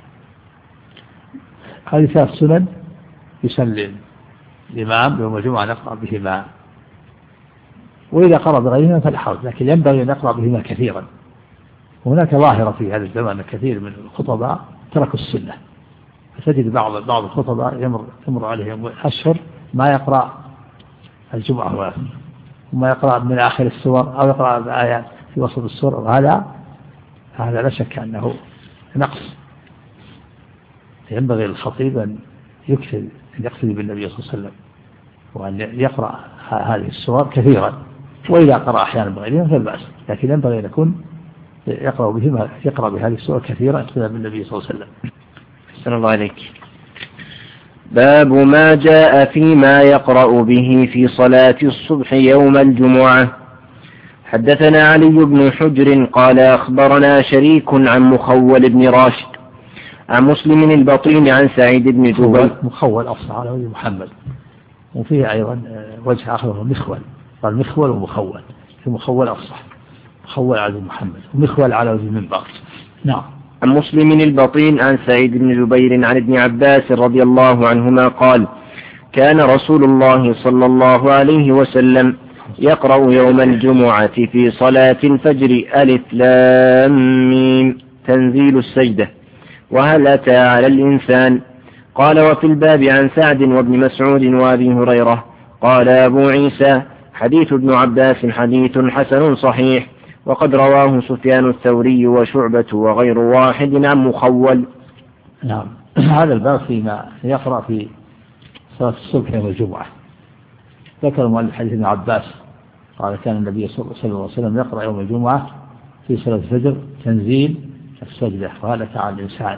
هذه ثلاث سنن يسلم الإمام يوم الجمعة نقرأ بهما، وإذا قرأ بغيرهما فلا حرج، لكن ينبغي أن يقرأ بهما كثيرا. وهناك ظاهرة في هذا الزمان كثير من الخطباء تركوا السنة، فتجد بعض الخطباء يمر عليهم أشهر ما يقرأ الجمعة وما يقرأ من آخر السور أو يقرأ بآيات في وسط السور، وهذا لا شك أنه نقص. ينبغي للخطيب أن يقتدي بالنبي صلى الله عليه وسلم وأن يقرأ هذه السور كثيرا، وإذا قرأ أحيانا بغيرها فلا بأس، لكن ينبغي أن يكون يقرأ بهذه السور كثيرا اقتداء بالنبي صلى الله عليه وسلم. أحسن الله عليك. باب ما جاء فيما يقرأ به في صلاة الصبح يوم الجمعة. حدثنا علي بن حجر قال أخبرنا شريك عن مخول بن راشد عن مسلم البطين عن سعيد بن جبير. مخول أفصح على وجه محمد، وفيه أيضا وجه آخر هو مخول، قال مخول ومخول، في مخول أفصح، مخول على وجه محمد ومخول على وجه منبر. نعم. عن مسلم البطين عن سعيد بن جبير عن ابن عباس رضي الله عنهما قال كان رسول الله صلى الله عليه وسلم يقرأ يوم الجمعة في صلاة الفجر ألف لام ميم تنزيل السجدة وهل أتى على الإنسان. قال وفي الباب عن سعد وابن مسعود وابي هريرة. قال أبو عيسى حديث ابن عباس حديث حسن صحيح، وقد رواه سفيان الثوري وشعبة وغير واحد عن مخول. نعم. هذا الباب فيما يقرأ في صلاة الصبح يوم الجمعة. ذكر المؤلف حديث ابن عباس قال كان النبي صلى الله عليه وسلم يقرأ يوم الجمعة في صلاة الفجر تنزيل السجدة وهل أتى على الإنسان.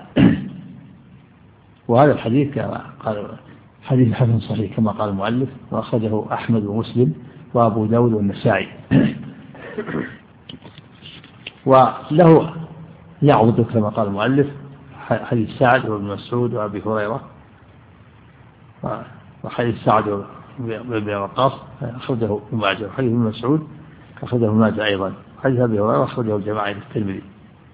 وهذا الحديث كما قال حديث حسن صحيح كما قال المؤلف، وأخرجه أحمد ومسلم وأبو داود والنسائي. وله يعود كما قال المؤلف حديث سعد وابن مسعود وأبي هريرة، وحديث سعد وابن وقاص أخرجه ابن ماجه، وحديث ابن مسعود أخرجه ابن ماجه أيضا، حديث أبي هريرة أخرجه الجماعة الترمذي.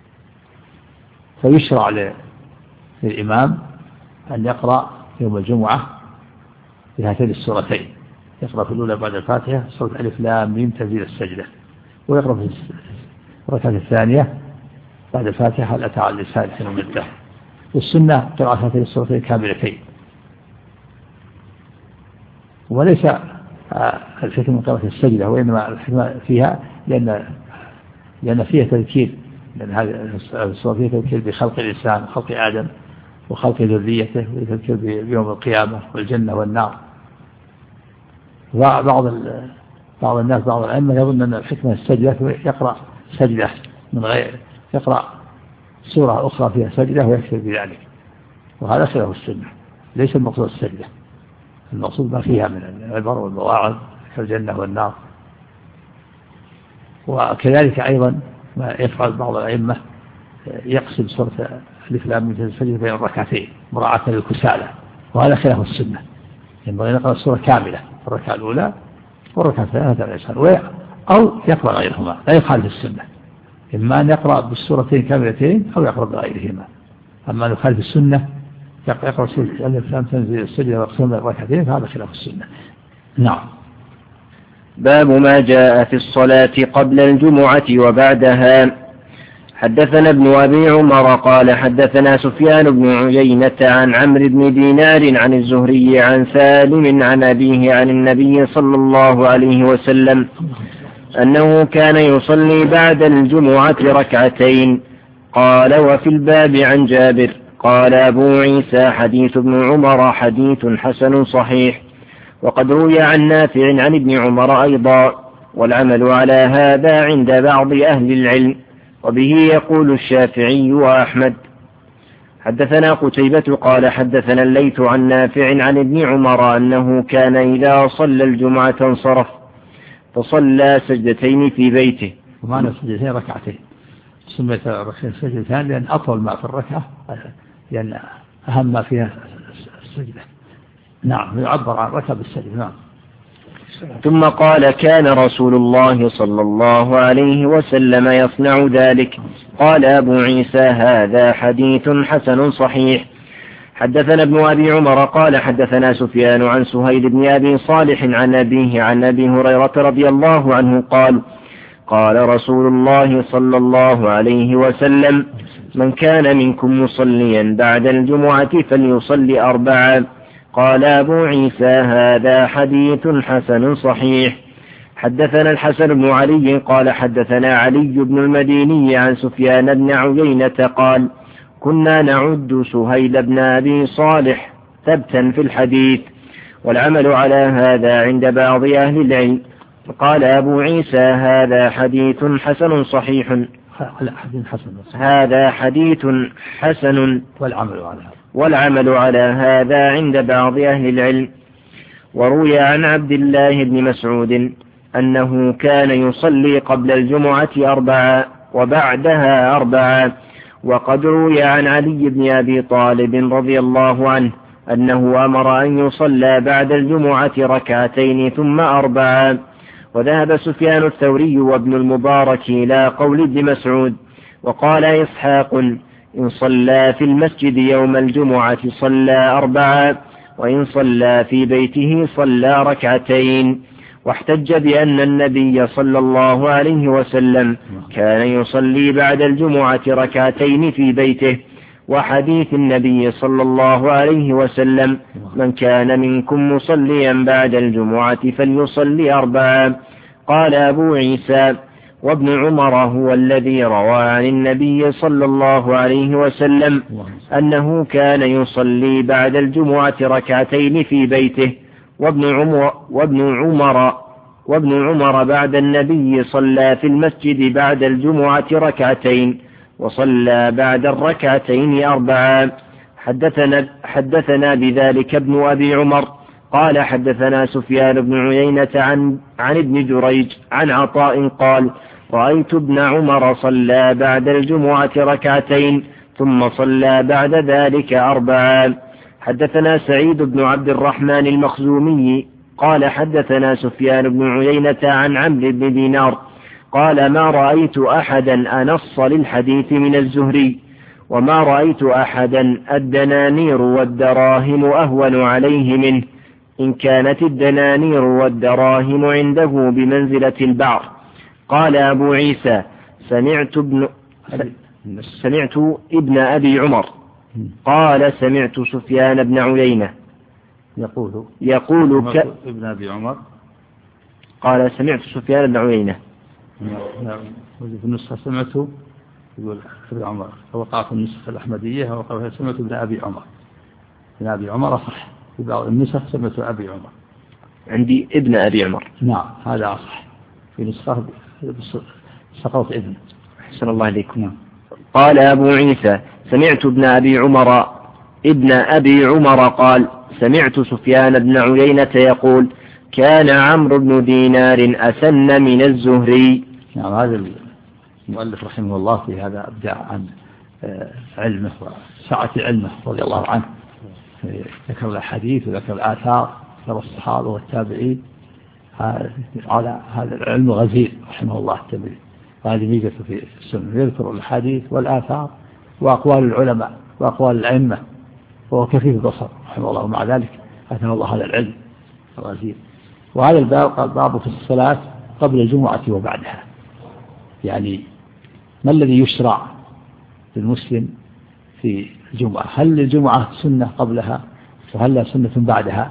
فيشرع للإمام أن يقرأ يوم الجمعة بهاتين السورتين، يقرأ في الأولى بعد الفاتحة سورة ألف لام ميم تنزيل السجدة، ويقرأ في الركعة الثانية بعد الفاتحة هل أتى على الإنسان حين مده. والسنة قراءة هاتين السورتين كاملتين، وليس الحكمة من قراءة السجدة، وإنما الحكمة فيها لأن فيها تذكير، لأن هذه السورة فيها تذكير بخلق الإنسان وخلق آدم وخلق ذريته، وتذكير بيوم القيامة والجنة والنار. بعض الناس بعض الأئمة يظن أن الحكمة السجدة يقرأ سجدة من غير، يقرأ سورة أخرى فيها سجدة ويكفي بذلك، وهذا خلاف السنة. ليس المقصود السجدة، المقصود ما فيها من العبر والمواعظ كالجنة والنار. وكذلك أيضا ما يفعل بعض الأئمة يقسم سورة ألف لام ميم السجدة بين الركعتين مراعاة للكسالى، وهذا خلاف السنة. ينبغي أن يقرأ السورة كاملة، الركعة الأولى والركعة الثانية الإنسان، أو يقرأ غيرهما، لا يخالف السنة. إما أن يقرأ بالسورتين كاملتين أو يقرأ بغيرهما. أما أن يخالف السنة يقرأ سورة ألف لام تنزل السجدة ويقسم الركعتين، فهذا خلاف السنة. نعم. باب ما جاء في الصلاة قبل الجمعة وبعدها. حدثنا ابن أبي عمر قال حدثنا سفيان بن عيينة عن عمرو بن دينار عن الزهري عن سالم عن أبيه عن النبي صلى الله عليه وسلم أنه كان يصلي بعد الجمعة ركعتين. قال وفي الباب عن جابر. قال أبو عيسى حديث ابن عمر حديث حسن صحيح، وقد روي عن نافع عن ابن عمر أيضا، والعمل على هذا عند بعض أهل العلم، وبه يقول الشافعي وأحمد. حدثنا قتيبة قال حدثنا الليث عن نافع عن ابن عمر أنه كان إذا صلى الجمعة انصرف فصلى سجدتين في بيته. ومعنى سجدتين ركعتين، سميت ركعتين سجدتان لأن أطول ما في الركعة، لأن أهم ما فيها السجدة. نعم، يعبر عن ركعة بالسجدة. نعم. ثم قال كان رسول الله صلى الله عليه وسلم يصنع ذلك. قال أبو عيسى هذا حديث حسن صحيح. حدثنا ابن أبي عمر قال حدثنا سفيان عن سهيل بن أبي صالح عن أبيه عن أبي هريرة رضي الله عنه قال قال رسول الله صلى الله عليه وسلم من كان منكم مصليا بعد الجمعة فليصلي أربعا. قال أبو عيسى هذا حديث حسن صحيح. حدثنا الحسن بن علي قال حدثنا علي بن المديني عن سفيان بن عيينة قال كنا نعد سهيل بن أبي صالح ثبتا في الحديث، والعمل على هذا عند بعض أهل العلم. قال أبو عيسى هذا حديث حسن صحيح. هذا حديث حسن والعمل على هذا عند بعض أهل العلم. وروي عن عبد الله بن مسعود أنه كان يصلي قبل الجمعة أربعا وبعدها أربعا. وقد روي عن علي بن أبي طالب رضي الله عنه أنه أمر أن يصلى بعد الجمعة ركعتين ثم أربعا. وذهب سفيان الثوري وابن المبارك إلى قول ابن مسعود. وقال إسحاق إن صلى في المسجد يوم الجمعة صلى أربعا، وإن صلى في بيته صلى ركعتين. واحتج بأن النبي صلى الله عليه وسلم كان يصلي بعد الجمعة ركعتين في بيته، وحديث النبي صلى الله عليه وسلم من كان منكم مصليا بعد الجمعة فليصلي أربعا. قال أبو عيسى وابن عمر هو الذي روى عن النبي صلى الله عليه وسلم أنه كان يصلي بعد الجمعة ركعتين في بيته، وابن عمر بعد النبي صلى في المسجد بعد الجمعة ركعتين، وصلى بعد الركعتين أربعا. حدثنا بذلك ابن أبي عمر قال حدثنا سفيان بن عيينة عن ابن جريج عن عطاء قال رأيت ابن عمر صلى بعد الجمعة ركعتين ثم صلى بعد ذلك أربعا. حدثنا سعيد بن عبد الرحمن المخزومي قال حدثنا سفيان بن عيينة عن عمرو بن دينار قال ما رأيت أحدا أنص للحديث من الزهري، وما رأيت أحدا الدنانير والدراهم أهون عليه منه، إن كانت الدنانير والدراهم عنده بمنزلة البعر. قال أبو عيسى سمعت ابن أبي عمر قال سمعت سفيان بن عيينة يقول ابن أبي عمر قال سمعت سفيان بن عيينة في النسخة سمعته يقول ابن عمر، وقع في النسخة الأحمدية وقع سمعت ابن أبي عمر. ابن أبي عمر أصح، في بعض النسخ سمعت أبي عمر. عندي ابن أبي عمر. نعم هذا أصح، في نسخة سقط ابن. أحسن الله عليكم. نعم. قال أبو عيسى سمعت ابن أبي عمر قال سمعت سفيان بن عيينة يقول كان عمرو بن دينار أسن من الزهري. نعم، هذا المؤلف رحمه الله في هذا أبدع عن علمه وسعة علمه رضي الله عنه، ذكر الحديث وذكر الآثار، ذكر الصحابة والتابعين، على هذا العلم غزير رحمه الله التابعين. هذه ميزته في السنة، يذكر الحديث والآثار وأقوال العلماء وأقوال الأئمة، وهو كفيف البصر رحمه الله، ومع ذلك أتاه الله هذا العلم الغزير. وهذا الباب قال باب في الصلاة قبل الجمعة وبعدها، يعني ما الذي يشرع للمسلم في الجمعة؟ هل الجمعة سنة قبلها وهل لا سنة بعدها؟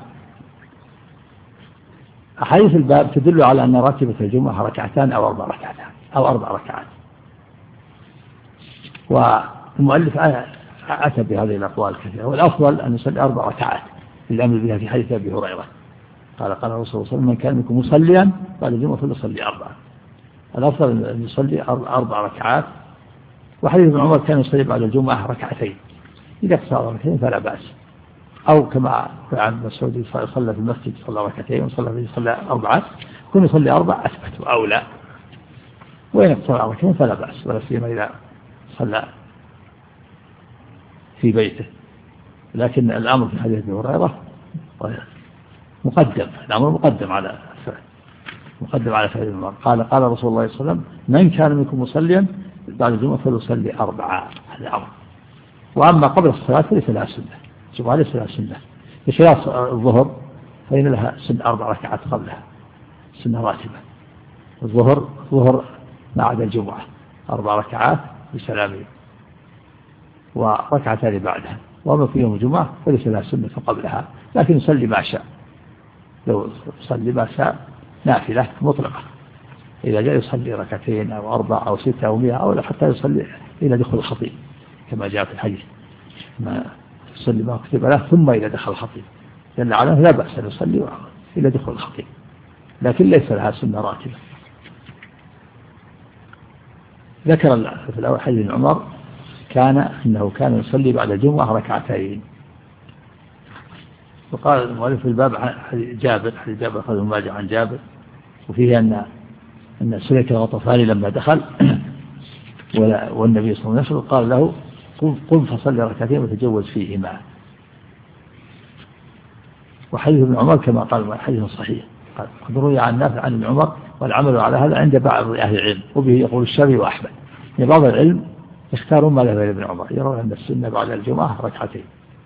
أحاديث الباب تدل على أن راتبة الجمعة ركعتان أو 4 ركعات أو 4 ركعات، والمؤلف أتى بهذه الأقوال كثيرة، والأفضل أن يصلي 4 ركعات للأمر بها في حديث أبي هريرة قال قال الرسول صلى الله عليه وسلم من كان منكم مصليا بعد الجمعة فليصلي 4. الأفضل أن يصلي 4 ركعات. وحديث ابن عمر كان يصلي بعد الجمعة 2 ركعتين، إذا قصر 2 فلا بأس، أو كما عن مسعود صلى في المسجد صلى 2 ركعتين وصلى 4 كن يصلي 4 أثبت وأولى، وإن قصر 2 فلا بأس، ولا سيما إذا صلى في بيته. لكن الأمر في حديث ابي هريرة مقدم، الأمر مقدم على فعل المرء. قال رسول الله صلى الله عليه وسلم من كان منكم مصليا بعد الجمعة فليصلي 4، هذا أمر. وأما قبل الصلاة فليس لها سنة، الجمعة ليس لها سنة، بخلاف الظهر فإن لها سنة 4 ركعات قبلها، سنة راتبة. الظهر ما عدا الجمعة 4 ركعات بسلامين وركعتان بعدها. وما في يوم الجمعة فليس لها سنة قبلها، لكن يصلي ما شاء، لو يصلي ما شاء نافلة مطلقة، إذا جاء يصلي 2 أو 4 أو 6 أو 100 أو حتى يصلي إلى دخول الخطيب كما جاء في الحديث، ما يصلي ما كتب له ثم إلى دخل الخطيب جل وعلا لا بأس أن يصلي إلى دخول الخطيب، لكن ليس لها سنة راتبة. ذكر في الأول حديث ابن عمر أنه كان يصلي بعد الجمعة 2 ركعتين. وقال المؤلف في الباب حديث جابر أخذ ابن ماجه عن جابر، وفيه أن سليك الغطفاني لما دخل والنبي صلى الله عليه وسلم قال له قم فصلي 2 ركعتين وتجوز فيهما. وحديث ابن عمر كما قال حديث صحيح، قد روي عن نافع عن ابن عمر والعمل على هذا عند بعض أهل العلم، وبه يقول الشافعي وأحمد. يعني بعض العلم يختارون ما ذهب ابن عمر، يرون أن السنة بعد الجمعة 2 ركعتين.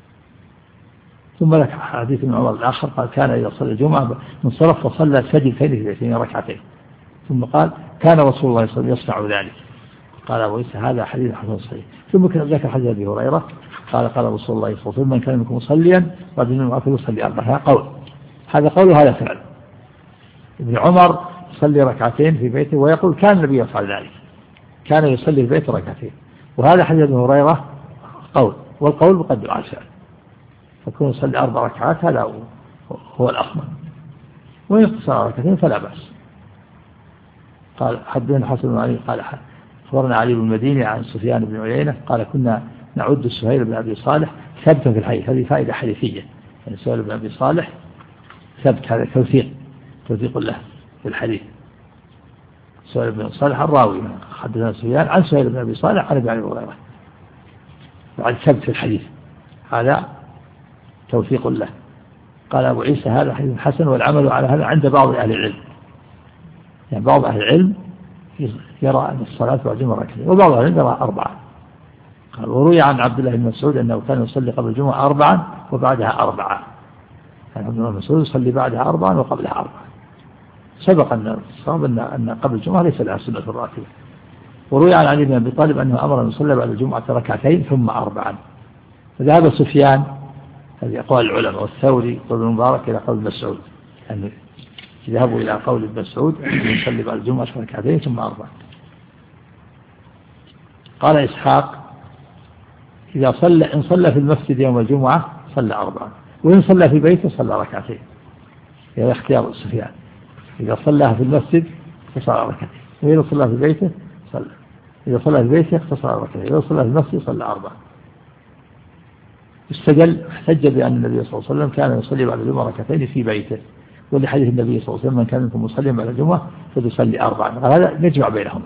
ثم لك حديث ابن عمر الآخر قال كان إذا صلى الجمعة انصرف وصلى سجدتين في بيته 2 ركعتين، ثم قال كان رسول الله صلى الله عليه وسلم يصنع ذلك. قال أبو عيسى هذا حديث حسن صحيح. ثم ذكر حديث أبي هريرة قال رسول الله صلى الله عليه وسلم من كان منكم مصليا بعد الجمعة فليصلي 4. هذا قول وهذا فعل. ابن عمر يصلي 2 في بيته ويقول كان النبي يفعل ذلك، كان يصلي في بيته 2. وهذا حديث ابن هريرة قول، والقول مقدم على الفعل، فكون يصلي 4 ركعات هذا هو الأفضل، وإن اقتصر 2 فلا بأس. قال حدثنا حسن بن علي قال أخبرنا علي بن المديني عن سفيان بن عيينة قال كنا نعد سهيل بن أبي صالح ثبتا في الحديث. هذه فائدة حديثية، يعني سهيل بن أبي صالح ثبت، هذا توثيق له في الحديث. سهيل بن صالح الراوي حدثنا سفيان عن سهيل بن أبي صالح عن أبي هريرة، وعن ثبت في الحديث، هذا توثيق له. قال أبو عيسى هذا حديث حسن، والعمل على هذا عند بعض أهل العلم. يعني بعض أهل العلم يرى أن الصلاة بعد الجمعة 2 وبعض أهل العلم يرى 4. قال وروي عن عبد الله بن مسعود أنه كان يصلي قبل الجمعة 4 وبعدها 4. يعني عبد الله بن مسعود يصلي بعدها 4 وقبلها 4. سبق أن الصواب أن قبل الجمعة ليس لها سنة راتبة. وروي عن علي بن أبي طالب أنه أمر أن يصلي بعد الجمعة 2 ثم 4. فذهب سفيان، هذه أقوال العلماء، والثوري وابن مبارك إلى قول مسعود، يعني يذهبوا إلى قول ابن مسعود يصلي بعد الجمعة 2 ثم 4. قال إسحاق إن صلى في المسجد يوم الجمعة صلى 4، وإن صلى في بيته صلى 2. هذا اختيار سفيان، إذا صلى في المسجد فصلى 2، وإذا صلى في بيته صلى. إذا صلى في بيته اقتصر على ركعتين، إذا صلى في المسجد صلى 4. احتج بأن النبي صلى الله عليه وسلم كان يصلي بعد الجمعة ركعتين في بيته، ولحديث النبي صلى الله عليه وسلم من كان منكم مصليا بعد الجمعة فليصلي 4. هذا نجمع بينهما.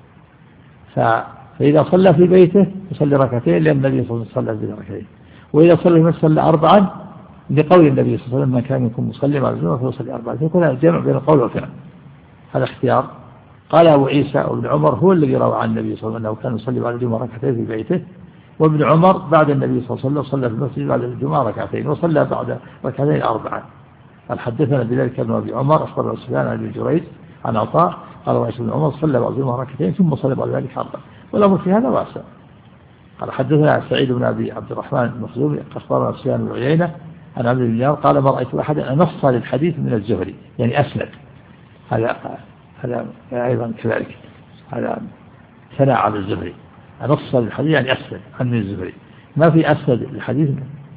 فإذا صلى في بيته يصلي ركعتين لأن النبي صلى الله عليه وسلم صلى ركعتين، وإذا صلى في المسجد صلى 4 لقول النبي صلى الله عليه وسلم من كان منكم مصليا بعد الجمعة فليصلي 4. يكون هذا جمع بين القول والفعل، هذا اختيار. قال أبو عيسى وابن عمر هو الذي روى عن النبي صلى الله عليه وسلم أنه كان يصلي بعد الجمعة ركعتين في بيته، وابن عمر بعد النبي صلى الله عليه وسلم صلى في المسجد بعد الجمعة ركعتين وصلى بعد ركعتين 4. قال حدثنا بذلك ابن أبي عمر أخبرنا سفيان عن ابن جريج عن عطاء قال رأيت ابن عمر صلى بعد الجمعة ركعتين ثم صلى بعد ذلك 4، والأمر في هذا واسع. قال حدثنا سعيد بن أبي عبد الرحمن المخزومي أخبرنا سفيان بن عيينة عن عبد الله قال ما رأيت أحدا نص للحديث من الزهري يعني أسند. هذا أيضا كذلك، هذا ثناء على الزهري، نص للحديث يعني أسند عن من الزهري، ما في أسند الحديث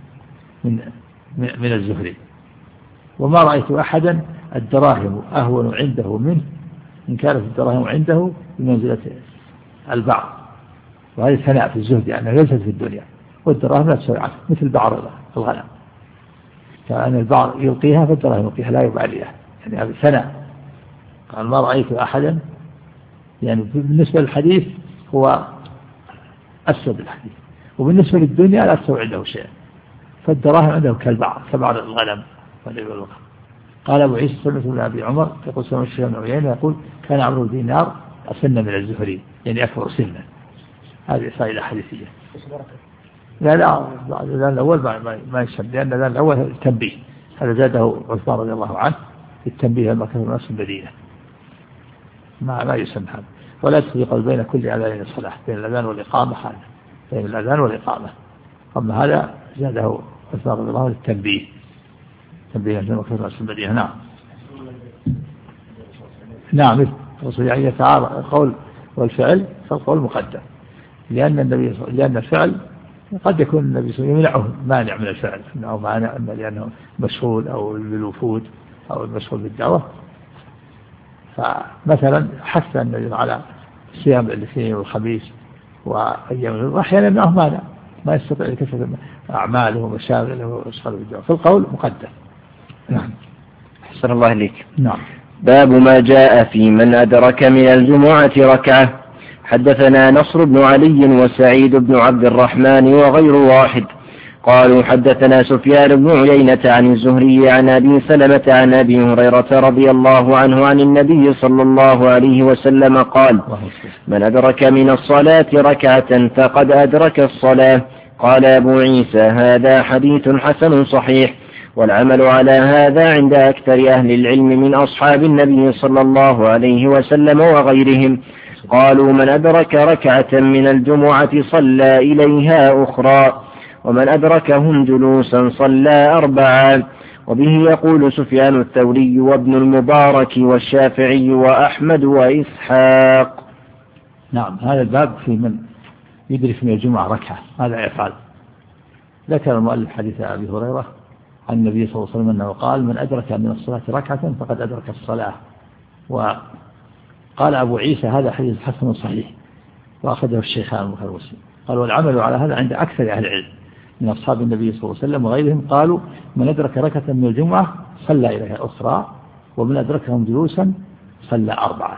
من الزهري. وما رأيت أحدا الدراهم أهون عنده منه إن كانت الدراهم عنده بمنزلة البعض، وهذا ثناء في الزهد يعني يلفت في الدنيا، والدراهم لا تسوي عنه مثل بعض الغنم، كأن البعض يلقيها فالدراهم يلقيها لا يباليها، يعني هذا ثناء. قال ما رأيت أحدا يعني بالنسبة للحديث هو أسود الحديث، وبالنسبة للدنيا لا تسوي عنده شيء، فالدراهم عنده كالبعض كبعض الغنم. قال أبو عيسى سمعت من أبي عمر يقول سمعت سفيان بن عيينة يقول كان عمرو بن دينار أسن من الزهري يعني أكبر سنا. هذه فائدة حديثية. لا الأول ما يسمى، لأن الأول التنبيه، هذا زاده عثمان رضي الله عنه التنبيه لما كان الناس المدينة، ما يسمى هذا. ولا تفرق بين كل أذان الصلاة، بين الأذان والإقامة، هذا بين الأذان والإقامة. أما هذا زاده عثمان رضي الله عنه التنبيه، تنبيه لما كان الناس المدينة. نعم الرسول يعني يتعارض القول والفعل، فالقول مقدم لأن الفعل قد يكون النبي صلى الله عليه وسلم يمنعه مانع من الفعل، أو مانع لأنه مشغول أو بالوفود أو المشغول بالدعوة. فمثلا حث النبي على صيام الاثنين والخميس وأيام، أحيانا يمنعه مانع ما يستطيع يكفر أعماله ومشاغله ويشغل بالدعوة، فالقول مقدم. نعم. أحسن الله إليك. نعم. باب ما جاء في من أدرك من الجمعة ركعة. حدثنا نصر بن علي وسعيد بن عبد الرحمن وغير واحد قالوا حدثنا سفيان بن عيينة عن الزهري عن أبي سلمة عن أبي هريرة رضي الله عنه عن النبي صلى الله عليه وسلم قال من أدرك من الصلاة ركعة فقد أدرك الصلاة. قال أبو عيسى هذا حديث حسن صحيح، والعمل على هذا عند أكثر أهل العلم من أصحاب النبي صلى الله عليه وسلم وغيرهم. قالوا من أدرك ركعة من الجمعة صلى إليها أخرى، ومن أدركهم جلوسا صلى 4. وبه يقول سفيان الثوري وابن المبارك والشافعي وأحمد وإسحاق. نعم. هذا الباب في من يدرك من الجمعة ركعة هذا يفعل. ذكر المؤلف حديث أبي هريرة عن النبي صلى الله عليه وسلم أنه قال من أدرك من الصلاة ركعة فقد أدرك الصلاة. وقال أبو عيسى هذا حديث حسن صحيح، وأخذه الشيخان البخاري ومسلم. قال والعمل على هذا عند أكثر أهل العلم من أصحاب النبي صلى الله عليه وسلم وغيرهم. قالوا من أدرك ركعة من الجمعة صلى إليها أخرى، ومن أدركهم جلوسا صلى 4.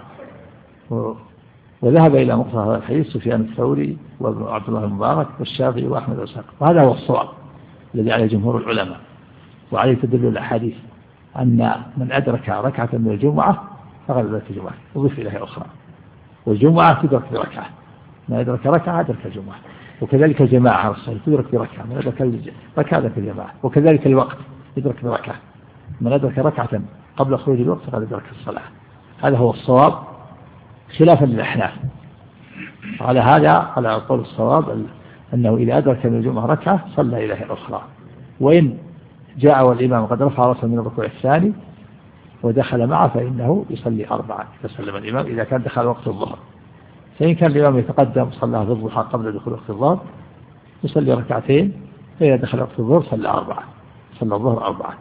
وذهب إلى مقتضى هذا الحديث سفيان الثوري وابن عبد الله المبارك والشافعي وأحمد وإسحاق، وهذا هو الصواب الذي عليه جمهور العلماء، وعليه تدل الأحاديث أن من أدرك ركعة من الجمعة فقد أدرك الجمعة وضيف إليها أخرى، والجمعة تدرك بركعة، من أدرك ركعة أدرك الجمعة. وكذلك الجماعة الصلاة تدرك بركعة، من أدرك ركعة أدرك الجماعة. وكذلك الوقت يدرك بركعة، من أدرك ركعة قبل خروج الوقت فقد أدرك الصلاة. هذا هو الصواب خلافا للأحناف. على هذا على قول الصواب أنه إذا أدرك من الجمعة ركعة صلى إليها أخرى، وإن جاء والإمام قد رفع رأسه من الركوع الثاني ودخل معه فإنه يصلي 4 فسلم الإمام إذا كان دخل وقت الظهر. فإن كان الإمام يتقدم صلى في الضحى قبل دخول وقت الظهر يصلي ركعتين، فإذا دخل وقت الظهر صلى 4 صلى الظهر 4.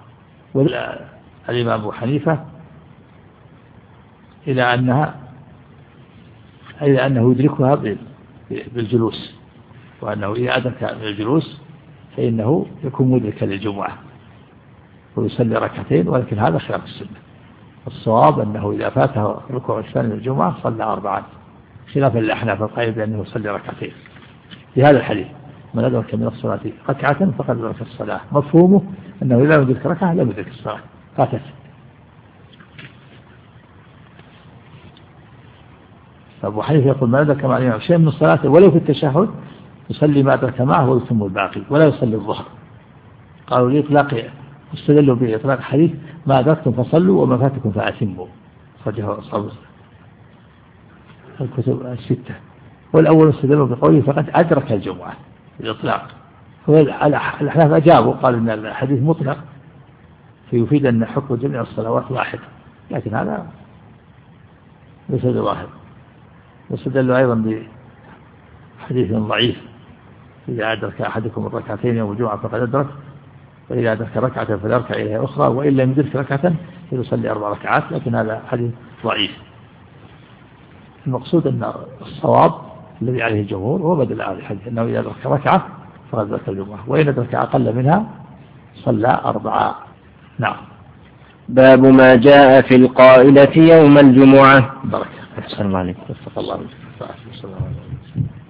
والإمام أبو حنيفة إلى أنها أي أنه يدركها بالجلوس، وأنه إذا أدرك الجلوس فإنه يكون مدركا للجمعة ويصلي ركعتين، ولكن هذا خلاف السنة. الصواب أنه إذا فاته ركوع الثاني من الجمعة صلى 4 خلافا للأحناف القائل بأنه يصلي ركعتين في هذا الحديث: من أدرك من الصلاة ركعة فقد أدرك الصلاة. مفهومه أنه إذا لم يدرك ركعة لم يدرك الصلاة، فاتت. أبو حنيفة يقول: من أدرك مع الإمام شيء من الصلاة ولو في التشهد يصلي ما أدرك معه ويتم الباقي ولا يصلي الظهر. قالوا لإطلاق، استدلوا بإطلاق حديث: ما أدركتم فصلوا وما فاتكم فأتموا، خرجه أصحاب الكتب الستة. والأول استدلوا بقوله: فقد أدرك الجمعة بالإطلاق. الأحناف أجابوا قالوا إن الحديث مطلق فيفيد أن حكم جميع الصلوات واحد، لكن هذا ليس بواحد. واستدلوا أيضا بحديث ضعيف: إذا أدرك أحدكم الركعتين يوم الجمعة فقد أدرك، وإذا أدرك ركعة فليركع إليها أخرى، وإن لم يدرك ركعة فليصلي 4 ركعات، لكن هذا حديث ضعيف. المقصود أن الصواب الذي عليه الجمهور هو بدل هذا الحديث، أنه إذا أدرك ركعة فقد أدرك الجمعة، وإن أدرك أقل منها صلى 4. نعم. باب ما جاء في القائلة يوم الجمعة. بركة. أحسن الله عليك. وفق الله.